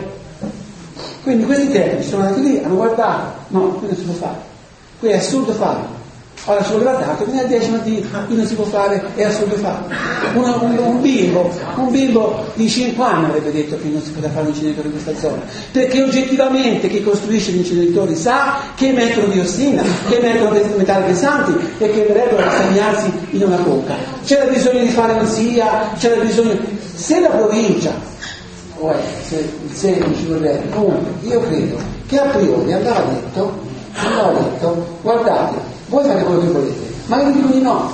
Quindi questi tecnici sono andati lì, hanno guardato, no, qui non si può fare, qui è assurdo farlo. Ora ci voleva dato, fino al 10 mattino, qui non si può fare, è assurdo farlo. Un bimbo di 5 anni avrebbe detto che non si poteva fare l'inceneritore in questa zona, perché oggettivamente chi costruisce gli inceneritori sa che mettono diossina, che mettono metalli pesanti e che dovrebbero rassegnarsi in una bocca. C'era bisogno di fare un SIA, c'era bisogno. Se la provincia, se il semplice vorrebbe, comunque, io credo che a priori andava detto, guardate, voi fate quello che volete, ma io vi dico di no.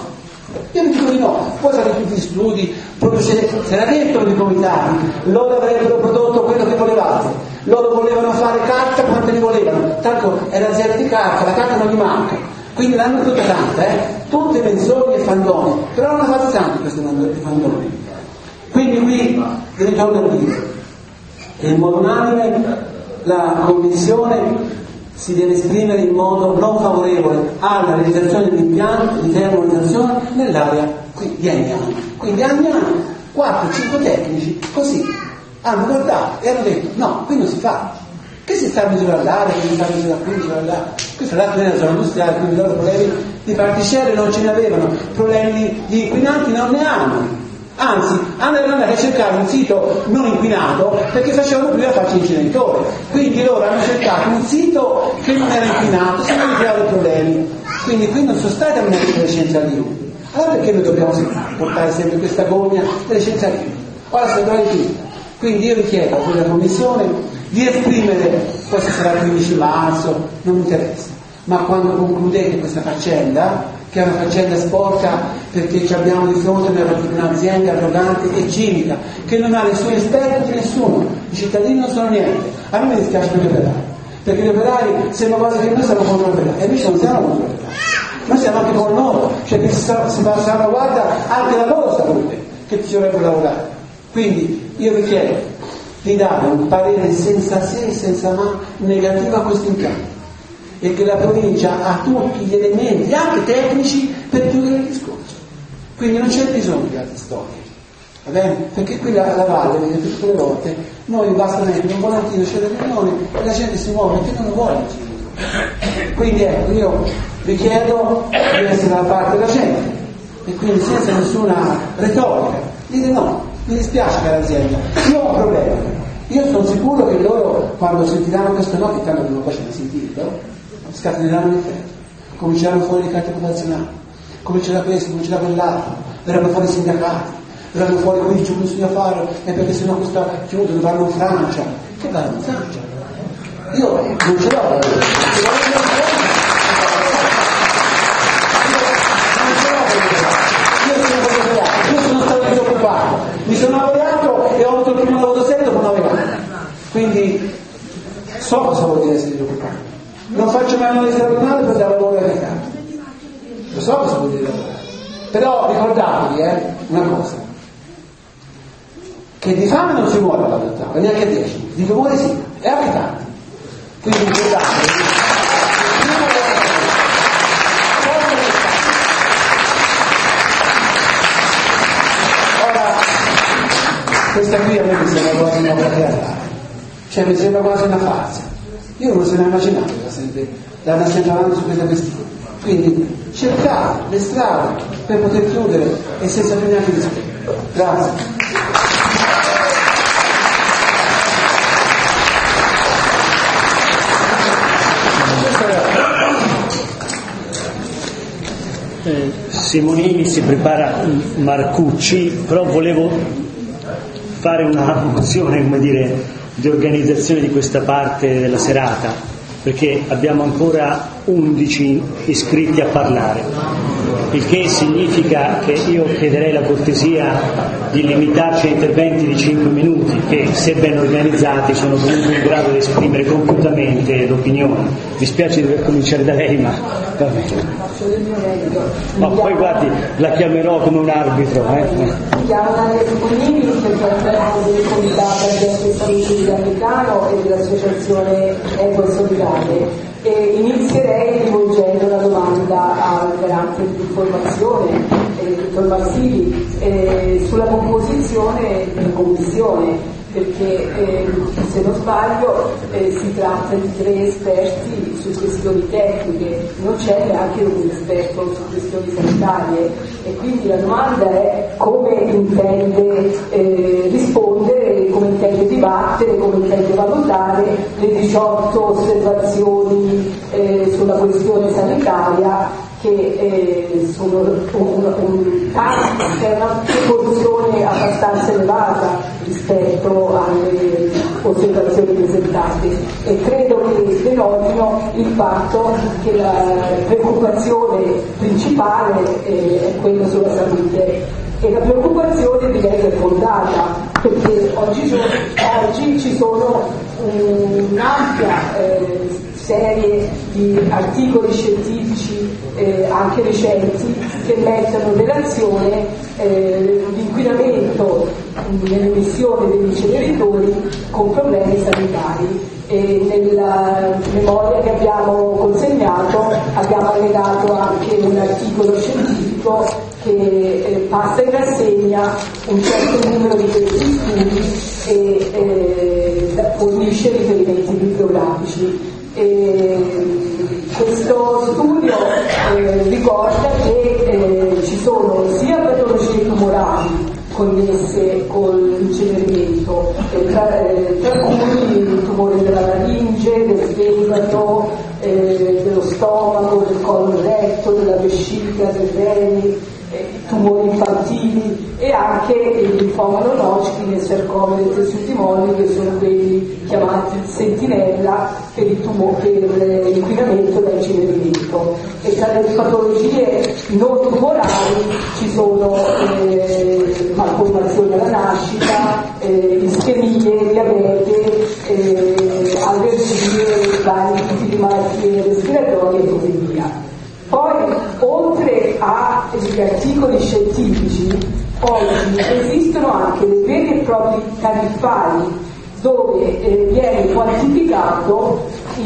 Voi fate tutti gli studi, producete, se era detto i comitati, loro avrebbero prodotto quello che volevate, loro volevano fare carta quante ne volevano, tanto è l'azienda di carta, la carta non gli manca, quindi l'hanno tutta tanta, tutte menzogne e fandoni, però non fate tanto queste fandoni. Quindi qui ritorno a dire che in modo unanime la Commissione si deve esprimere in modo non favorevole alla realizzazione dell'impianto di termovalorizzazione nell'area di Agnano. Quindi Agnano, 4-5 tecnici così hanno guardato e hanno detto no, qui non si fa. Che si sta a misurare l'area, che si sta a misurare qui, misurare là. Qui fra l'altro nella zona industriale, quindi loro problemi di particelle non ce ne avevano, problemi di inquinanti non ne hanno. Anzi, andavano a cercare un sito non inquinato perché facevano prima farci l'inceneritore. Quindi loro hanno cercato un sito che non era inquinato, se non creavano problemi. Quindi qui non sono stati a mettere delle centraline. Allora perché noi dobbiamo portare sempre questa gogna delle centraline? Ora si trova qui. Quindi io vi chiedo a quella commissione di esprimere, questo sarà il 15 marzo, non mi interessa, ma quando concludete questa faccenda, che è una faccenda sporca perché ci abbiamo di fronte un'azienda arrogante e cinica che non ha nessun esperto di nessuno, i cittadini non sono niente. A me mi dispiace per gli operai, perché gli operai sembra quasi che noi siamo contro gli operai, e invece non siamo contro gli operai, noi siamo anche con loro, cioè che si salvaguarda anche la loro salute che ci dovrebbero lavorare. Quindi io vi chiedo di dare un parere senza se e senza ma negativo a questo impianto e che la provincia ha tutti gli elementi, anche tecnici, per chiudere il discorso. Quindi non c'è bisogno di altre storie, va bene? Perché qui la valle, vedete, tutte le volte, noi basta mettere un volantino, c'è le riunioni e la gente si muove perché non lo vuole. Quindi ecco, io vi chiedo di essere dalla parte della gente e quindi senza nessuna retorica, dite no, mi dispiace cara azienda, io ho un problema. Io sono sicuro che loro, quando sentiranno questo no, che tanto prima o poi ce ne sentito, scateneranno l'effetto, cominceranno fuori le carte occupazionali, comincerà questo, comincerà quell'altro, verranno fuori i sindacati, verranno fuori qui giù bisogna farlo, e perché sennò questo chiude, lo vanno in Francia. Che vanno in Francia? Io non ce l'ho io sono stato disoccupato, mi sono laureato e ho avuto il primo lavoro serio dopo 9 anni, quindi so cosa vuol dire essere disoccupato. Non faccio mai una straordinaria per dare lavoro ai mercato. Lo so cosa vuol dire lavorare. Però ricordatevi una cosa, che di fame non si muore alla lottava, neanche a 10, di tumore sì, è abitanti. Quindi ricordatevi. Ora, questa qui a me mi sembra quasi una opera teatrale, cioè mi sembra quasi una farsa. Io non se ne ho immaginato da andare sempre avanti su questa questione. Quindi cercate le strade per poter chiudere e senza più neanche discutere. Grazie. Simonini si prepara Marcucci, però volevo fare una mozione, come dire, di organizzazione di questa parte della serata, perché abbiamo ancora 11 iscritti a parlare, il che significa che io chiederei la cortesia di limitarci a interventi di 5 minuti che, se ben organizzati, sono comunque in grado di esprimere compiutamente l'opinione. Mi spiace dover cominciare da lei, ma va bene. Ma poi guardi, la chiamerò come un arbitro. Chiamo Daniele Simonini, rappresentante del Comitato Agenti Storici di Capitano e dell'Associazione Eco e Solidale. E inizierei rivolgendo la domanda al garante di informazione, dottor Marsili, sulla composizione della commissione. perché se non sbaglio si tratta di 3 esperti su questioni tecniche, non c'è neanche un esperto su questioni sanitarie, e quindi la domanda è come intende rispondere, come intende dibattere, come intende valutare le 18 osservazioni sulla questione sanitaria, che sono c'è una proporzione abbastanza elevata rispetto alle osservazioni presentate, e credo che denotino il fatto che la preoccupazione principale è quella sulla salute, e la preoccupazione direi è fondata, perché oggi ci sono un'ampia serie di articoli scientifici anche recenti che mettono in relazione l'inquinamento nell'emissione degli inceneritori con problemi sanitari, e nella memoria che abbiamo consegnato abbiamo allegato anche un articolo scientifico che passa in rassegna un certo numero di questi studi e fornisce riferimenti bibliografici. Questo studio ricorda che ci sono sia patologie tumorali connesse con l'incenerimento, tra cui il tumore della laringe, del fegato, dello stomaco, del colon retto, della vescica, dei reni, tumori infantili, e anche il linfoma non Hodgkin e il sarcoma dei tessuti molli, che sono quelli chiamati sentinella per l'inquinamento da incenerimento. E tra le patologie non tumorali ci sono malformazioni alla nascita, ischemie, diabete, allergie, vari tipi di malattie respiratorie e così via. Poi, oltre agli articoli scientifici, oggi esistono anche dei veri e propri tariffari dove viene quantificato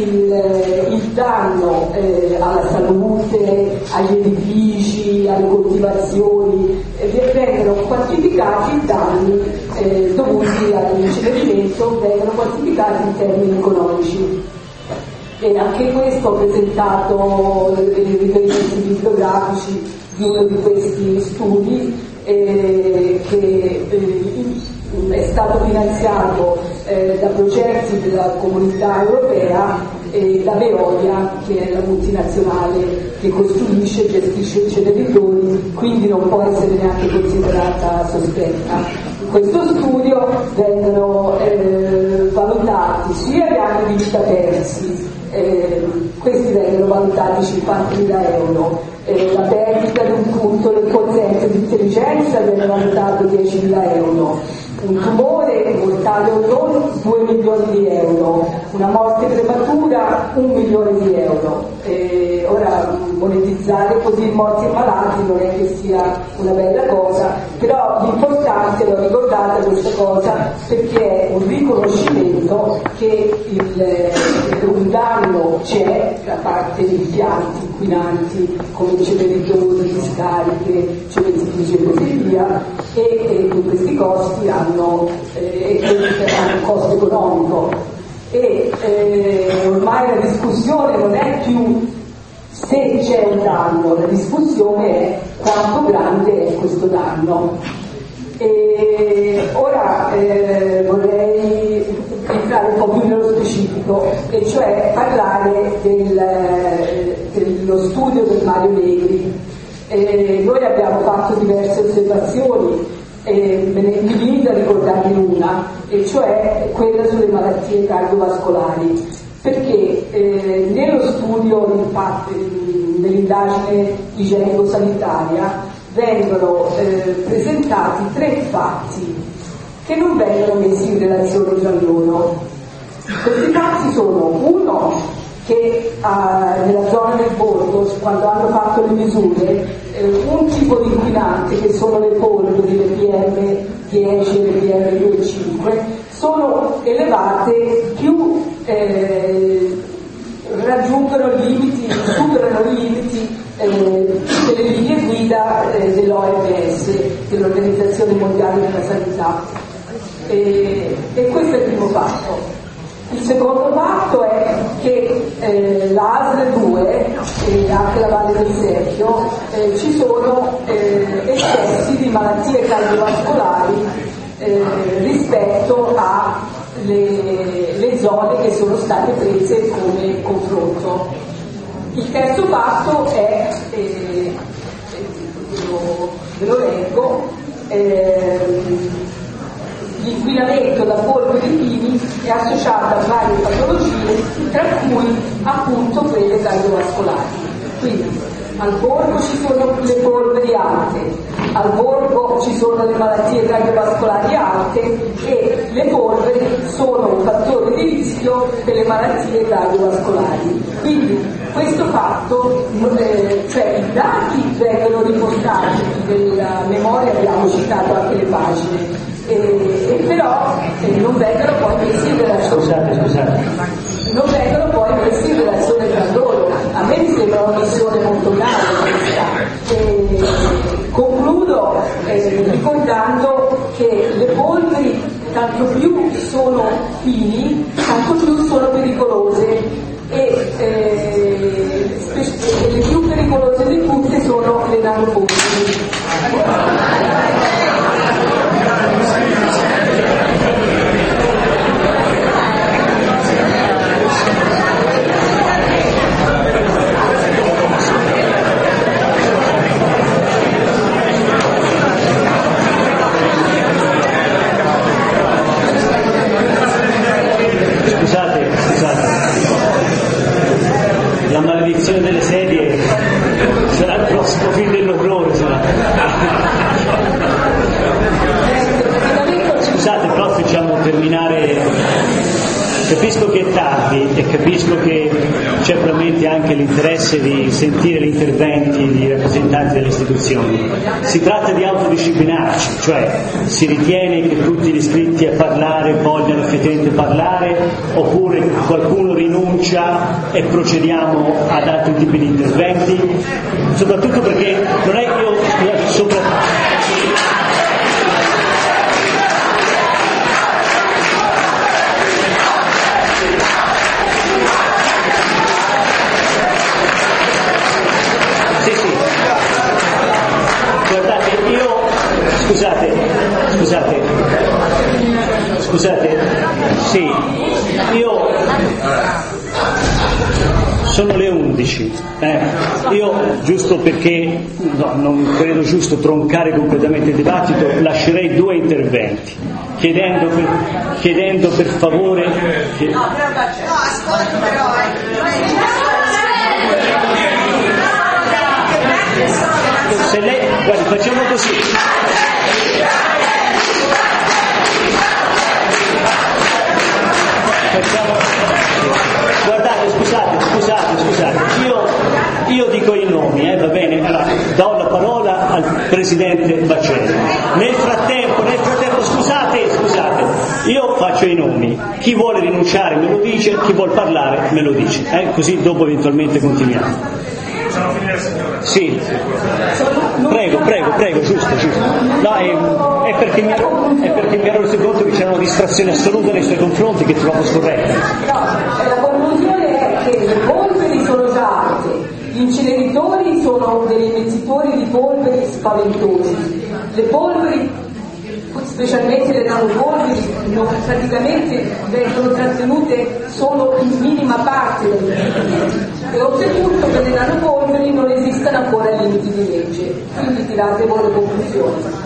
il danno alla salute, agli edifici, alle coltivazioni, vengono quantificati i danni dovuti all'incenerimento, vengono quantificati in termini economici. E anche questo ho presentato dei riferimenti bibliografici di uno di questi studi che è stato finanziato da progetti della Comunità Europea e da Veolia, che è la multinazionale che costruisce e gestisce i inceneritori, quindi non può essere neanche considerata sospetta. In questo studio vengono valutati sia gli anni di vita persi, questi vengono valutati 50.000 euro, la perdita di un punto del quoziente di intelligenza viene valutato 10.000 euro, un tumore mortale o non 2 milioni di euro, una morte prematura 1 milione di euro. Ora monetizzare così morti e malati non è che sia una bella cosa, però l'importante, l'ho ricordata questa cosa, perché è un riconoscimento che un danno c'è da parte di impianti inquinanti come inceneritori, discariche, cementifici e così via, e questi costi hanno un costo economico, e ormai la discussione non è più se c'è un danno, la discussione è quanto grande è questo danno. E ora vorrei entrare un po' più nello specifico, e cioè parlare dello studio del Mario Negri. Noi abbiamo fatto diverse osservazioni, mi limito a ricordarne una, e cioè quella sulle malattie cardiovascolari, perché nello studio nell'indagine igienico-sanitaria vengono presentati 3 fatti che non vengono messi in relazione tra loro. Questi fatti sono: uno, che nella zona del borgo, quando hanno fatto le misure, un tipo di inquinante, che sono le polveri, le PM10 e le PM2,5, sono elevate più, raggiungono limiti, superano i limiti delle linee guida dell'OMS, dell'Organizzazione Mondiale della Sanità. E questo è il primo fatto. Il secondo fatto è che la ASL 2 e anche la Valle del Serchio ci sono eccessi di malattie cardiovascolari rispetto alle zone che sono state prese come confronto. Il terzo fatto è, ve lo leggo, l'inquinamento da polveri fini è associato a varie patologie, tra cui appunto quelle cardiovascolari. Quindi al borgo ci sono le polveri alte, al borgo ci sono le malattie cardiovascolari alte e le polveri sono un fattore di rischio per le malattie cardiovascolari. Quindi questo fatto, cioè i dati vengono riportati nella memoria, abbiamo citato anche le pagine, e però non vengono poi messi in relazione. Non vengono poi messi in relazione tra loro. A me mi sembra una missione molto grande questa. Concludo ricordando che le polveri, tanto più sono fini, tanto più sono pericolose, e le più pericolose di tutte sono le nanopolveri. La maledizione delle sedie sarà il prossimo film dell'orrore, sarà. Scusate, però facciamo terminare. Capisco che è tardi e capisco che c'è probabilmente anche l'interesse di sentire gli interventi di rappresentanti delle istituzioni. Si tratta di autodisciplinarci, cioè si ritiene che tutti gli iscritti a parlare vogliano effettivamente parlare, oppure qualcuno rinuncia e procediamo ad altri tipi di interventi, soprattutto perché non è che io Scusate, sì, io sono le 11, io giusto perché non credo giusto troncare completamente il dibattito, lascerei 2 interventi, chiedendo per favore che... No, ascolti però, se lei, guardi, facciamo così. Guardate, scusate, io dico i nomi, va bene? Allora, do la parola al Presidente Baccelli. Nel frattempo, scusate, io faccio i nomi. Chi vuole rinunciare me lo dice, chi vuole parlare me lo dice, così dopo eventualmente continuiamo. Sì, prego, giusto. No, è perché mi ero reso conto che c'era una distrazione assoluta nei suoi confronti che trovavo scorretta. No, la conclusione è che le polveri sono già alte, gli inceneritori sono degli immettitori di polveri spaventosi, le polveri, specialmente le nanopolveri, praticamente vengono trattenute solo in minima parte del limite, e oltretutto per le nanopolveri non esistono ancora limiti di legge, quindi tirate voi le conclusioni.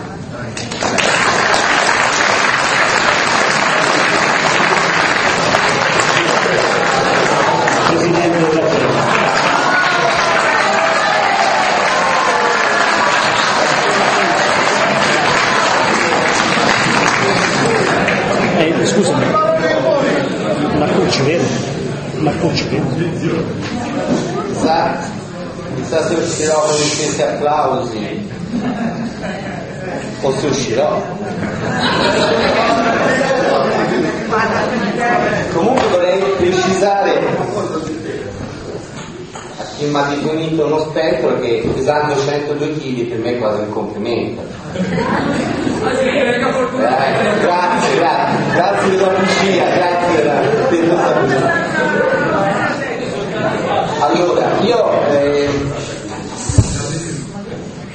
Scusami, Marcucci, vero? Chissà se uscirò con gli stessi applausi o se uscirò. Comunque vorrei precisare a chi mi ha definito uno spettro che pesando 102 kg per me è quasi un complimento. Grazie.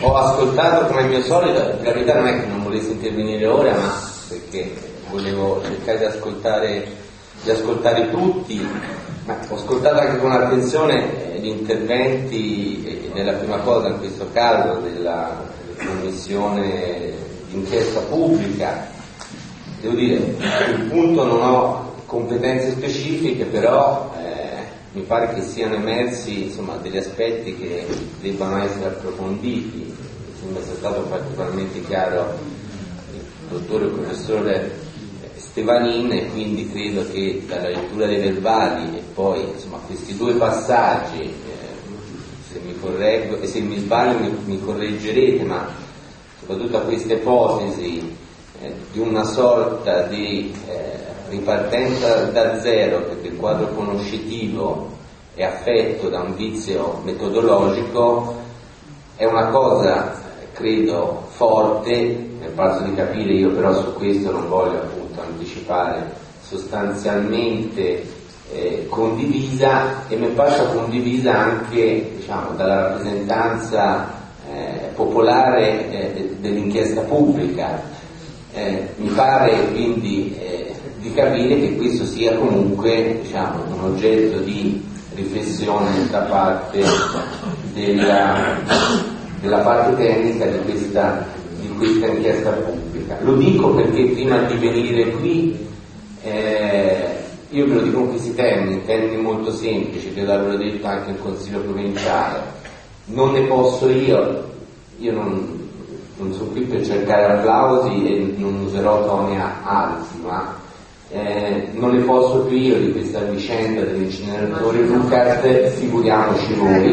ho ascoltato come al mio solito, in realtà non è che non volessi intervenire ora, ma perché volevo cercare di ascoltare tutti, ma ho ascoltato anche con attenzione gli interventi della prima cosa, in questo caso, della commissione d'inchiesta pubblica. Devo dire, sul punto non ho competenze specifiche, però mi pare che siano emersi insomma degli aspetti che debbano essere approfonditi. Mi sembra sia stato particolarmente chiaro il dottore e professore Stevanin, e quindi credo che dalla lettura dei verbali e poi insomma questi due passaggi, se mi correggo e se mi sbaglio mi correggerete, ma soprattutto a questa ipotesi di una sorta di ripartenza da zero, perché il quadro conoscitivo è affetto da un vizio metodologico, è una cosa credo forte, nel caso di capire. Io però su questo non voglio appunto anticipare, sostanzialmente condivisa, e mi pare condivisa anche diciamo dalla rappresentanza popolare dell'inchiesta pubblica. Mi pare quindi di capire che questo sia comunque diciamo un oggetto di riflessione da parte della parte tecnica di questa inchiesta pubblica. Lo dico perché prima di venire qui io ve lo dico con questi termini molto semplici, che l'avevo detto anche in Consiglio provinciale. Non ne posso io non sono qui per cercare applausi e non userò toni alti, ma non ne posso più io di questa vicenda dell'inceneritore Lucas, figuriamoci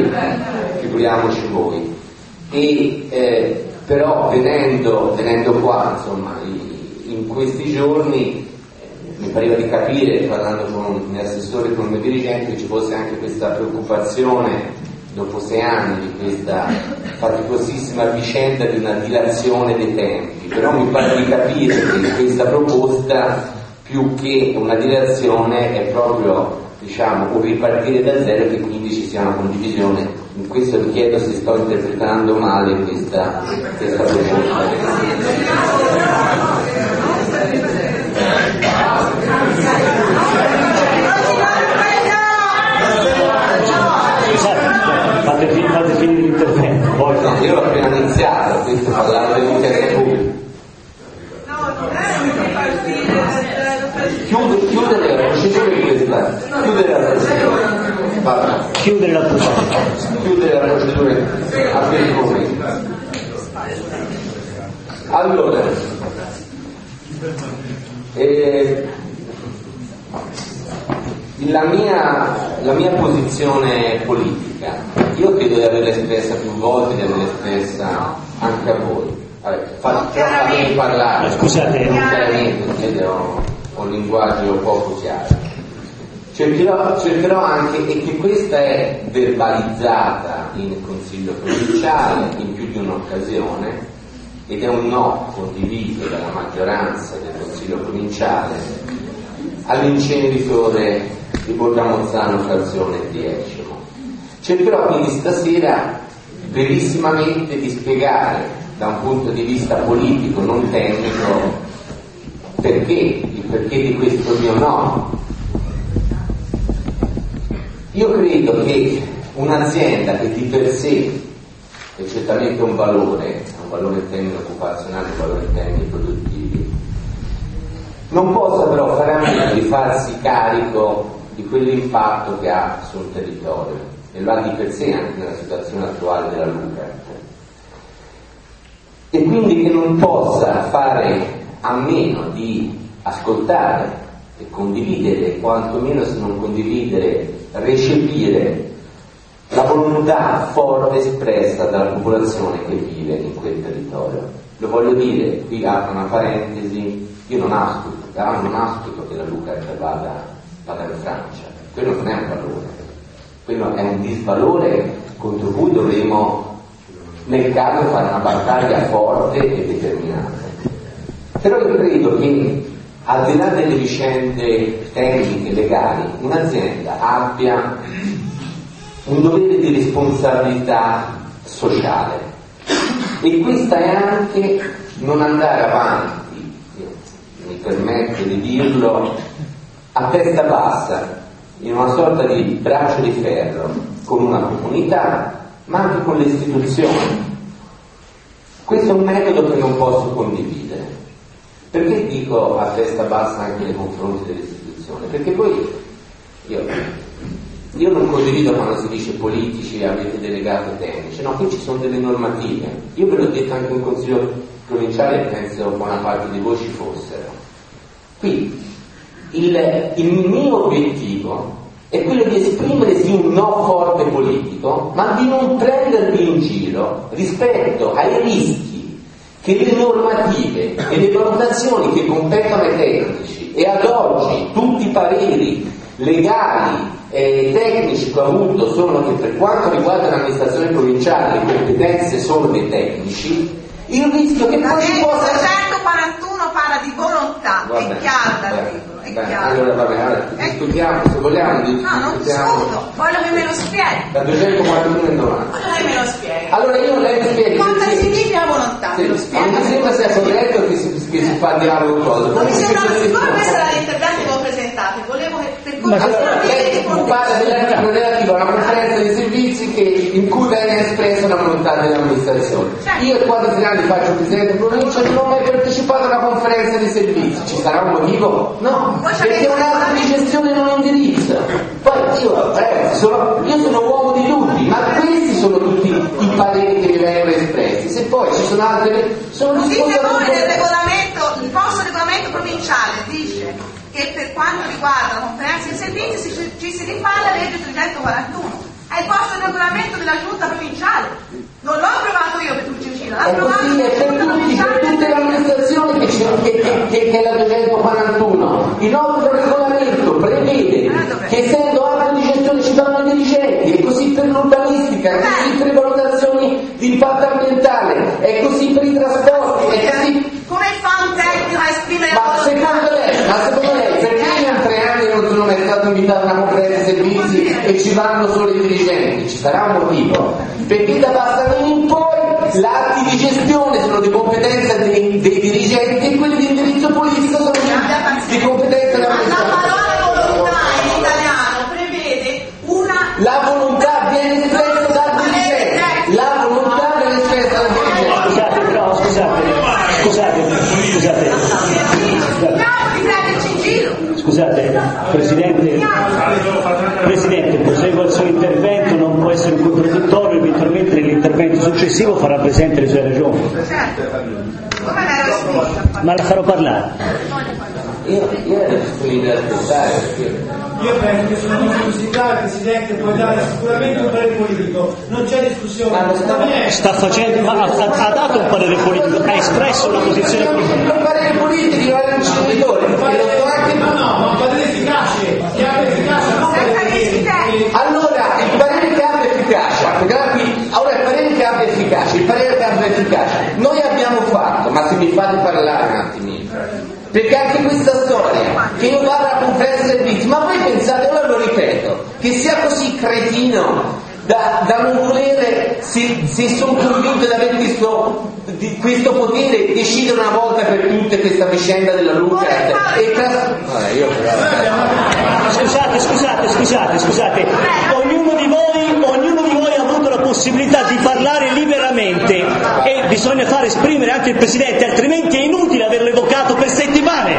voi. E però venendo qua insomma in questi giorni mi pareva di capire, parlando con un assessore, con il mio dirigente, che ci fosse anche questa preoccupazione dopo 6 anni di questa faticosissima vicenda di una dilazione dei tempi. Però mi pare di capire che questa proposta, più che una dilazione, è proprio diciamo un ripartire da zero, che quindi ci sia una condivisione. In questo vi chiedo se sto interpretando male questa proposta. Fate finire l'intervento. Poi no, io ho appena iniziato, questo parlando dell'intervento pubblico. Chiudere la procedura di questa. Chiudere la procedura a questo momento. Allora, la mia posizione politica, io credo di averla espressa più volte, di averla espressa anche a voi. Fatemi parlare. Scusate, non chiaramente, perché ho un linguaggio poco chiaro. Cercherò anche, e che questa è verbalizzata in Consiglio provinciale in più di un'occasione, ed è un no condiviso dalla maggioranza del Consiglio provinciale, all'inceneritore di Borgamozzano, frazione di Escimo. Cercherò quindi stasera brevissimamente di spiegare da un punto di vista politico, non tecnico, il perché di questo mio no. Io credo che un'azienda che di per sé è certamente un valore in termini occupazionali, un valore in termini produttivi, non possa però fare a meno di farsi carico di quell'impatto che ha sul territorio, e lo ha di per sé anche nella situazione attuale della Lucas, e quindi che non possa fare a meno di ascoltare e condividere, quantomeno se non condividere, recepire la volontà forte espressa dalla popolazione che vive in quel territorio. Lo voglio dire, qui apro una parentesi, io non auspico che la Lucas vada in Francia, quello non è un valore, quello è un disvalore contro cui dovremo nel caso fare una battaglia forte e determinata. Però io credo che al di là delle vicende tecniche, legali, un'azienda abbia un dovere di responsabilità sociale, E questa è anche non andare avanti, mi permetto di dirlo, a testa bassa, in una sorta di braccio di ferro con una comunità, ma anche con le istituzioni. Questo è un metodo che non posso condividere. Perché dico a testa bassa anche nei confronti delle istituzioni? Perché poi io non condivido quando si dice politici avete delegato tecnici, no, qui ci sono delle normative. Io ve l'ho detto anche in consiglio provinciale, penso buona parte di voi ci fossero. Qui il mio obiettivo è quello di esprimere sì un no forte politico, ma di non prendervi in giro rispetto ai rischi che le normative e le valutazioni che competono ai tecnici, e ad oggi tutti i pareri legali e tecnici che ho avuto sono che per quanto riguarda l'amministrazione provinciale le competenze sono dei tecnici, il rischio che poi si possa... 141 parla di volontà, è chiaro. Allora va bene, discutiamo, se vogliamo non discuto, voglio che me lo spieghi. Da 241 in avanti. Voglio che me lo spieghi. Allora lei mi spieghi. Quanta significa volontà? Me lo spieghi. Non mi sembra sia corretto che si fa dialogo cosa. Non mi sembra, siccome questo era l'intervento che ho presentato, volevo che per lei parla dell'articolo relativo a una conferenza dei servizi in cui viene espressa la volontà dell'amministrazione. Io qua di 3 anni faccio presidente provincia, non ho mai partecipato a una conferenza dei servizi. Ci sarà un motivo? No. Perché è un atto di gestione non indirizzo. Poi io sono uomo di tutti, ma questi sono tutti i pareri che mi vengono espressi. Se poi ci sono altre, sono disposto a... nel regolamento, il vostro regolamento provinciale dice che per quanto riguarda la conferenza dei servizi ci si rifà alla legge 341. È il vostro regolamento della giunta provinciale. Non l'ho approvato io per tutti i l'ha approvato per tutte le amministrazioni che è la 241. Il nostro regolamento prevede che essendo atto di gestione ci fanno i dirigenti, è così per l'urbanistica, è così per le valutazioni di impatto ambientale, è così per i trasporti, è così. Come fa un tecnico a esprimere ma secondo lei perché io in 3 anni non sono mai stato invitato a una conferenza di servizi e ci vanno solo i dirigenti? Ci sarà un motivo, perché da Bassanini in poi l'atti di gestione sono di competenza dei dirigenti e quelli di indirizzo politico sono di competenza dell'amministrazione. La parola volontà in italiano prevede una... La volontà viene espressa dal dirigente, la volontà viene espressa dal dirigente. Scusate, Presidente, prosegue il suo intervento, non può essere un contraddittorio, eventualmente nell'intervento successivo farà presente le sue ragioni. Ma la farò parlare. Io penso che sulla necessità il Presidente può dare sicuramente un parere politico, non c'è discussione. Sta facendo, ma ha dato un parere politico, ha espresso una posizione politica. Un parere politico non è un sceglitore, ma un parere efficace, che abbia efficacia, non allora il parere che abbia efficacia, il parere che abbia efficacia, noi abbiamo fatto, ma se mi fate parlare un attimino, perché anche questa storia che io vada a conferenza servizi, ma voi pensate, ora lo ripeto, che sia così cretino da non volere, se sono convinto di avere questo potere, decidere una volta per tutte questa vicenda della Luca Scusate, ognuno di voi ha avuto la possibilità di parlare liberamente e bisogna far esprimere anche il Presidente, altrimenti è inutile averlo evocato per settimane.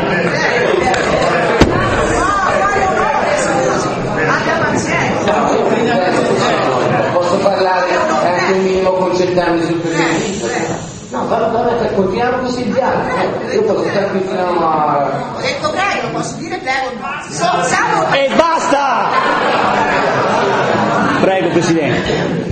Posso parlare anche un minimo concentrandomi sul Presidente? No, vabbè, continuiamo così il dialogo. Io posso stare qui fino a... Ho detto prego, posso dire prego. E basta! Prego, Presidente.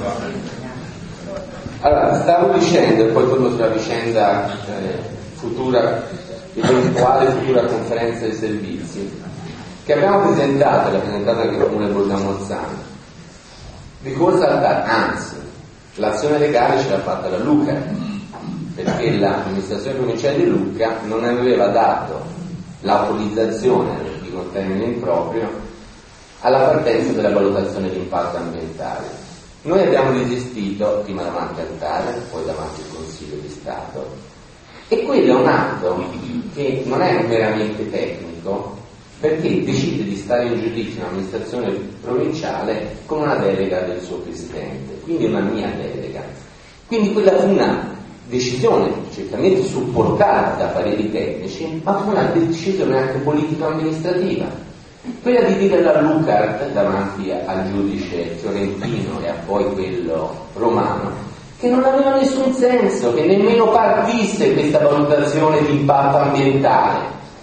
Allora, stavo dicendo, e poi torno sulla vicenda futura, eventuale futura conferenza dei servizi, che abbiamo presentato, l'ha presentata anche il Comune Bolzano-Mozzano, ricorso al TAR, anzi, l'azione legale ce l'ha fatta la Luca, perché l'amministrazione provinciale di Lucca non aveva dato l'autorizzazione, dico il termine improprio, alla partenza della valutazione di impatto ambientale. Noi abbiamo resistito prima davanti al TAR, poi davanti al Consiglio di Stato, e quello è un atto che non è meramente tecnico, perché decide di stare in giudizio in un'amministrazione provinciale con una delega del suo presidente, quindi una mia delega. Quindi quella fu una decisione certamente supportata da pareri tecnici, ma fu una decisione anche politico-amministrativa. Quella di dire la Lucart davanti al giudice fiorentino e a poi quello romano, che non aveva nessun senso, che nemmeno partisse questa valutazione di impatto ambientale,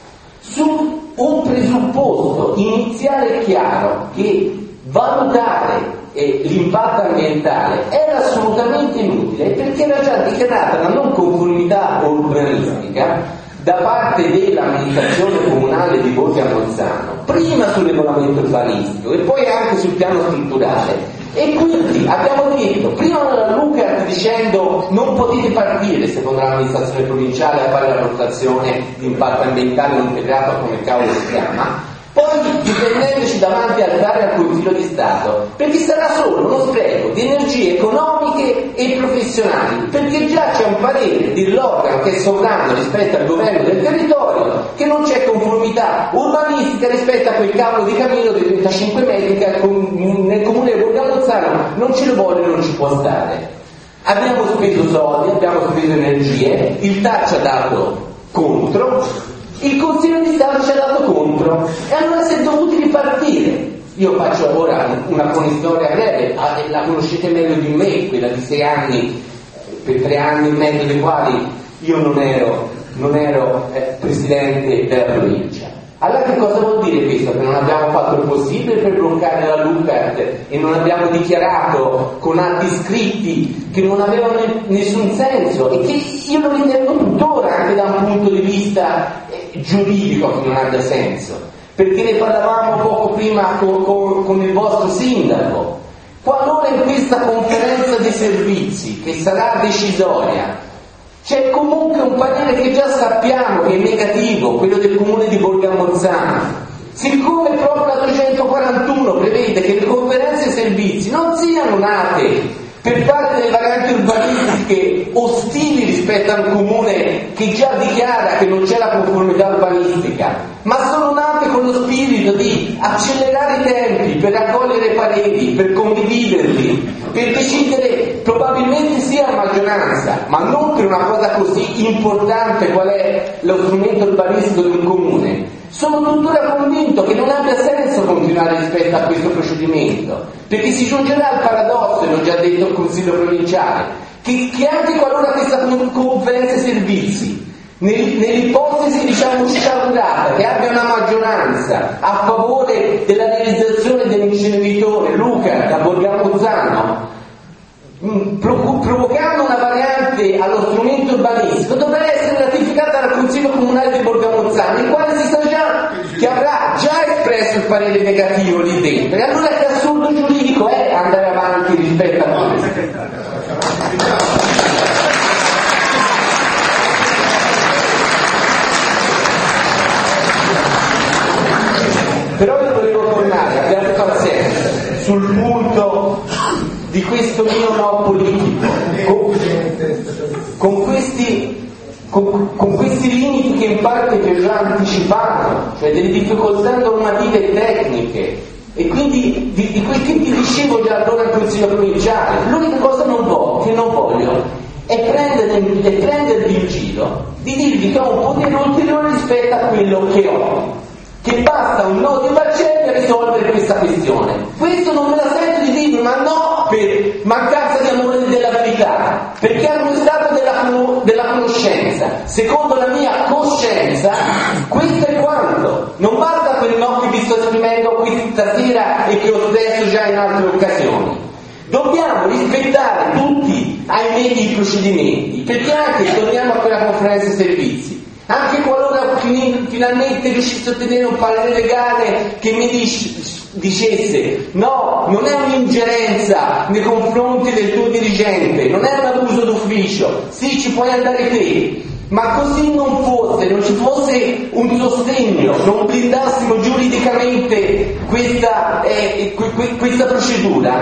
su un presupposto iniziale chiaro che valutare l'impatto ambientale era assolutamente inutile, perché era già dichiarata la non conformità urbanistica da parte dell'amministrazione comunale di Borgo a Bolzano, prima sul regolamento urbanistico e poi anche sul piano strutturale. E quindi abbiamo detto, prima la Lucart dicendo non potete partire secondo l'amministrazione provinciale a fare la valutazione di impatto ambientale non integrato, come cavolo si chiama, poi difendendoci davanti al TAR e al Consiglio di Stato, perché sarà solo uno spreco di energie economiche e professionali, perché già c'è un parere dell'organo che è sovrano rispetto al governo del territorio, che non c'è conformità urbanistica rispetto a quel cavolo di cammino di 35 metri che nel comune di Borgo a Bolzano non ce lo vuole, non ci può stare. Abbiamo speso soldi, abbiamo speso energie, il TAR ci ha dato contro, il Consiglio di Stato ci ha dato contro, e allora si è dovuti ripartire. Io faccio ora una cronistoria breve, la conoscete meglio di me, quella di 6 anni, per 3 anni e mezzo dei quali io non ero presidente della provincia. Allora che cosa vuol dire questo? Che non abbiamo fatto il possibile per bloccare la Lucart e non abbiamo dichiarato con atti scritti che non avevano nessun senso, e che io lo ritengo tuttora anche da un punto di vista giuridico che non abbia senso, perché ne parlavamo poco prima con il vostro sindaco. Qualora in questa conferenza dei servizi, che sarà decisoria, c'è comunque un parere che già sappiamo che è negativo, quello del comune di Borgo a Bolzano, siccome proprio la 241 prevede che le conferenze servizi non siano nate per fare delle varianti urbanistiche ostili rispetto a un comune che già dichiara che non c'è la conformità urbanistica, ma sono nate con lo spirito di accelerare i tempi per raccogliere pareri, per condividerli, per decidere probabilmente sia a maggioranza, ma non per una cosa così importante qual è lo strumento urbanistico di un comune. Sono tuttora convinto che non abbia senso continuare rispetto a questo procedimento, perché si giungerà al paradosso, e l'ho già detto il Consiglio provinciale, che anche qualora questa conferenza servizi, nell'ipotesi diciamo sciagurata, che abbia una maggioranza a favore della realizzazione dell'inceneritore Lucart a Borgo a Bolzano, provocando una variante allo strumento urbanistico, dovrà essere ratificata dal Consiglio Comunale di Borgo a Bolzano, il quale si sa già che avrà già espresso il parere negativo lì dentro. E allora che assurdo giuridico è andare avanti rispetto a questo? Però io volevo tornare, abbiate pazienza, sul punto di questo mio no politico, con questi limiti che in parte vi ho già anticipato, cioè delle difficoltà normative e tecniche, e quindi di quel che ti dicevo già allora al Consiglio provinciale. L'unica cosa che non voglio è prendervi in giro, di dirvi che ho un potere ulteriore rispetto a quello che ho, che basta un no di Baccelli a risolvere questa questione. Questo non me la sento di dirmi, ma no per mancanza di amore della verità, perché hanno stato della conoscenza. Secondo la mia coscienza, questo è quanto. Non basta quel no che vi sto esprimendo qui stasera e che ho espresso già in altre occasioni. Dobbiamo rispettare tutti ai medi i procedimenti, perché anche, torniamo a quella conferenza servizi, anche qualora finalmente riuscisse a ottenere un parere legale che mi dicesse no, non è un'ingerenza nei confronti del tuo dirigente, non è un abuso d'ufficio, sì, ci puoi andare te, ma così non ci fosse un sostegno, non blindassimo giuridicamente questa procedura,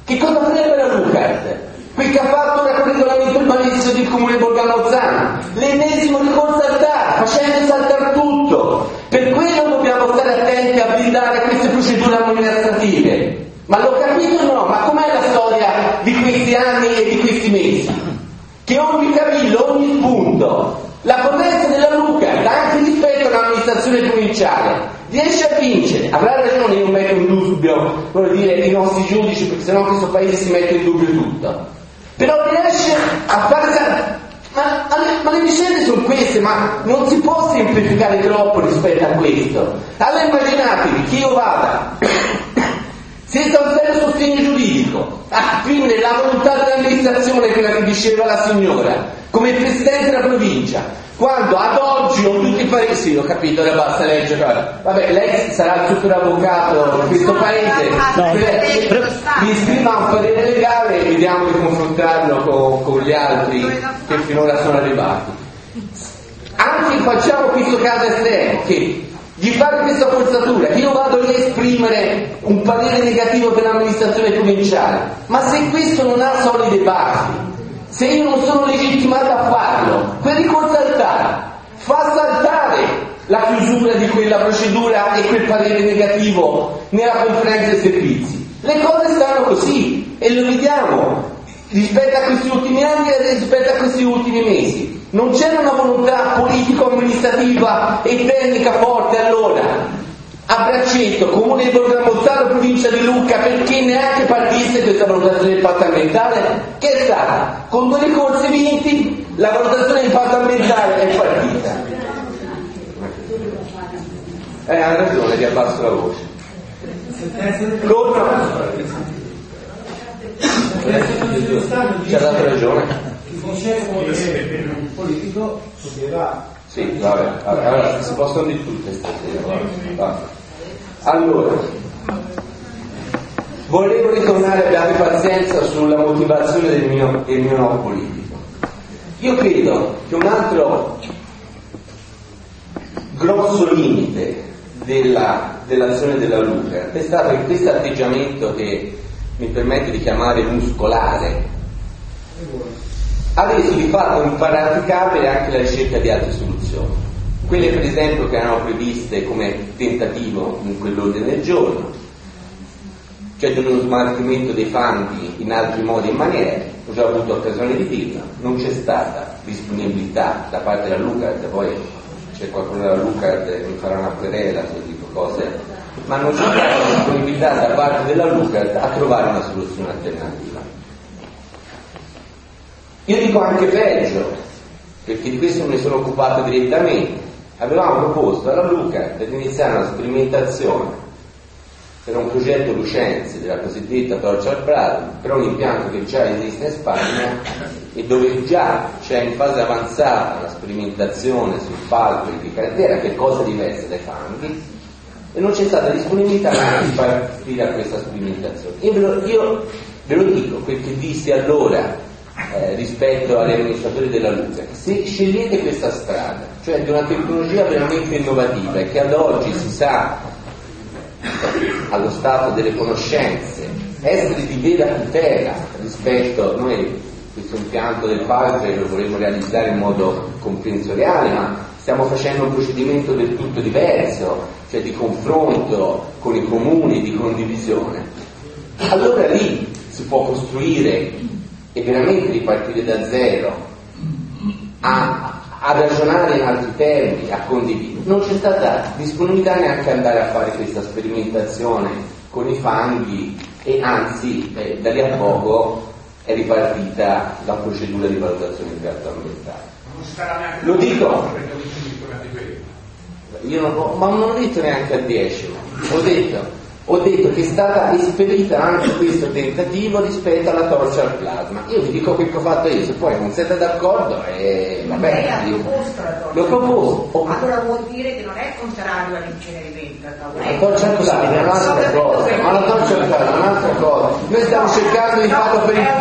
Che cosa farebbe la Lucard? Qui che ha fatto ora con il regolamento urbanizzazione del comune Borgano-Ozzano, l'ennesimo ricorso al TAR, facendo saltare tutto. Per quello dobbiamo stare attenti a blindare queste procedure amministrative. Ma l'ho capito o no? Ma com'è la storia di questi anni e di questi mesi? Che ogni cavillo, ogni punto, la potenza della Lucard, anche rispetto all'amministrazione provinciale, riesce a vincere. Avrà ragione, io metto in dubbio, voglio dire, i nostri giudici, perché sennò questo paese si mette in dubbio tutto. Però riesce a fare... Ma le vicende sono queste, ma non si può semplificare troppo rispetto a questo. Allora immaginatevi che io vada senza un serio sostegno giuridico a esprimere la volontà dell'amministrazione, quella che diceva la signora, come presidente della provincia, quando ad oggi ho tutti i pareri. Sì, ho capito, ora basta leggere. Vabbè, lei sarà il super avvocato in questo paese, mi esprima un parere legale e vediamo di confrontarlo con gli altri che finora sono arrivati. Anche facciamo questo caso estremo, che gli fare questa forzatura, che io vado lì a esprimere un parere negativo per l'amministrazione provinciale, ma se questo non ha solide basi, se io non sono legittimato a farlo, quel ricorso al TAR fa saltare la chiusura di quella procedura e quel parere negativo nella conferenza dei servizi. Le cose stanno così e lo vediamo rispetto a questi ultimi anni e rispetto a questi ultimi mesi. Non c'era una volontà politico-amministrativa e tecnica forte allora. A braccetto, comune di Borgano-Ozzano, provincia di Lucca, perché neanche partisse questa valutazione di impatto ambientale, che è stata, con 2 ricorsi vinti, la valutazione di impatto ambientale è partita. Ha ragione, ti abbasso la voce. Ci ha dato ragione. Il politico poteva... Sì, vabbè, allora si possono dire tutte stasera. Allora, volevo ritornare, abbiate pazienza, sulla motivazione del mio no politico. Io credo che un altro grosso limite dell'azione della Lucard è stato in questo atteggiamento che mi permette di chiamare muscolare, ha reso di fatto impraticabile anche la ricerca di altre soluzioni, quelle per esempio che erano previste come tentativo in quell'ordine del giorno, cioè di uno smaltimento dei fanghi in altri modi e maniere. Ho già avuto occasione di dirlo, non c'è stata disponibilità da parte della Lucard, poi c'è qualcuno della Lucard che mi farà una querela se dico cose, ma non c'è stata disponibilità da parte della Lucard a trovare una soluzione alternativa. Io dico anche peggio, perché di questo me ne sono occupato direttamente. Avevamo proposto alla Lucard di iniziare una sperimentazione per un progetto Lucenze della cosiddetta torcia al prato, per un impianto che già esiste in Spagna e dove già c'è in fase avanzata una sperimentazione sul palco di carretera, che è cosa diversa dai fanghi, e non c'è stata disponibilità di partire a questa sperimentazione. Io ve lo dico perché dissi allora rispetto agli amministratori della Lucard, se scegliete questa strada, cioè di una tecnologia veramente innovativa e che ad oggi si sa allo stato delle conoscenze essere di vera tutela rispetto a noi, questo impianto del padre lo vorremmo realizzare in modo comprensoriale, ma stiamo facendo un procedimento del tutto diverso, cioè di confronto con i comuni, di condivisione. Allora lì si può costruire e veramente ripartire da zero a ragionare in altri termini, a condividere. Non c'è stata disponibilità neanche ad andare a fare questa sperimentazione con i fanghi e anzi da lì a poco è ripartita la procedura di valutazione di impatto ambientale. Lo dico, io non ho detto neanche al 10, ho detto che è stata esperita anche questo tentativo rispetto alla torcia al plasma. Io vi dico quel che ho fatto io, se poi non siete d'accordo vabbè, l'ho proposto. Allora vuol dire che non è contrario all'incenerimento, la torcia al plasma è un'altra cosa, ma la torcia al plasma è un'altra cosa. Noi stiamo cercando di farlo per il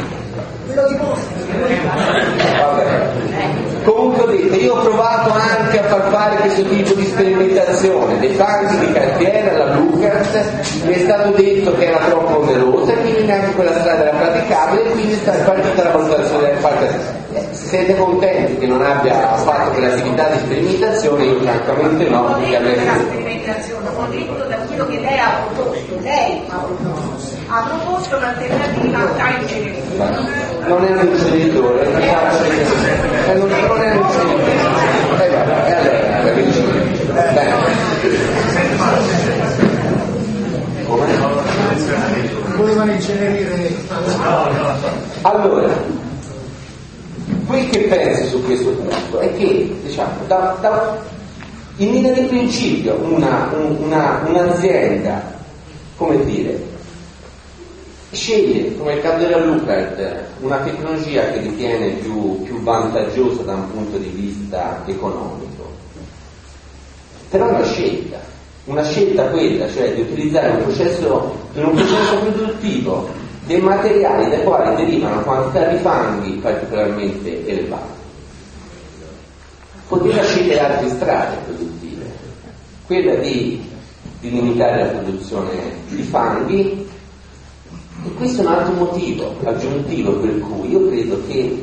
lo dimostro. Comunque ho detto, io ho provato anche a far fare questo tipo di sperimentazione dei fanghi di cartiera alla Lucas, mi è stato detto che era troppo onerosa e quindi neanche quella strada era praticabile, e quindi è partita la valutazione del fatto. Siete contenti che non abbia fatto quell'attività di sperimentazione? Io francamente no. Non detto della sperimentazione, ho detto da quello che lei ha proposto. Lei ha proposto un'alternativa a inceneritore. Non è un inceneritore, non è un inceneritore. E a lei, volevano incenerire. Allora, quel che penso su questo punto è che, diciamo, in linea di principio un'azienda, come dire, sceglie, come il caso della Lucard, una tecnologia che ritiene più vantaggiosa da un punto di vista economico, però è una scelta quella, cioè di utilizzare in un processo produttivo dei materiali dai quali derivano quantità di fanghi particolarmente elevate. Poteva scegliere altre strade produttive, quella di limitare la produzione di fanghi, e questo è un altro motivo aggiuntivo per cui io credo che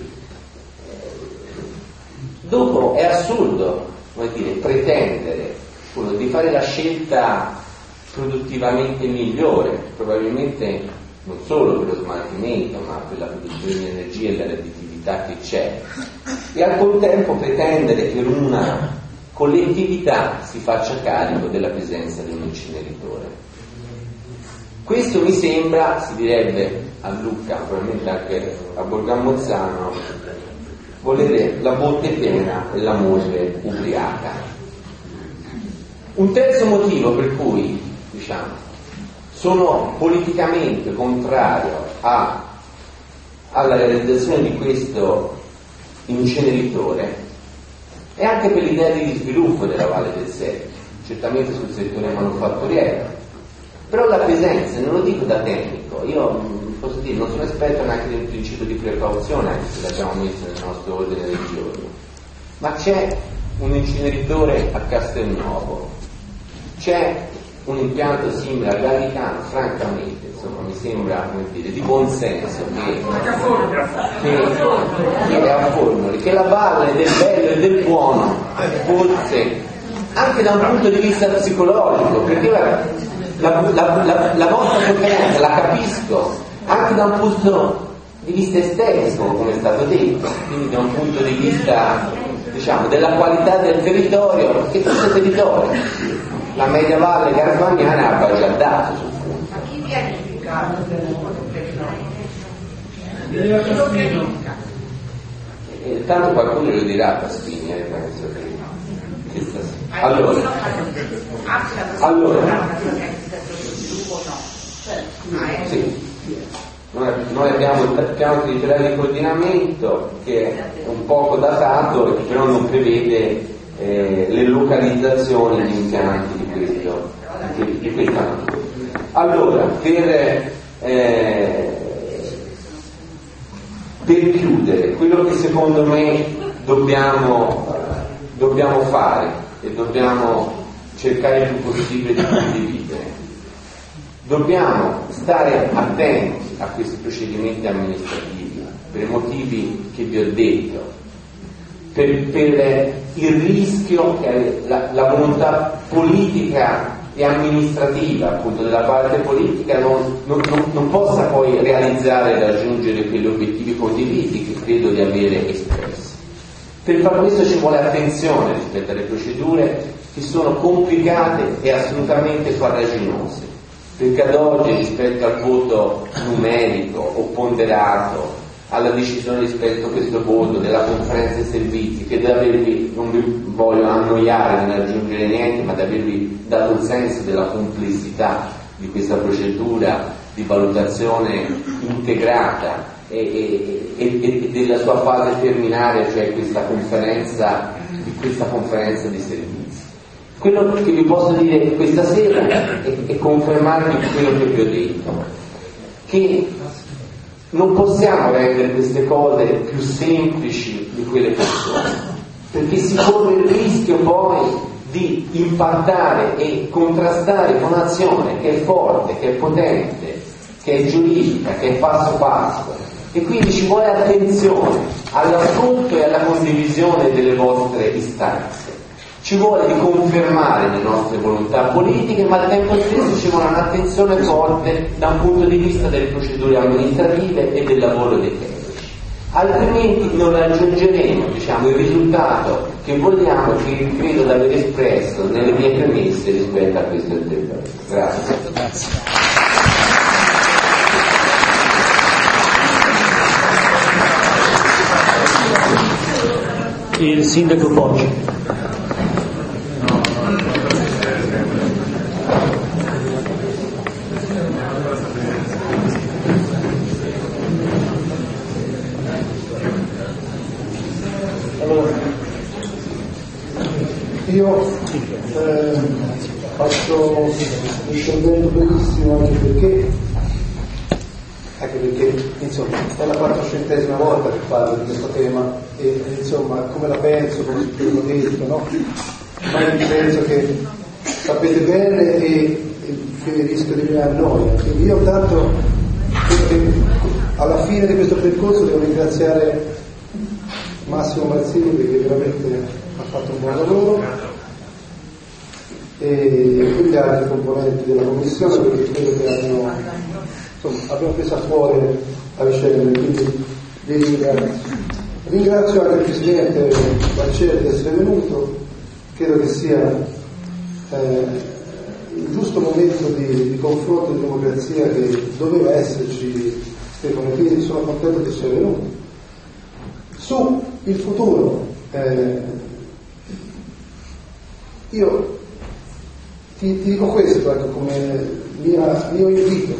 dopo è assurdo, come dire, pretendere quello di fare la scelta produttivamente migliore, probabilmente non solo per lo smaltimento, ma per la produzione di energia e la redditività che c'è, e al contempo pretendere che una collettività si faccia carico della presenza di un inceneritore. Questo mi sembra, si direbbe a Lucca, probabilmente anche a Borgamozzano, volere la botte piena e la moglie ubriaca. Un terzo motivo per cui, diciamo, sono politicamente contrario alla realizzazione di questo inceneritore è anche per l'idea di sviluppo della Valle del Serio, certamente sul settore manifatturiero, però la presenza, non lo dico da tecnico, io posso dire, non sono esperto neanche del principio di precauzione, anche se l'abbiamo messo nel nostro ordine del giorno, ma c'è un inceneritore a Castelnuovo, c'è un impianto simile a Gallicano, francamente, insomma, mi sembra, come dire, di buon senso che è a Formoli, che la valle del bello e del buono, forse anche da un punto di vista psicologico, perché la vostra sofferenza la capisco anche da un punto di vista estetico, come è stato detto, quindi da un punto di vista, diciamo, della qualità del territorio, che questo territorio, la media valle garfagnana aveva già dato sul punto. Ma chi pianifica tanto qualcuno lo dirà a Pasquini, penso che allora sì, noi abbiamo il piano territoriale di coordinamento che è un poco datato e però non prevede le localizzazioni di impianti di questo tipo. Allora, per chiudere, quello che secondo me dobbiamo fare e dobbiamo cercare il più possibile di condividere, dobbiamo stare attenti a questi procedimenti amministrativi per i motivi che vi ho detto, per il rischio che la volontà politica e amministrativa, appunto della parte politica, non possa poi realizzare e raggiungere quegli obiettivi condivisi che credo di avere espressi. Per fare questo ci vuole attenzione rispetto alle procedure che sono complicate e assolutamente farraginose, perché ad oggi rispetto al voto numerico o ponderato, alla decisione rispetto a questo voto della conferenza dei servizi, che da avervi, non vi voglio annoiare non aggiungere niente, ma da avervi dato il senso della complessità di questa procedura di valutazione integrata e della sua fase terminale, cioè questa conferenza di servizi. Quello che vi posso dire questa sera è confermarvi quello che vi ho detto, che non possiamo rendere queste cose più semplici di quelle che sono. perché si corre il rischio poi di impattare e contrastare con un'azione che è forte, che è potente, che è giuridica, che è passo passo, e quindi ci vuole attenzione all'ascolto e alla condivisione delle vostre istanze, ci vuole di confermare le nostre volontà politiche, ma al tempo stesso ci vuole un'attenzione forte da un punto di vista delle procedure amministrative e del lavoro dei tecnici, altrimenti non raggiungeremo il risultato che vogliamo, che credo di aver espresso nelle mie premesse rispetto a questo intervento. Grazie. Il sindaco Poggi. Io faccio un intervento brevissimo anche perché insomma è la 400ª volta che parlo di questo tema e insomma come la penso, come lo detto, no? Ma penso che sapete bene e che rischio di venire a noia. Quindi io tanto alla fine di questo percorso devo ringraziare Massimo Marzini perché veramente ha fatto un buon lavoro e tutti gli altri componenti della commissione perché credo che abbiamo preso a cuore la vicenda, quindi vi ringrazio anche il Presidente Baccelli di essere venuto, credo che sia il giusto momento di confronto di democrazia che doveva esserci, Stefano, quindi sono contento di essere venuto. Su il futuro io ti dico questo come mio invito,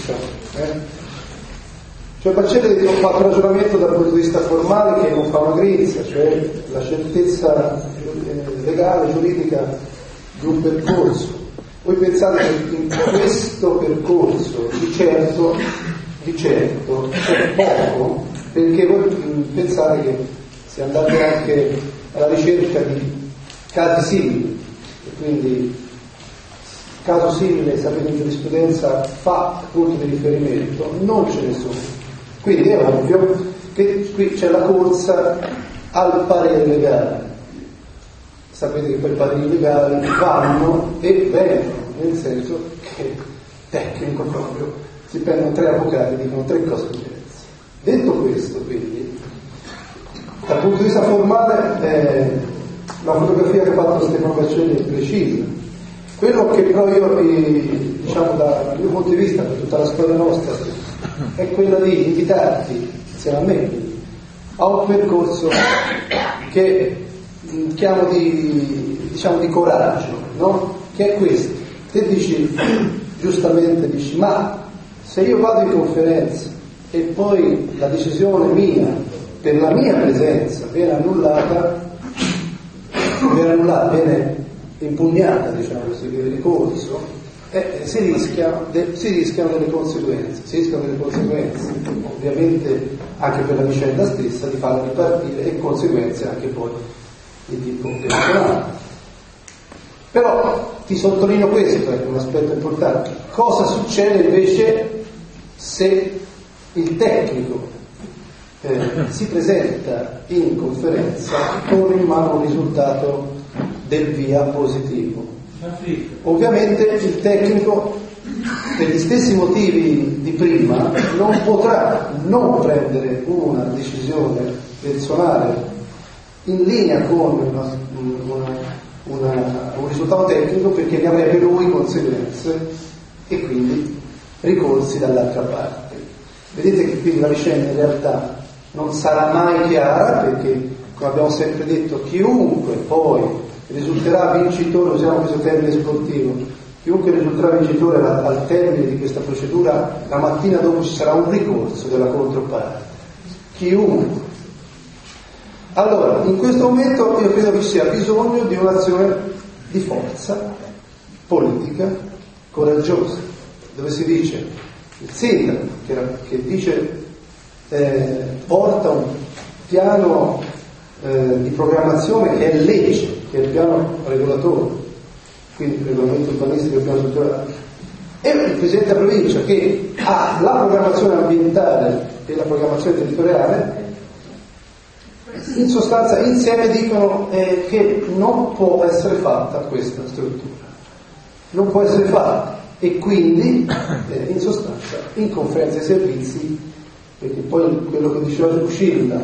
Cioè Baccelli ha fatto un ragionamento dal punto di vista formale che non fa una grinza, cioè la certezza legale, giuridica di un percorso. Voi pensate che in questo percorso di certo c'è poco, perché voi pensate che se andate anche alla ricerca di casi simili, e quindi caso simile, sapete, in giurisprudenza fa punto di riferimento, non ce ne sono. Quindi è ovvio che qui c'è la corsa al parere legale. Sapete che poi i pareri legali vanno e vengono, nel senso che tecnico proprio si prendono 3 avvocati e dicono 3 cose diverse. Detto questo, quindi, dal punto di vista formale, la fotografia che ha fatto Stefano Baccelli è precisa. Quello che però io, dal mio punto di vista, per tutta la storia nostra, è quella di invitarti, insieme a me, a un percorso che chiamo di coraggio, no? Che è questo. Te giustamente dici, ma se io vado in conferenza e poi la decisione mia, per la mia presenza, viene annullata, viene impugnata, così, il ricorso, si rischiano delle conseguenze, ovviamente anche per la vicenda stessa di farla ripartire e conseguenze anche poi di tipo personale. Però ti sottolineo questo, è un aspetto importante. Cosa succede invece se il tecnico si presenta in conferenza con in mano un risultato del via positivo? Ovviamente il tecnico, per gli stessi motivi di prima, non potrà non prendere una decisione personale in linea con un risultato tecnico, perché ne avrebbe lui conseguenze e quindi ricorsi dall'altra parte. Vedete che quindi la vicenda in realtà non sarà mai chiara, perché, come abbiamo sempre detto, chiunque poi risulterà vincitore, usiamo questo termine sportivo, chiunque risulterà vincitore al termine di questa procedura, la mattina dopo ci sarà un ricorso della controparte. Chiunque. Allora, in questo momento io credo che ci sia bisogno di un'azione di forza politica coraggiosa, dove si dice il sindaco che dice porta un piano di programmazione che è legge, che è il piano regolatore, quindi il regolamento urbanistico e il piano strutturale, e il Presidente della provincia che ha la programmazione ambientale e la programmazione territoriale, in sostanza insieme dicono che non può essere fatta questa struttura, non può essere fatta, e quindi in sostanza in conferenza dei servizi, perché poi quello che diceva Lucilla,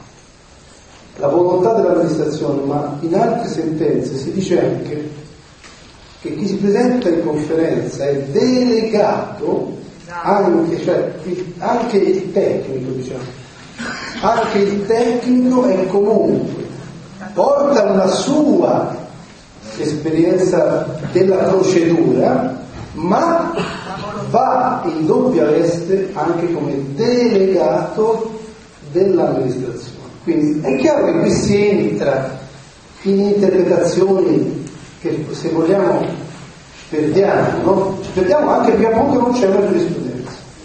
la volontà dell'amministrazione, ma in altre sentenze si dice anche che chi si presenta in conferenza è delegato anche, cioè anche il tecnico, diciamo, anche il tecnico è comunque, porta una sua esperienza della procedura, ma va in doppia veste anche come delegato dell'amministrazione. Quindi è chiaro che qui si entra in interpretazioni che, se vogliamo, perdiamo, no? Ci perdiamo anche perché appunto non c'è una giurisprudenza.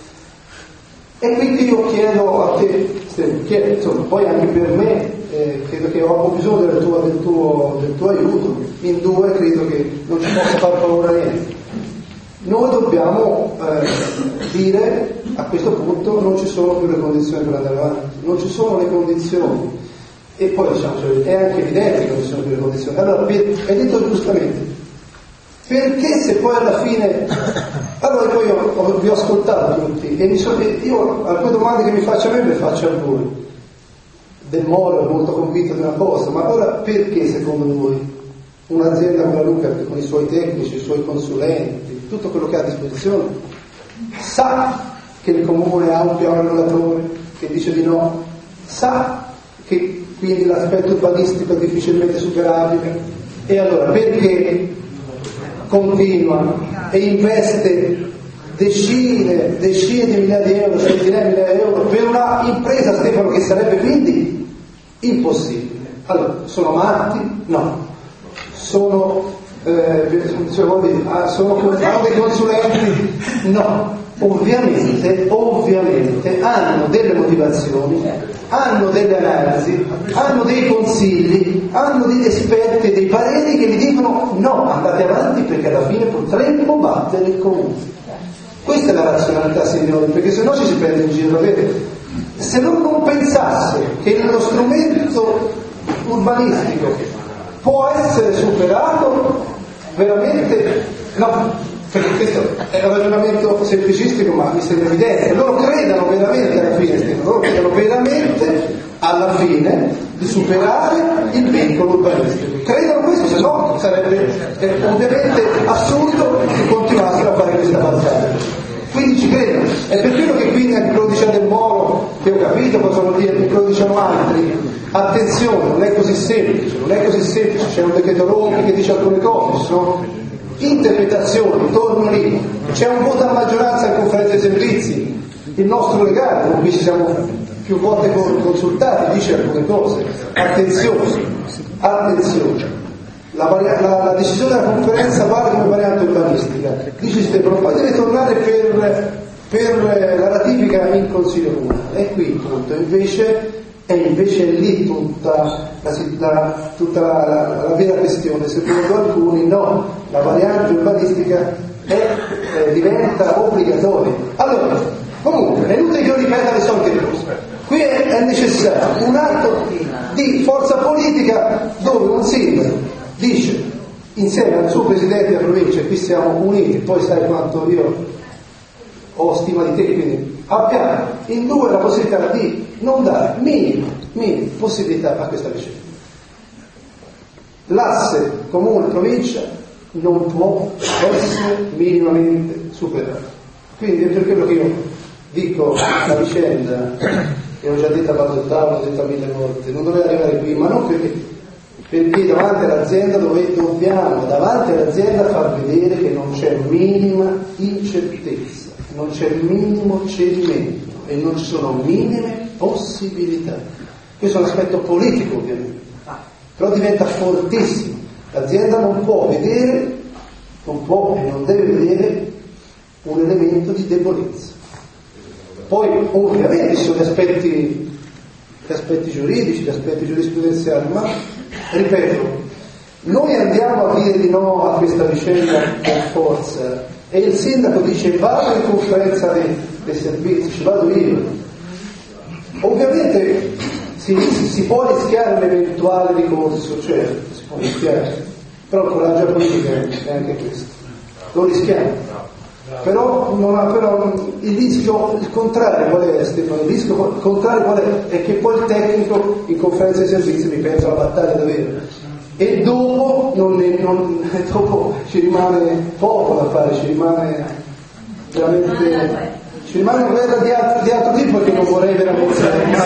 E quindi io chiedo a te, insomma, poi anche per me, credo che ho bisogno del tuo aiuto, in due credo che non ci possa far paura niente. Noi dobbiamo dire a questo punto non ci sono più le condizioni per andare avanti, non ci sono le condizioni, e poi diciamo, cioè, è anche evidente che non ci sono più le condizioni. Allora, hai detto giustamente, perché se poi alla fine, allora poi vi ho ascoltato tutti e io alcune domande che mi faccio a me le faccio a voi. Del Moro è molto convinto di una cosa, ma allora perché secondo voi un'azienda come la Luca, con i suoi tecnici, i suoi consulenti, tutto quello che ha a disposizione, sa che il comune ha un piano regolatore che dice di no, sa che quindi l'aspetto urbanistico è difficilmente superabile, e allora perché continua e investe decine di migliaia di euro, centinaia di migliaia di euro per una impresa, Stefano, che sarebbe quindi impossibile? Allora, sono matti? No. Hanno dei consulenti? No. Ovviamente hanno delle motivazioni, hanno delle analisi, hanno dei consigli, hanno degli esperti, dei pareri che gli dicono no, andate avanti perché alla fine potremmo battere il comune. Questa è la razionalità, signori, perché se no ci si prende in giro, vero? Se non pensasse che lo strumento urbanistico può essere superato, veramente no. Perché questo è un ragionamento semplicistico, ma mi sembra evidente. Loro credano veramente alla fine di superare il vincolo urbanistico. Credono questo, se no sarebbe ovviamente assurdo che continuassero a fare questa battaglia. Quindi ci credono. È per quello che quindi anche quello dice Del Moro, che ho capito cosa vuol dire, che lo diciamo altri. Attenzione, non è così semplice, c'è un decreto Ronchi che dice alcune cose, sono interpretazioni, torno lì, c'è un voto a maggioranza in conferenza dei servizi, il nostro legale, con cui ci siamo più volte consultati, dice alcune cose. Attenzione, la decisione della conferenza vale come variante urbanistica, dice Stefano, poi deve tornare per la ratifica in Consiglio Comunale, e qui il punto, invece è lì tutta la vera questione. Secondo alcuni no, la variante urbanistica diventa obbligatoria. Allora, comunque, è inutile che io ripeta le solite cose. Qui è necessario un atto di forza politica dove un sindaco dice, insieme al suo presidente della provincia, e qui siamo uniti, poi sai quanto io ho stima di te, quindi abbiamo in due la possibilità di non dare minima possibilità a questa vicenda. L'asse comune-provincia non può essere minimamente superato. Quindi è per quello che io dico la vicenda, che ho già detto a Valdottavo, l'ho detto a 1000 volte, non doveva arrivare qui, ma non perché davanti all'azienda dobbiamo davanti all'azienda far vedere che non c'è minima incertezza, non c'è minimo cedimento e non ci sono minime possibilità. Questo è un aspetto politico, ovviamente, però diventa fortissimo. L'azienda non può vedere, non può e non deve vedere un elemento di debolezza. Poi ovviamente ci sono gli aspetti gli aspetti giuridici, gli aspetti giurisprudenziali, ma ripeto, noi andiamo a dire di no a questa vicenda per forza e il sindaco dice vado in conferenza dei servizi, ci vado io. Ovviamente si può rischiare l'eventuale ricorso, certo, si può rischiare, però il coraggio politico è anche questo, lo rischiamo. Però il rischio, il contrario qual è, Stefano? Il rischio contrario qual è? È che poi il tecnico in conferenza di servizi ripensa alla battaglia davvero e dopo, dopo ci rimane poco da fare, ci rimane veramente una guerra di altro tipo che non vorrei veramente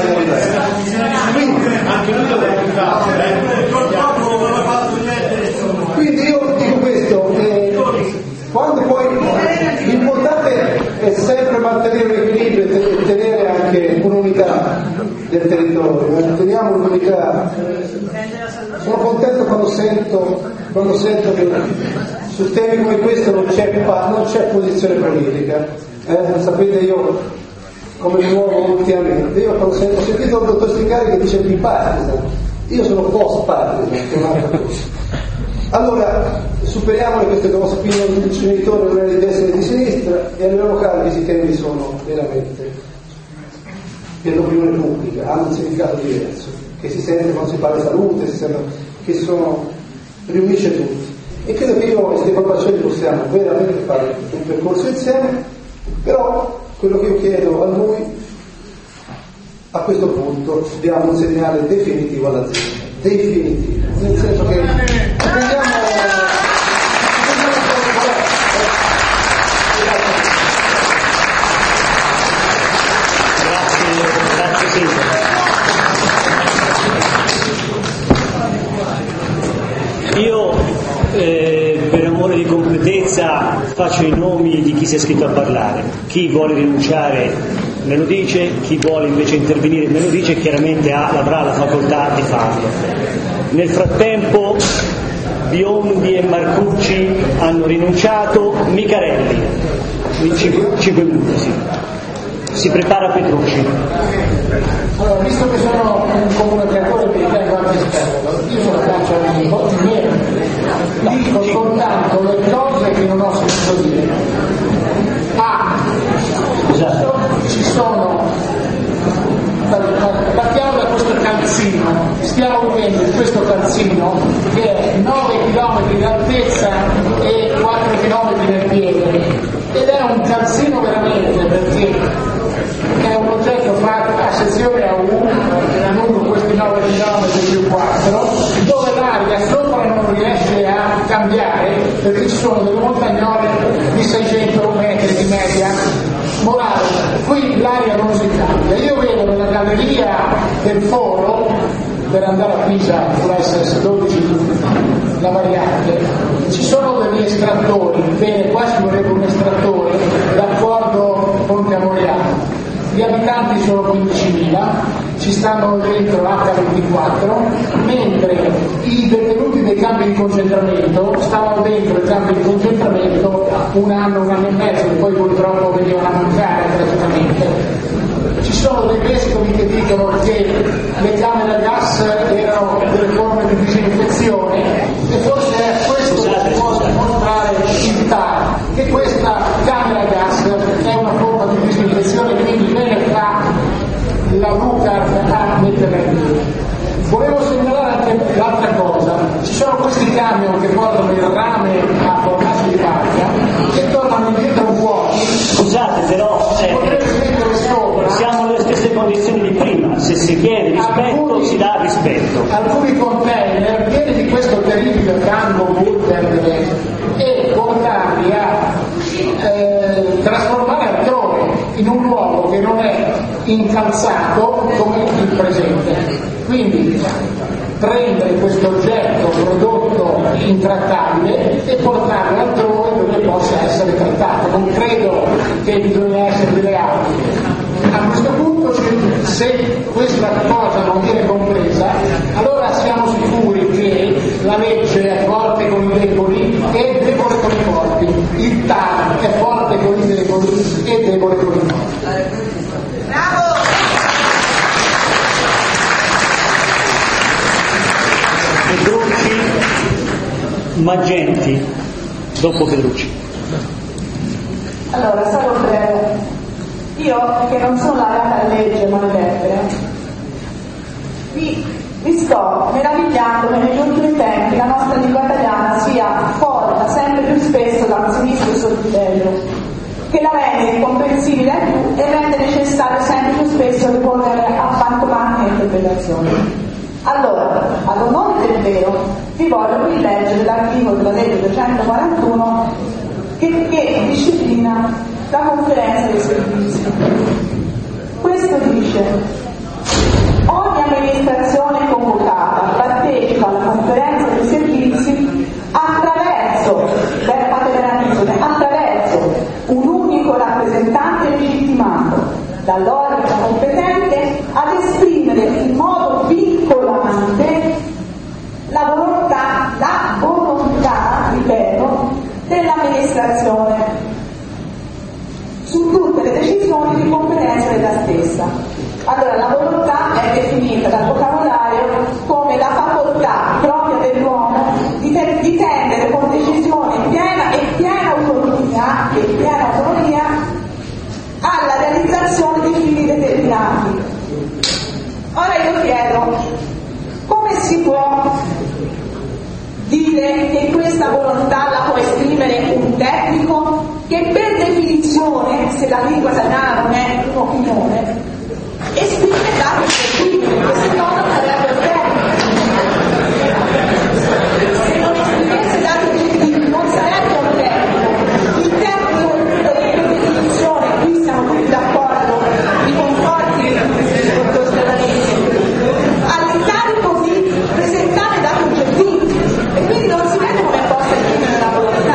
quindi io dico questo, quando poi l'importante è sempre mantenere l'equilibrio e tenere anche un'unità del territorio, teniamo un'unità. Sono contento quando sento che su temi come questo non c'è posizione politica. Sapete, io come mi muovo ultimamente, io quando ho sentito il dottor Stingari che dice bipartisan, io sono post-partisan, che è un'altra cosa. Allora superiamole queste cose, qui il genitore non è di destra e di sinistra e alle locali questi temi sono veramente per l'opinione pubblica, hanno un significato diverso, che si sente quando si parla di salute, che riunisce tutti. E credo che io e Stefano Pacelli possiamo veramente fare un percorso insieme, però quello che io chiedo a lui a questo punto diamo un segnale definitivo all'azienda, definitivo, nel senso che io per amore di completezza faccio i nomi di chi si è iscritto a parlare. Chi vuole rinunciare me lo dice, chi vuole invece intervenire me lo dice e chiaramente avrà la facoltà di farlo. Nel frattempo Biondi e Marcucci hanno rinunciato. Micarelli 5 minuti, sì. Si prepara Petrucci. Allora, visto che sono un comunicatore mi ritengo anche esterno, io sono faccio niente, dico soltanto le cose che non ho sentito dire. Ci sono, partiamo da questo calzino, stiamo vedendo questo calzino che è 9 km di altezza e 4 km nel piede ed è un calzino veramente perché è un oggetto fatto a sezione A1 lungo questi 9 km più 4 dove l'aria sopra non riesce a cambiare perché ci sono delle montagnole di 600 metri di media morale, qui l'aria non si cambia. Io vedo nella galleria del foro per andare a Pisa sulla SS12 la variante ci sono degli estrattori, bene, qua ci vorrebbe un estrattore d'accordo Ponte Amoriano. Gli abitanti sono 15.000, ci stanno dentro l'H24, mentre i detenuti dei campi di concentramento stavano dentro i campi di concentramento un anno e mezzo, e poi purtroppo venivano a mancare praticamente. Ci sono dei vescovi che dicono che le camere a gas erano delle forme di disinfezione e forse è questo che può dimostrare il TAR, che questa camera a gas è una forma di disinfezione, quindi bene fa la LUCAR a metterla in piedi. Volevo segnalare anche l'altra cosa, ci sono questi camion che portano il rame a formarsi di barca che tornano indietro vuoti. Scusate, però siamo nelle stesse condizioni di prima, se si chiede rispetto si dà rispetto. Alcuni container pieni di questo terribile campo Butter e portarli a trasformare altrove in un luogo che non è incalzato come il presente. Quindi prendere questo oggetto prodotto intrattabile e portarlo altrove dove possa essere trattato. Non credo che bisogna essere delle auto. A questo punto, se questa cosa non viene compresa, allora siamo sicuri che la legge è forte con i deboli e debole con i forti. Il TAR è forte con i deboli e debole con i forti. Bravo! Maggenti, dopo Pedrucci. Allora, sarò breve. Io, che non sono laureata a legge ma alle lettere, mi sto meravigliando che negli ultimi tempi la nostra lingua italiana sia forza sempre più spesso da un sinistro sortileggio, che la rende incomprensibile e rende necessario sempre più spesso ricorrere a fantomatiche interpretazioni. Allora, all'onore del vero, vi voglio rileggere l'articolo della legge 241 che disciplina la conferenza dei servizi. Questo dice: ogni amministrazione convocata partecipa alla conferenza dei servizi attraverso un unico rappresentante legittimato dall'organo competente ad esprimere in modo vincolante la volontà, ripeto, dell'amministrazione su tutte le decisioni di competenza della stessa. Allora, la volontà è definita dal vocabolario come la facoltà propria dell'uomo di tendere con decisione piena autonomia alla realizzazione di fini determinati. Ora io chiedo, come si può dire che questa volontà la può esprimere un tecnico che per definizione, se la lingua italiana non è un'opinione, esprime dati oggettivi, perché se no non sarebbe un tecnico. Se non esprimesse dati oggettivi non sarebbe un tecnico. Il tecnico per definizione, qui siamo tutti d'accordo, i conforti del dottor Stefanesi, all'incarico di presentare dati oggettivi, e quindi non si vede come possa esprimere la volontà.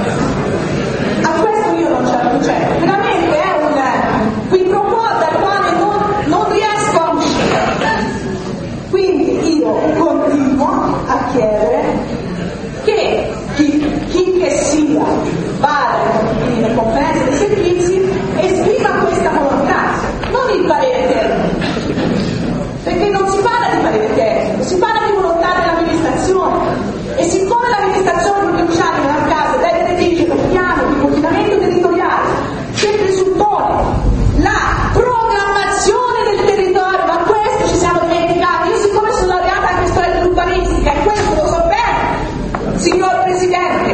A questo io non c'è, veramente è un qui pro quo dal quale non riesco a uscire. Quindi io continuo a chiedere che chi che sia vada in conferenza dei servizi esprima questa volontà, non il parere tecnico, perché non si parla di parere tecnico, si parla di volontà dell'amministrazione, e siccome l'amministrazione provinciale in una casa deve redigere un piano di coordinamento territoriale che presuppone la programmazione del territorio, ma questo ci siamo dimenticati. Io siccome sono laureata anche in storia dell'urbanistica e questo lo so bene, signor Presidente,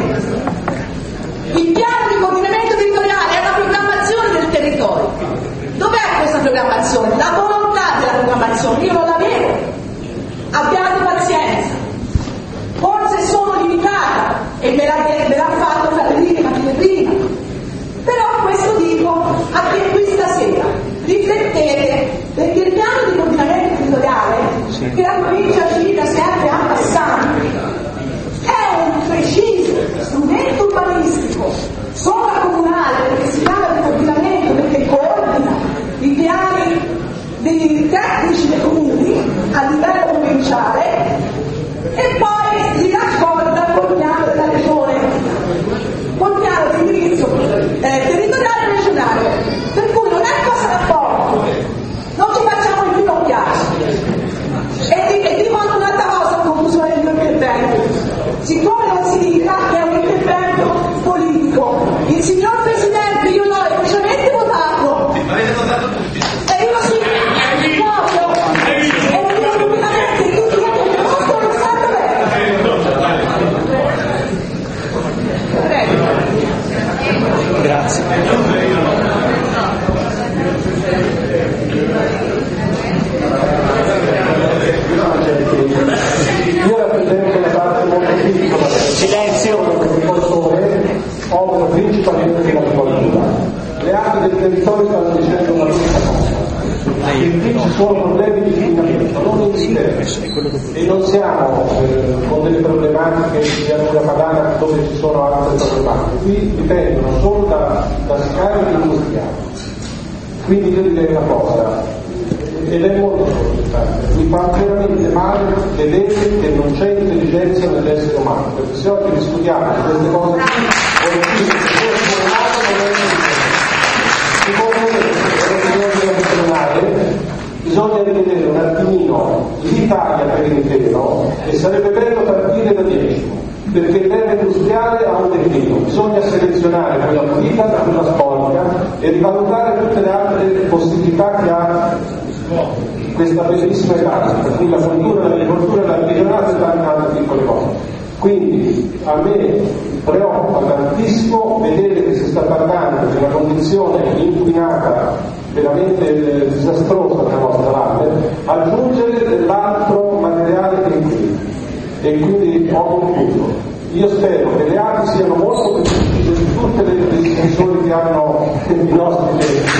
il piano di coordinamento territoriale è la programmazione del territorio. Dov'è questa programmazione? La volontà della programmazione io non la vedo. Abbiate pazienza, forse sono limitata e me l'ha fatto Federica prima, però questo dico a te qui stasera: riflettete, perché il piano di coordinamento territoriale che la provincia cita sempre a passare è un preciso strumento urbanistico sovracomunale, perché si chiama di coordinamento perché coordina i piani dei tecnici dei comuni a livello provinciale e poi li raccorda col piano della regione, col piano di indirizzo territoriale regionale, per cui non è cosa da poco, non ci facciamo il primo piace. E dico anche un'altra cosa a conclusione del mio intervento: siccome non si dica che è un intervento politico, il signor Presidente io l'ho efficacemente votato, avete votato tutti? e io sì, proprio, e lo dico pubblicamente, tutti che mi conoscono lo sanno bene. Grazie. Io rappresento una parte molto piccola. Silenzio. Opero principalmente l'agricoltura. Le acque del territorio stanno dicendo una stessa cosa. Che qui ci sono problemi di inquinamento, non interni, e non siamo con delle problematiche di pianura padana dove ci sono altre problematiche. Qui dipendono solo da scarichi industriali. Quindi io direi una cosa, ed è molto importante, mi fa veramente male vedere che non c'è intelligenza nell'essere umano, perché se oggi discutiamo di queste cose bisogna rivedere un attimino l'Italia per intero, e sarebbe bello partire da 10, perché industriale ha un declino, bisogna selezionare quella pulita da quella sporca e rivalutare tutte le altre possibilità che ha questa bellissima casa, per cui la cultura, l'agricoltura, l'artigianato e tante altre piccole cose. Quindi a me preoccupa tantissimo vedere che si sta parlando di una condizione inquinata veramente disastrosa della nostra valle, aggiungere dell'altro materiale che inquina. E quindi ho concluso. Io spero che le arti siano molto più difficili di tutte le discussioni che hanno i nostri tempi.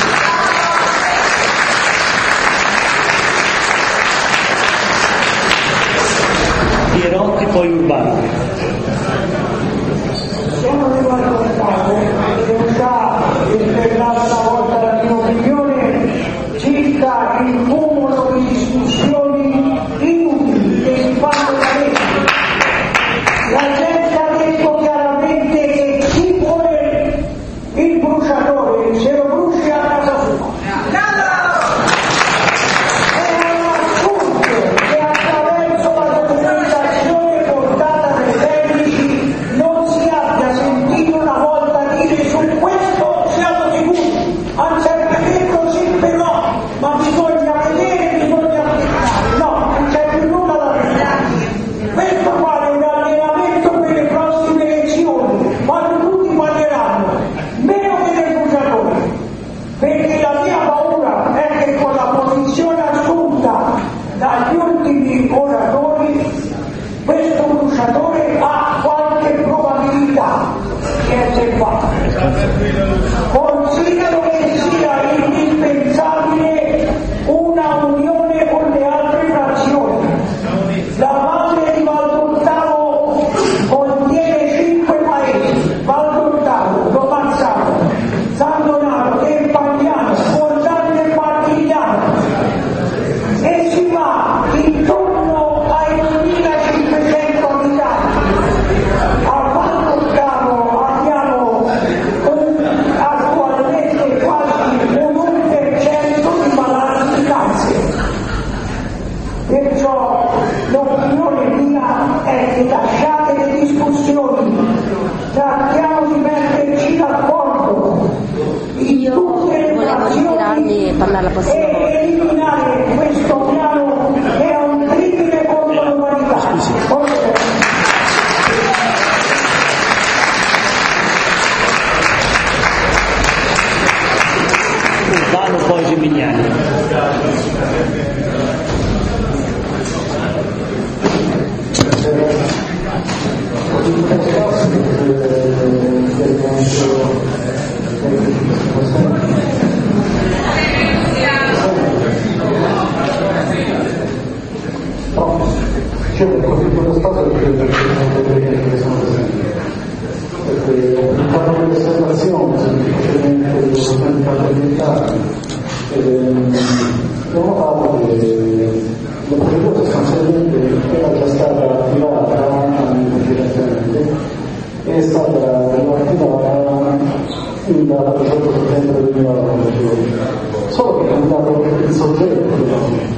Pierotti, poi Urbano. Sono arrivato a fare, ho già espresso una volta la mia opinione circa il cumulo di discussioni inutili che si fanno da me. La gente ha detto chiaramente che chi vuole il bruciatore se lo bruci a casa sua. Dagli ultimi oratori questo bruciatore ha qualche probabilità di essere fatto. Considero che sia indispensabile una unione con le altre frazioni. La valle di Valdortano contiene 5 paesi: Valdortano, Romanzano, San Donato, Campagnano, Fontana e Partigliano. E si va intorno ai 2500 abitanti. A Valdortano abbiamo attualmente quasi un 1% di malati di cáncer. Perciò l'opinione mia è che lasciate le discussioni, trattiamo di metterci d'accordo in tutte le nazioni e eliminare questo piano che è un crimine contro l'umanità. Urbano, poi Gimignani. C'è qualche cosa che sono presenti, perché fanno delle osservazioni semplicemente di paternità. Abbiamo fatto che la procedura sostanzialmente era già stata attivata anni precedente, è stata riattivata il 18 settembre 2011, solo che è cambiato il soggetto.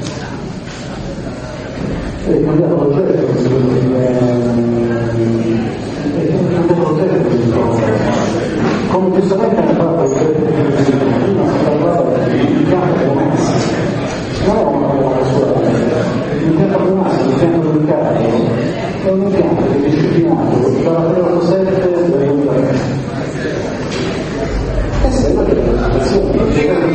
È cambiato l'oggetto, come giustamente hanno fatto il prima si parlava di piano di massa, non è una parola solare, l'impianto di massa, l'impianto di carico, è un impianto che è disciplinato dall'articolo 7 del regolamento. E segue le presentazioni.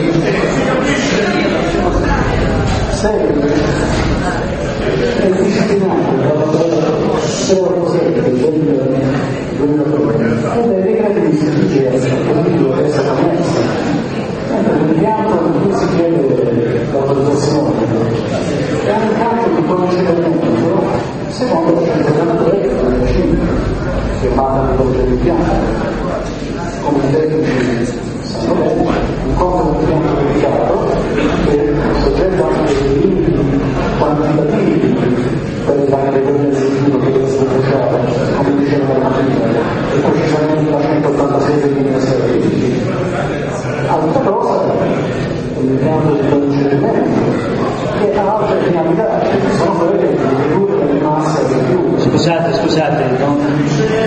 È disciplinato dall'articolo 7 del regolamento ed è decretissimo di che è stata messa. L'impianto in cui si chiede l'autorizzazione è un campo di procedimento secondo l'articolo 35 che parla di procedimento. Come i tecnici sanno bene, un conto di impianto dedicato che è soggetto anche dei limiti quantitativi per la categoria del rifiuto che deve essere bruciato, come diceva la mattina, e precisamente la 186 del 2016. Altra cosa è l'impianto di procedimento che ha altre finalità, che sono quelle di ridurre le masse del rifiuto. Scusate, no?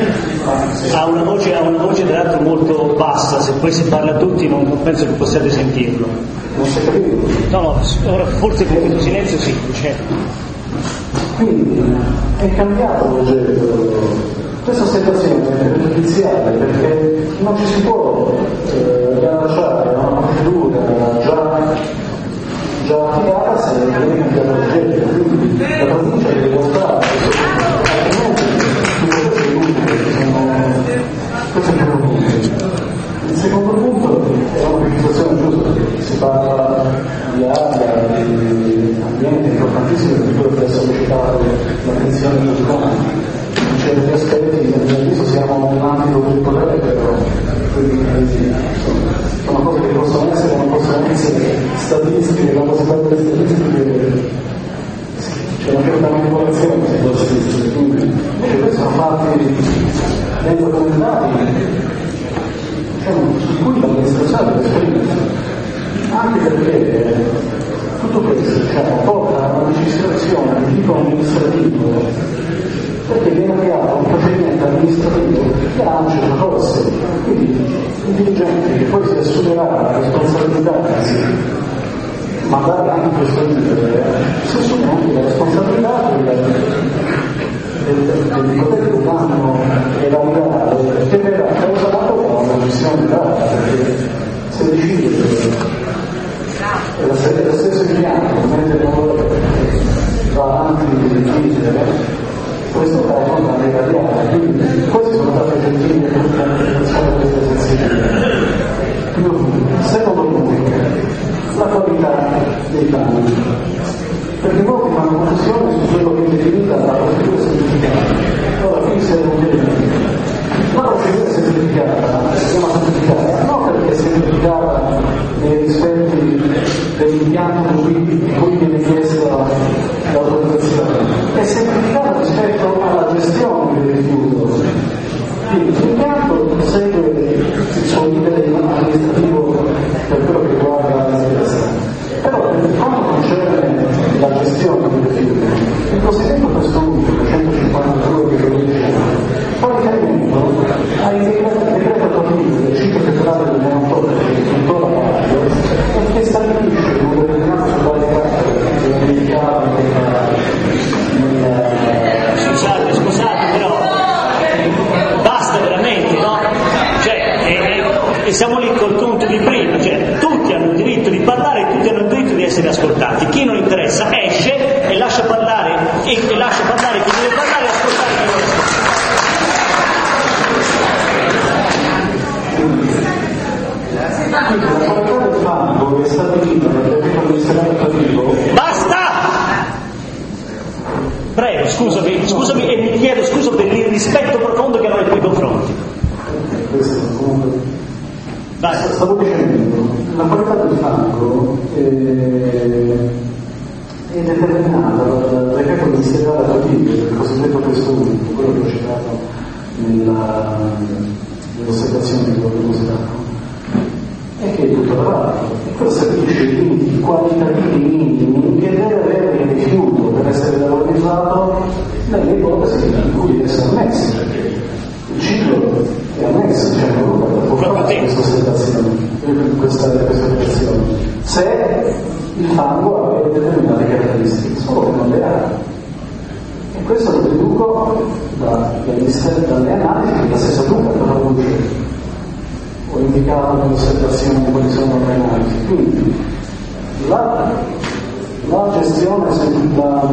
ha una voce tra l'altro molto bassa, se poi si parla a tutti non penso che possiate sentirlo. No, ora forse con questo silenzio sì, certo. Quindi è cambiato l'oggetto. Questa osservazione è pregiudiziale perché non ci si può lasciare a una procedura già attivata se non viene cambiato l'oggetto. Quindi la provincia deve mostrare questo è il primo punto. Il secondo punto è una precisazione giusta, si parla di aria, di ambiente importantissimo per quello che ha sollecitato l'attenzione del comune. In certi aspetti, a mio avviso, siamo un ambito del potere, però sono cose che possono essere, non possono essere statistiche, quando si parla di statistiche c'è una certa manipolazione sulle statistiche, quindi invece questi sono fatti dentro comunitari su cui l'amministrazione deve esprimere, anche perché tutto questo porta a una legislazione di tipo amministrativo, perché viene avviato un procedimento amministrativo che ha un certo costo, quindi il dirigente che poi si assumerà la responsabilità di mandare anche questo libro si assume anche la responsabilità di poter un anno evaluare che verrà causato con una gestione data, perché se decide che la stesso impianto mentre va avanti di dirigere, questo caso non è variato, quindi questi sono stati gentili per l'amministrazione di questa sensibilità. Secondo punto, la qualità dei panni, perché molti fanno confusione su quello che è definita la procedura semplificata. Ora qui serve un elemento. La procedura semplificata si chiama semplificata non perché è semplificata nei rispetti dell'impianto cui viene chiesta l'autorizzazione, è semplificata rispetto alla gestione del rifiuto. Quindi l'impianto segue il suo livello amministrativo per quello che riguarda la stessa. Però per quanto concerne la gestione del rifiuto, il cosiddetto testo unico 252 che lo diceva, fa riferimento ai decreto attuativo del ciclo febbraio del 98 del tuttora Mario e che stabilisce un determinato sovragliato che è indicato Scusate, però basta veramente, no? E siamo lì col conto di prima, cioè tutti hanno il diritto di parlare e tutti hanno il diritto di essere ascoltati. Chi non interessa esce e lascia parlare chi deve parlare e ascoltare chi non Quindi la qualità del fango è stabilita dal decreto amministrativo attivo. Basta! Prego, scusami e mi chiedo scusa per il rispetto profondo che ho nei tuoi confronti. Questo comunque. Stavo dicendo, la qualità del fango è determinata dal decreto ministeriale attivo del cosiddetto testo unico, quello che ho citato nell'osservazione di quello che ho citato. E che è tutto lavorato. E quello stabilisce i limiti qualitativi minimi che deve avere il rifiuto per essere valorizzato nelle ipotesi in cui deve essere ammesso. Il ciclo è ammesso, cioè non può fare questa osservazione, questa osservazione. Se il fango ha determinate caratteristiche, solo che non le ha. E questo lo deduco dalle analisi della stessa Luca per la luce. Ho indicato nell'osservazione di quali sono le analisi. Quindi la gestione semplificata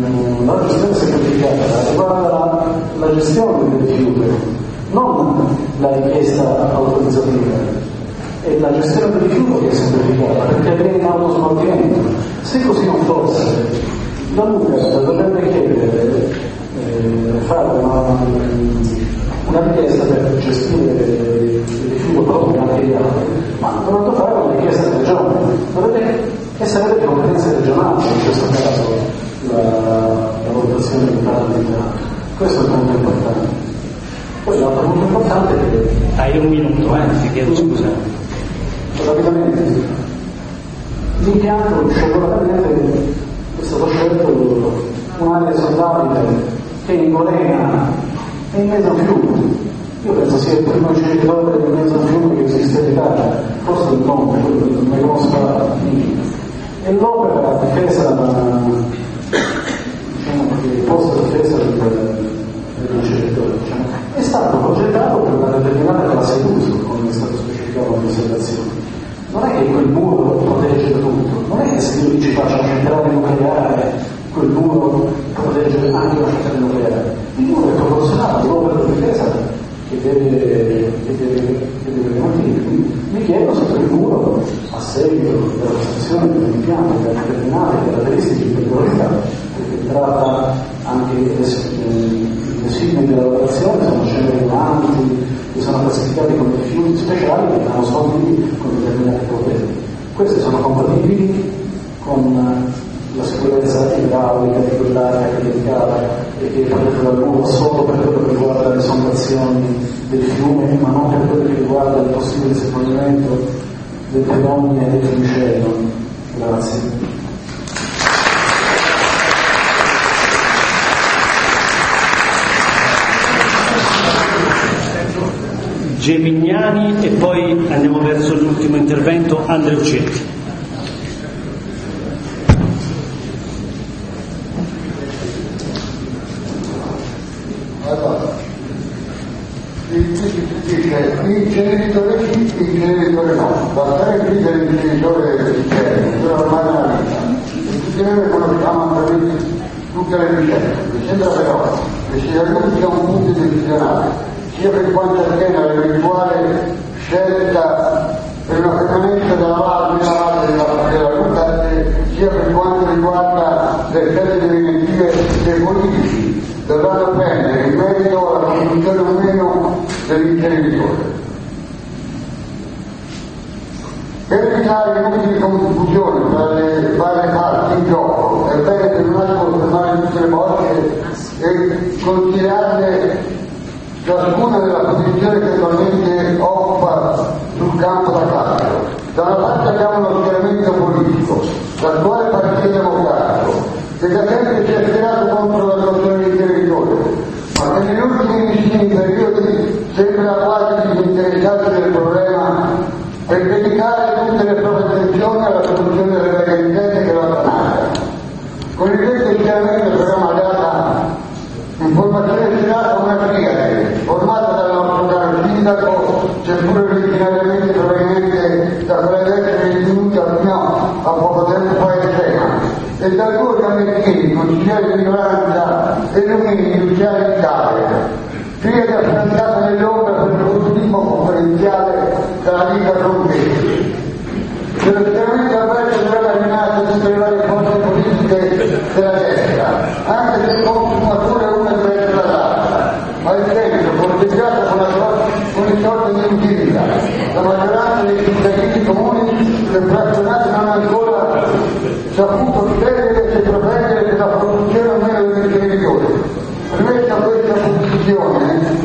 riguarda la gestione del rifiuto, non la richiesta autorizzativa. È la gestione del rifiuto che è semplificata, perché avviene in autosmaltimento. Se così non fosse, la Luca dovrebbe chiedere, fare una richiesta per gestire il rifiuto proprio materiale, ma non dovrebbe fare una richiesta alla regione, dovrebbe essere delle competenze regionali, in questo caso la valutazione di paralità. Questo è il punto importante. Poi l'altro punto importante è che... Hai un minuto, ti chiedo scusa. Rapidamente, l'impianto scelgolatamente è stato scelto un'area sondabile che in Corea è in mezzo a un fiume, Io penso sia il primo genitore del mezzo fiume che esiste in Italia, forse il nome, non ne conosco niente. E l'opera a difesa, diciamo, che posta a difesa del ricercatore, diciamo, è stato progettato per una determinata classe d'uso, come è stato specificato nell'osservazione. Non è che quel muro protegge tutto, non è che se io ci faccio una centrale nucleare, quel muro protegge anche una centrale nucleare. Il muro è proporzionato all'opera di difesa che deve mantenere. Quindi mi chiedo se quel muro, a seguito della costruzione dell'impianto, delle determinate caratteristiche di pericolosità, perché tratta anche i residui della lavorazione, sono scene rimanenti, che sono classificati come rifiuti speciali che hanno scontri con determinati problemi. Questi sono compatibili con la sicurezza idraulica di quell'area che è delicata e che è protetta dal muro solo per quello che riguarda le esondazioni del fiume, ma non per quello che riguarda il possibile seppellimento del pedone e del fiumicello. Grazie. Gemignani e poi andiamo verso l'ultimo intervento, Andreuccetti. Allora, il genitore sì, il genitore no, bastare chiedere il genitore esterno, però ormai è una vita. E tutti noi conosciamo ampiamente tutte le vicende. Mi sembra però che sia l'unico un punto decisionale, sia per quanto attiene all'eventuale scelta per una permanenza della valle della ruta, sia per quanto riguarda le scelte definitive dei politici, dovranno prendere in merito alla costruzione o meno dell'inceneritore. Per evitare inutili confusione tra le varie parti in gioco, è bene per un attimo fermare tutte le volte e considerarle ciascuna della posizione che attualmente occupa sul campo da calcio. Da una parte abbiamo lo schieramento politico, l'attuale Partito Democratico, che da sempre si è schierato contro la questione dei territori, ma che negli ultimi periodi sembra quasi disinteressarsi del problema per dedicare tutte le proprie attenzioni alla soluzione delle varie intese che lo attanaglia. Con il detto schieramento sarà data informazione girata una triade formata dal nostro caro sindaco, seppure originariamente proveniente da quella destra rivenuta fino a poco tempo fa estrema, e da due camerieri, consiglieri di minoranza e lumini industriali d'Italia, triade affiancata nell'ombra per il protagonismo conferenziale dalla Liga Frontetti. Dello schieramento aperto sarà eliminato tutte le varie forze politiche della destra, anche se con sfumature una diversa dall'altra, ma il seguito corteggiato con il sorte di utilità. La maggioranza dei cittadini comuni e frazionati non ha ancora saputo scegliere se proteggere per la produzione o meno del territorio. Rimessa questa posizione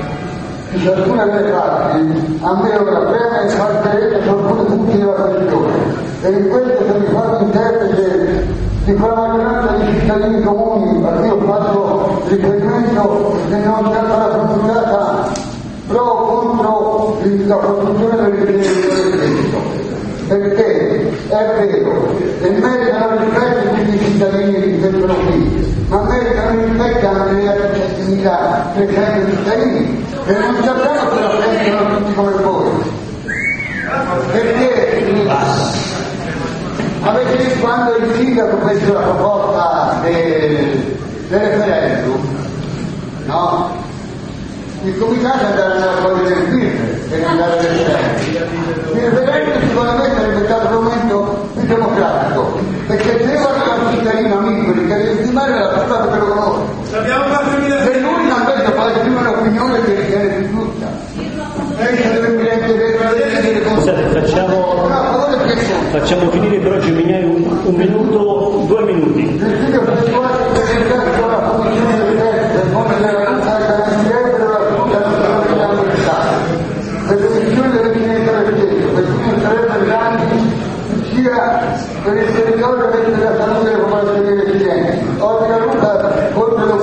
di ciascuna delle parti, a me ora preme e partirete su alcuni punti della questione, e in questo se mi fanno interprete di quella maggioranza di cittadini comuni a cui ho fatto riferimento che non sia stata pronunciata pro o contro la costruzione del credito. Perché è vero e meritano rispetto tutti i cittadini che sono qui, ma meritano rispetto anche gli altri 7.300 cittadini che non sappiamo se la pensano tutti come voi. Perché avete visto quando il sindaco fece la proposta del referendum, no? Il comitato andava a cogliere il firme per andare al referendum. Il referendum sicuramente sarebbe stato un momento più democratico, perché se guarda un cittadino amico che deve estimare la persona che lo conosce, se lui non ha detto fare più un'opinione che ritiene più giusta, facciamo finire però Gemignani un minuto, 2 minuti. sia per il territorio che per la salute delle popolazioni residenti. Oggi la ruta, oltre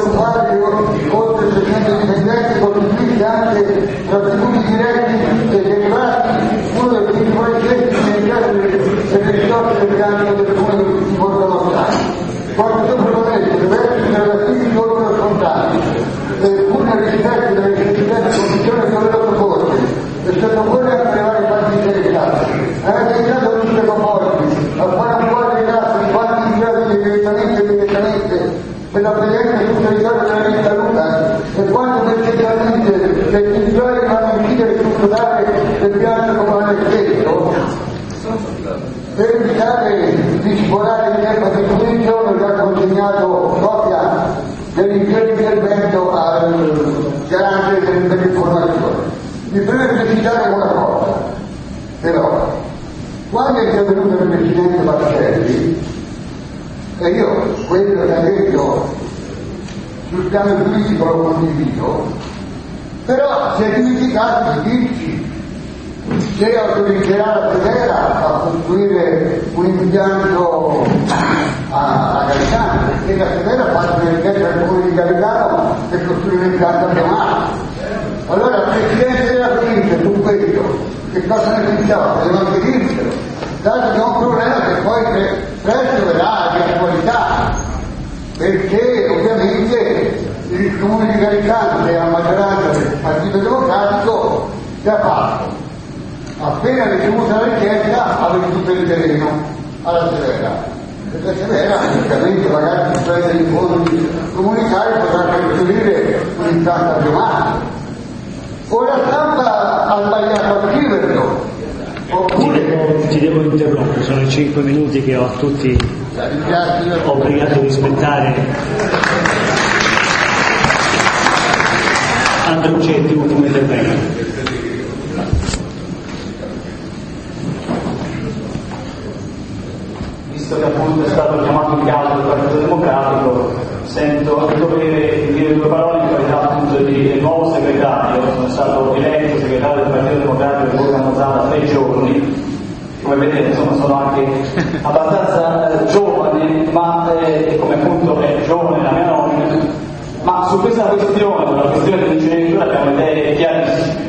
pur nel rispetto delle condizioni che aveva proposte, è stato quello a prelevare i fatti interessati. Avete creato tutte le proposte, a fare un po' di cazzo di fatti tirati direttamente per la presenza sul territorio della vita Luca, e quando perfettamente che i territori vanno a incidere sul totale del piano come hanno detto, per evitare di sforare il tempo di posizione, che ha consegnato copia dell'intero intervento al garante dell'informazione. Mi preme precisare una cosa, però, quando è intervenuto il Presidente Marcelli, e io quello che ha detto sul piano giuridico lo condivido, però si è dimenticato di dirci se autorizzerà la Federa a costruire un impianto a Gaetano, perché la Federa ha fatto una richiesta al comune di Gaetano per costruire un impianto a Chiamano. Allora il Presidente della provincia su questo che cosa ne pensava? Poteva anche dirselo, dato che è un problema che poi presto verrà di attualità, perché ovviamente il comune di Gaetano, che è la maggioranza del Partito Democratico, che ha fatto? Appena ricevuta la richiesta ha venduto il terreno alla Severa, perché Severa praticamente magari si prende i fondi comunitari potrà costruire un impianto a Giovanni. O la stampa ha sbagliato a scriverlo, oppure ti devo interrompere, sono i 5 minuti che ho a tutti obbligato a rispettare. Andrucetti, ultimo intervento. Visto che appunto è stato chiamato in causa il Partito Democratico, sento il dovere di dire due parole in qualità appunto di nuovo segretario. Sono stato eletto segretario del Partito Democratico di Borgo Mazzara 3 giorni, come vedete insomma sono anche abbastanza giovane, ma come appunto è giovane la mia nomina, ma su questa questione, la questione dell'inceneritore abbiamo idee chiarissime.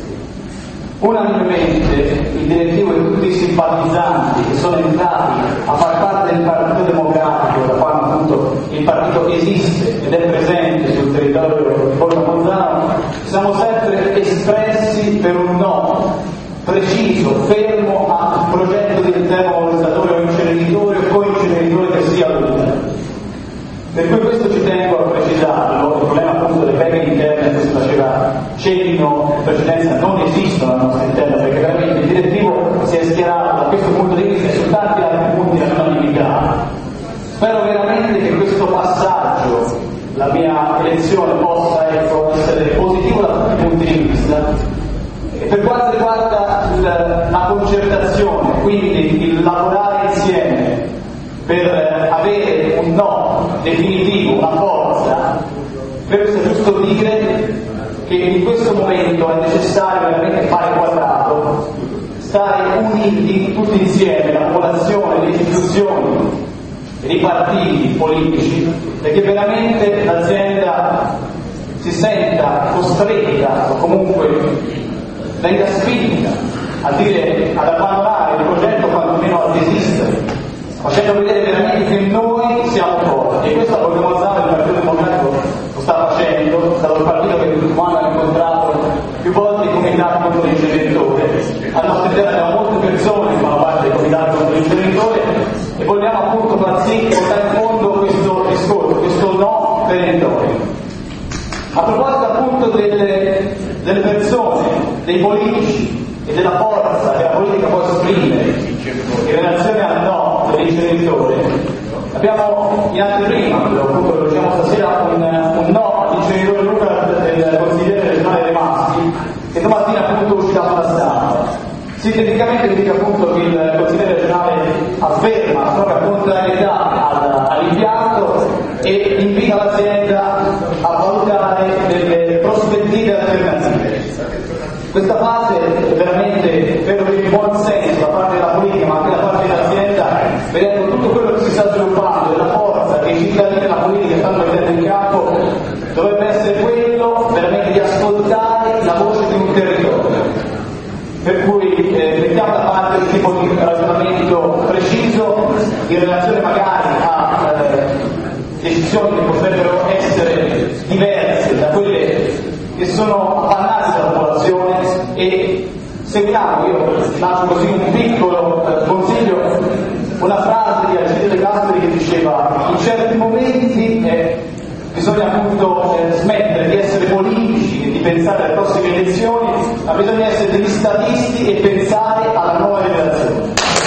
Unanimemente il direttivo e tutti i simpatizzanti che sono entrati a far parte del Partito Democratico, da quando appunto il partito esiste ed è presente sul territorio di Borgo Mazzara, siamo sempre espressi per un no preciso, fermo al progetto del termovalorizzatori o inceneritore o coinceneritore che sia l'uno. Per cui questo ci tengo a precisarlo. Il problema appunto delle beghe interne che si faceva cenno in precedenza non esistono alla nostra interna, perché veramente il direttivo si è schierato da questo punto di vista e su tanti altri punti all'unanimità. Spero veramente che questo passaggio, la mia elezione, possa essere positivo da tutti i punti di vista. E per quanto riguarda la concertazione, quindi il lavorare insieme per avere un no definitivo, una forza, credo sia giusto dire che in questo momento è necessario veramente fare quadrato, stare uniti tutti insieme, la popolazione, le istituzioni, i partiti politici, perché veramente l'azienda si senta costretta o comunque venga spinta a dire, ad abbandonare il progetto, quantomeno a desistere, facendo vedere veramente che noi siamo forti. E questo Borgo Mazzara il Partito Democratico lo sta facendo, è stato il partito che l'ultimo anno ha incontrato più volte i comitati contro l'inceneritore. Al nostro interno abbiamo molte persone che fanno parte dei comitati contro l'inceneritore e vogliamo appunto far sì che portare in fondo questo discorso, questo no perentorio. A proposito appunto delle persone, dei politici e della forza che la politica può esprimere in relazione al no dell'inceneritore, abbiamo in anteprima, appunto lo diciamo stasera, un no all'inceneritore Luca del consigliere regionale De Masi, che domattina appunto uscirà sulla stampa. Sinteticamente dice appunto che il consigliere regionale afferma la propria contrarietà all'impianto e invita l'azienda a valutare delle prospettive alternative. Questa fase è veramente, credo che di buon senso da parte della politica ma anche da parte dell'azienda, vedendo tutto quello che si sta sviluppando e la forza che i cittadini della politica stanno mettendo in campo, dovrebbe essere quello veramente di ascoltare la voce di un territorio. Per cui mettiamo da parte il tipo di ragionamento preciso in relazione magari a decisioni che potrebbero essere diverse da quelle che sono appannati dalla popolazione e seguiamo, io lancio così un piccolo consiglio, una frase di Alcide De Gasperi che diceva: in certi momenti bisogna appunto smettere di essere politici e di pensare alle prossime elezioni, ma bisogna essere degli statisti e pensare alla nuova generazione.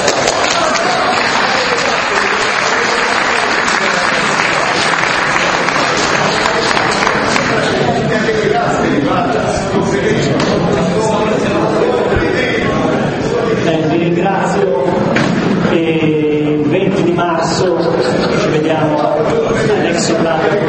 Vi ringrazio e il 20 di marzo ci vediamo all'Exo Prato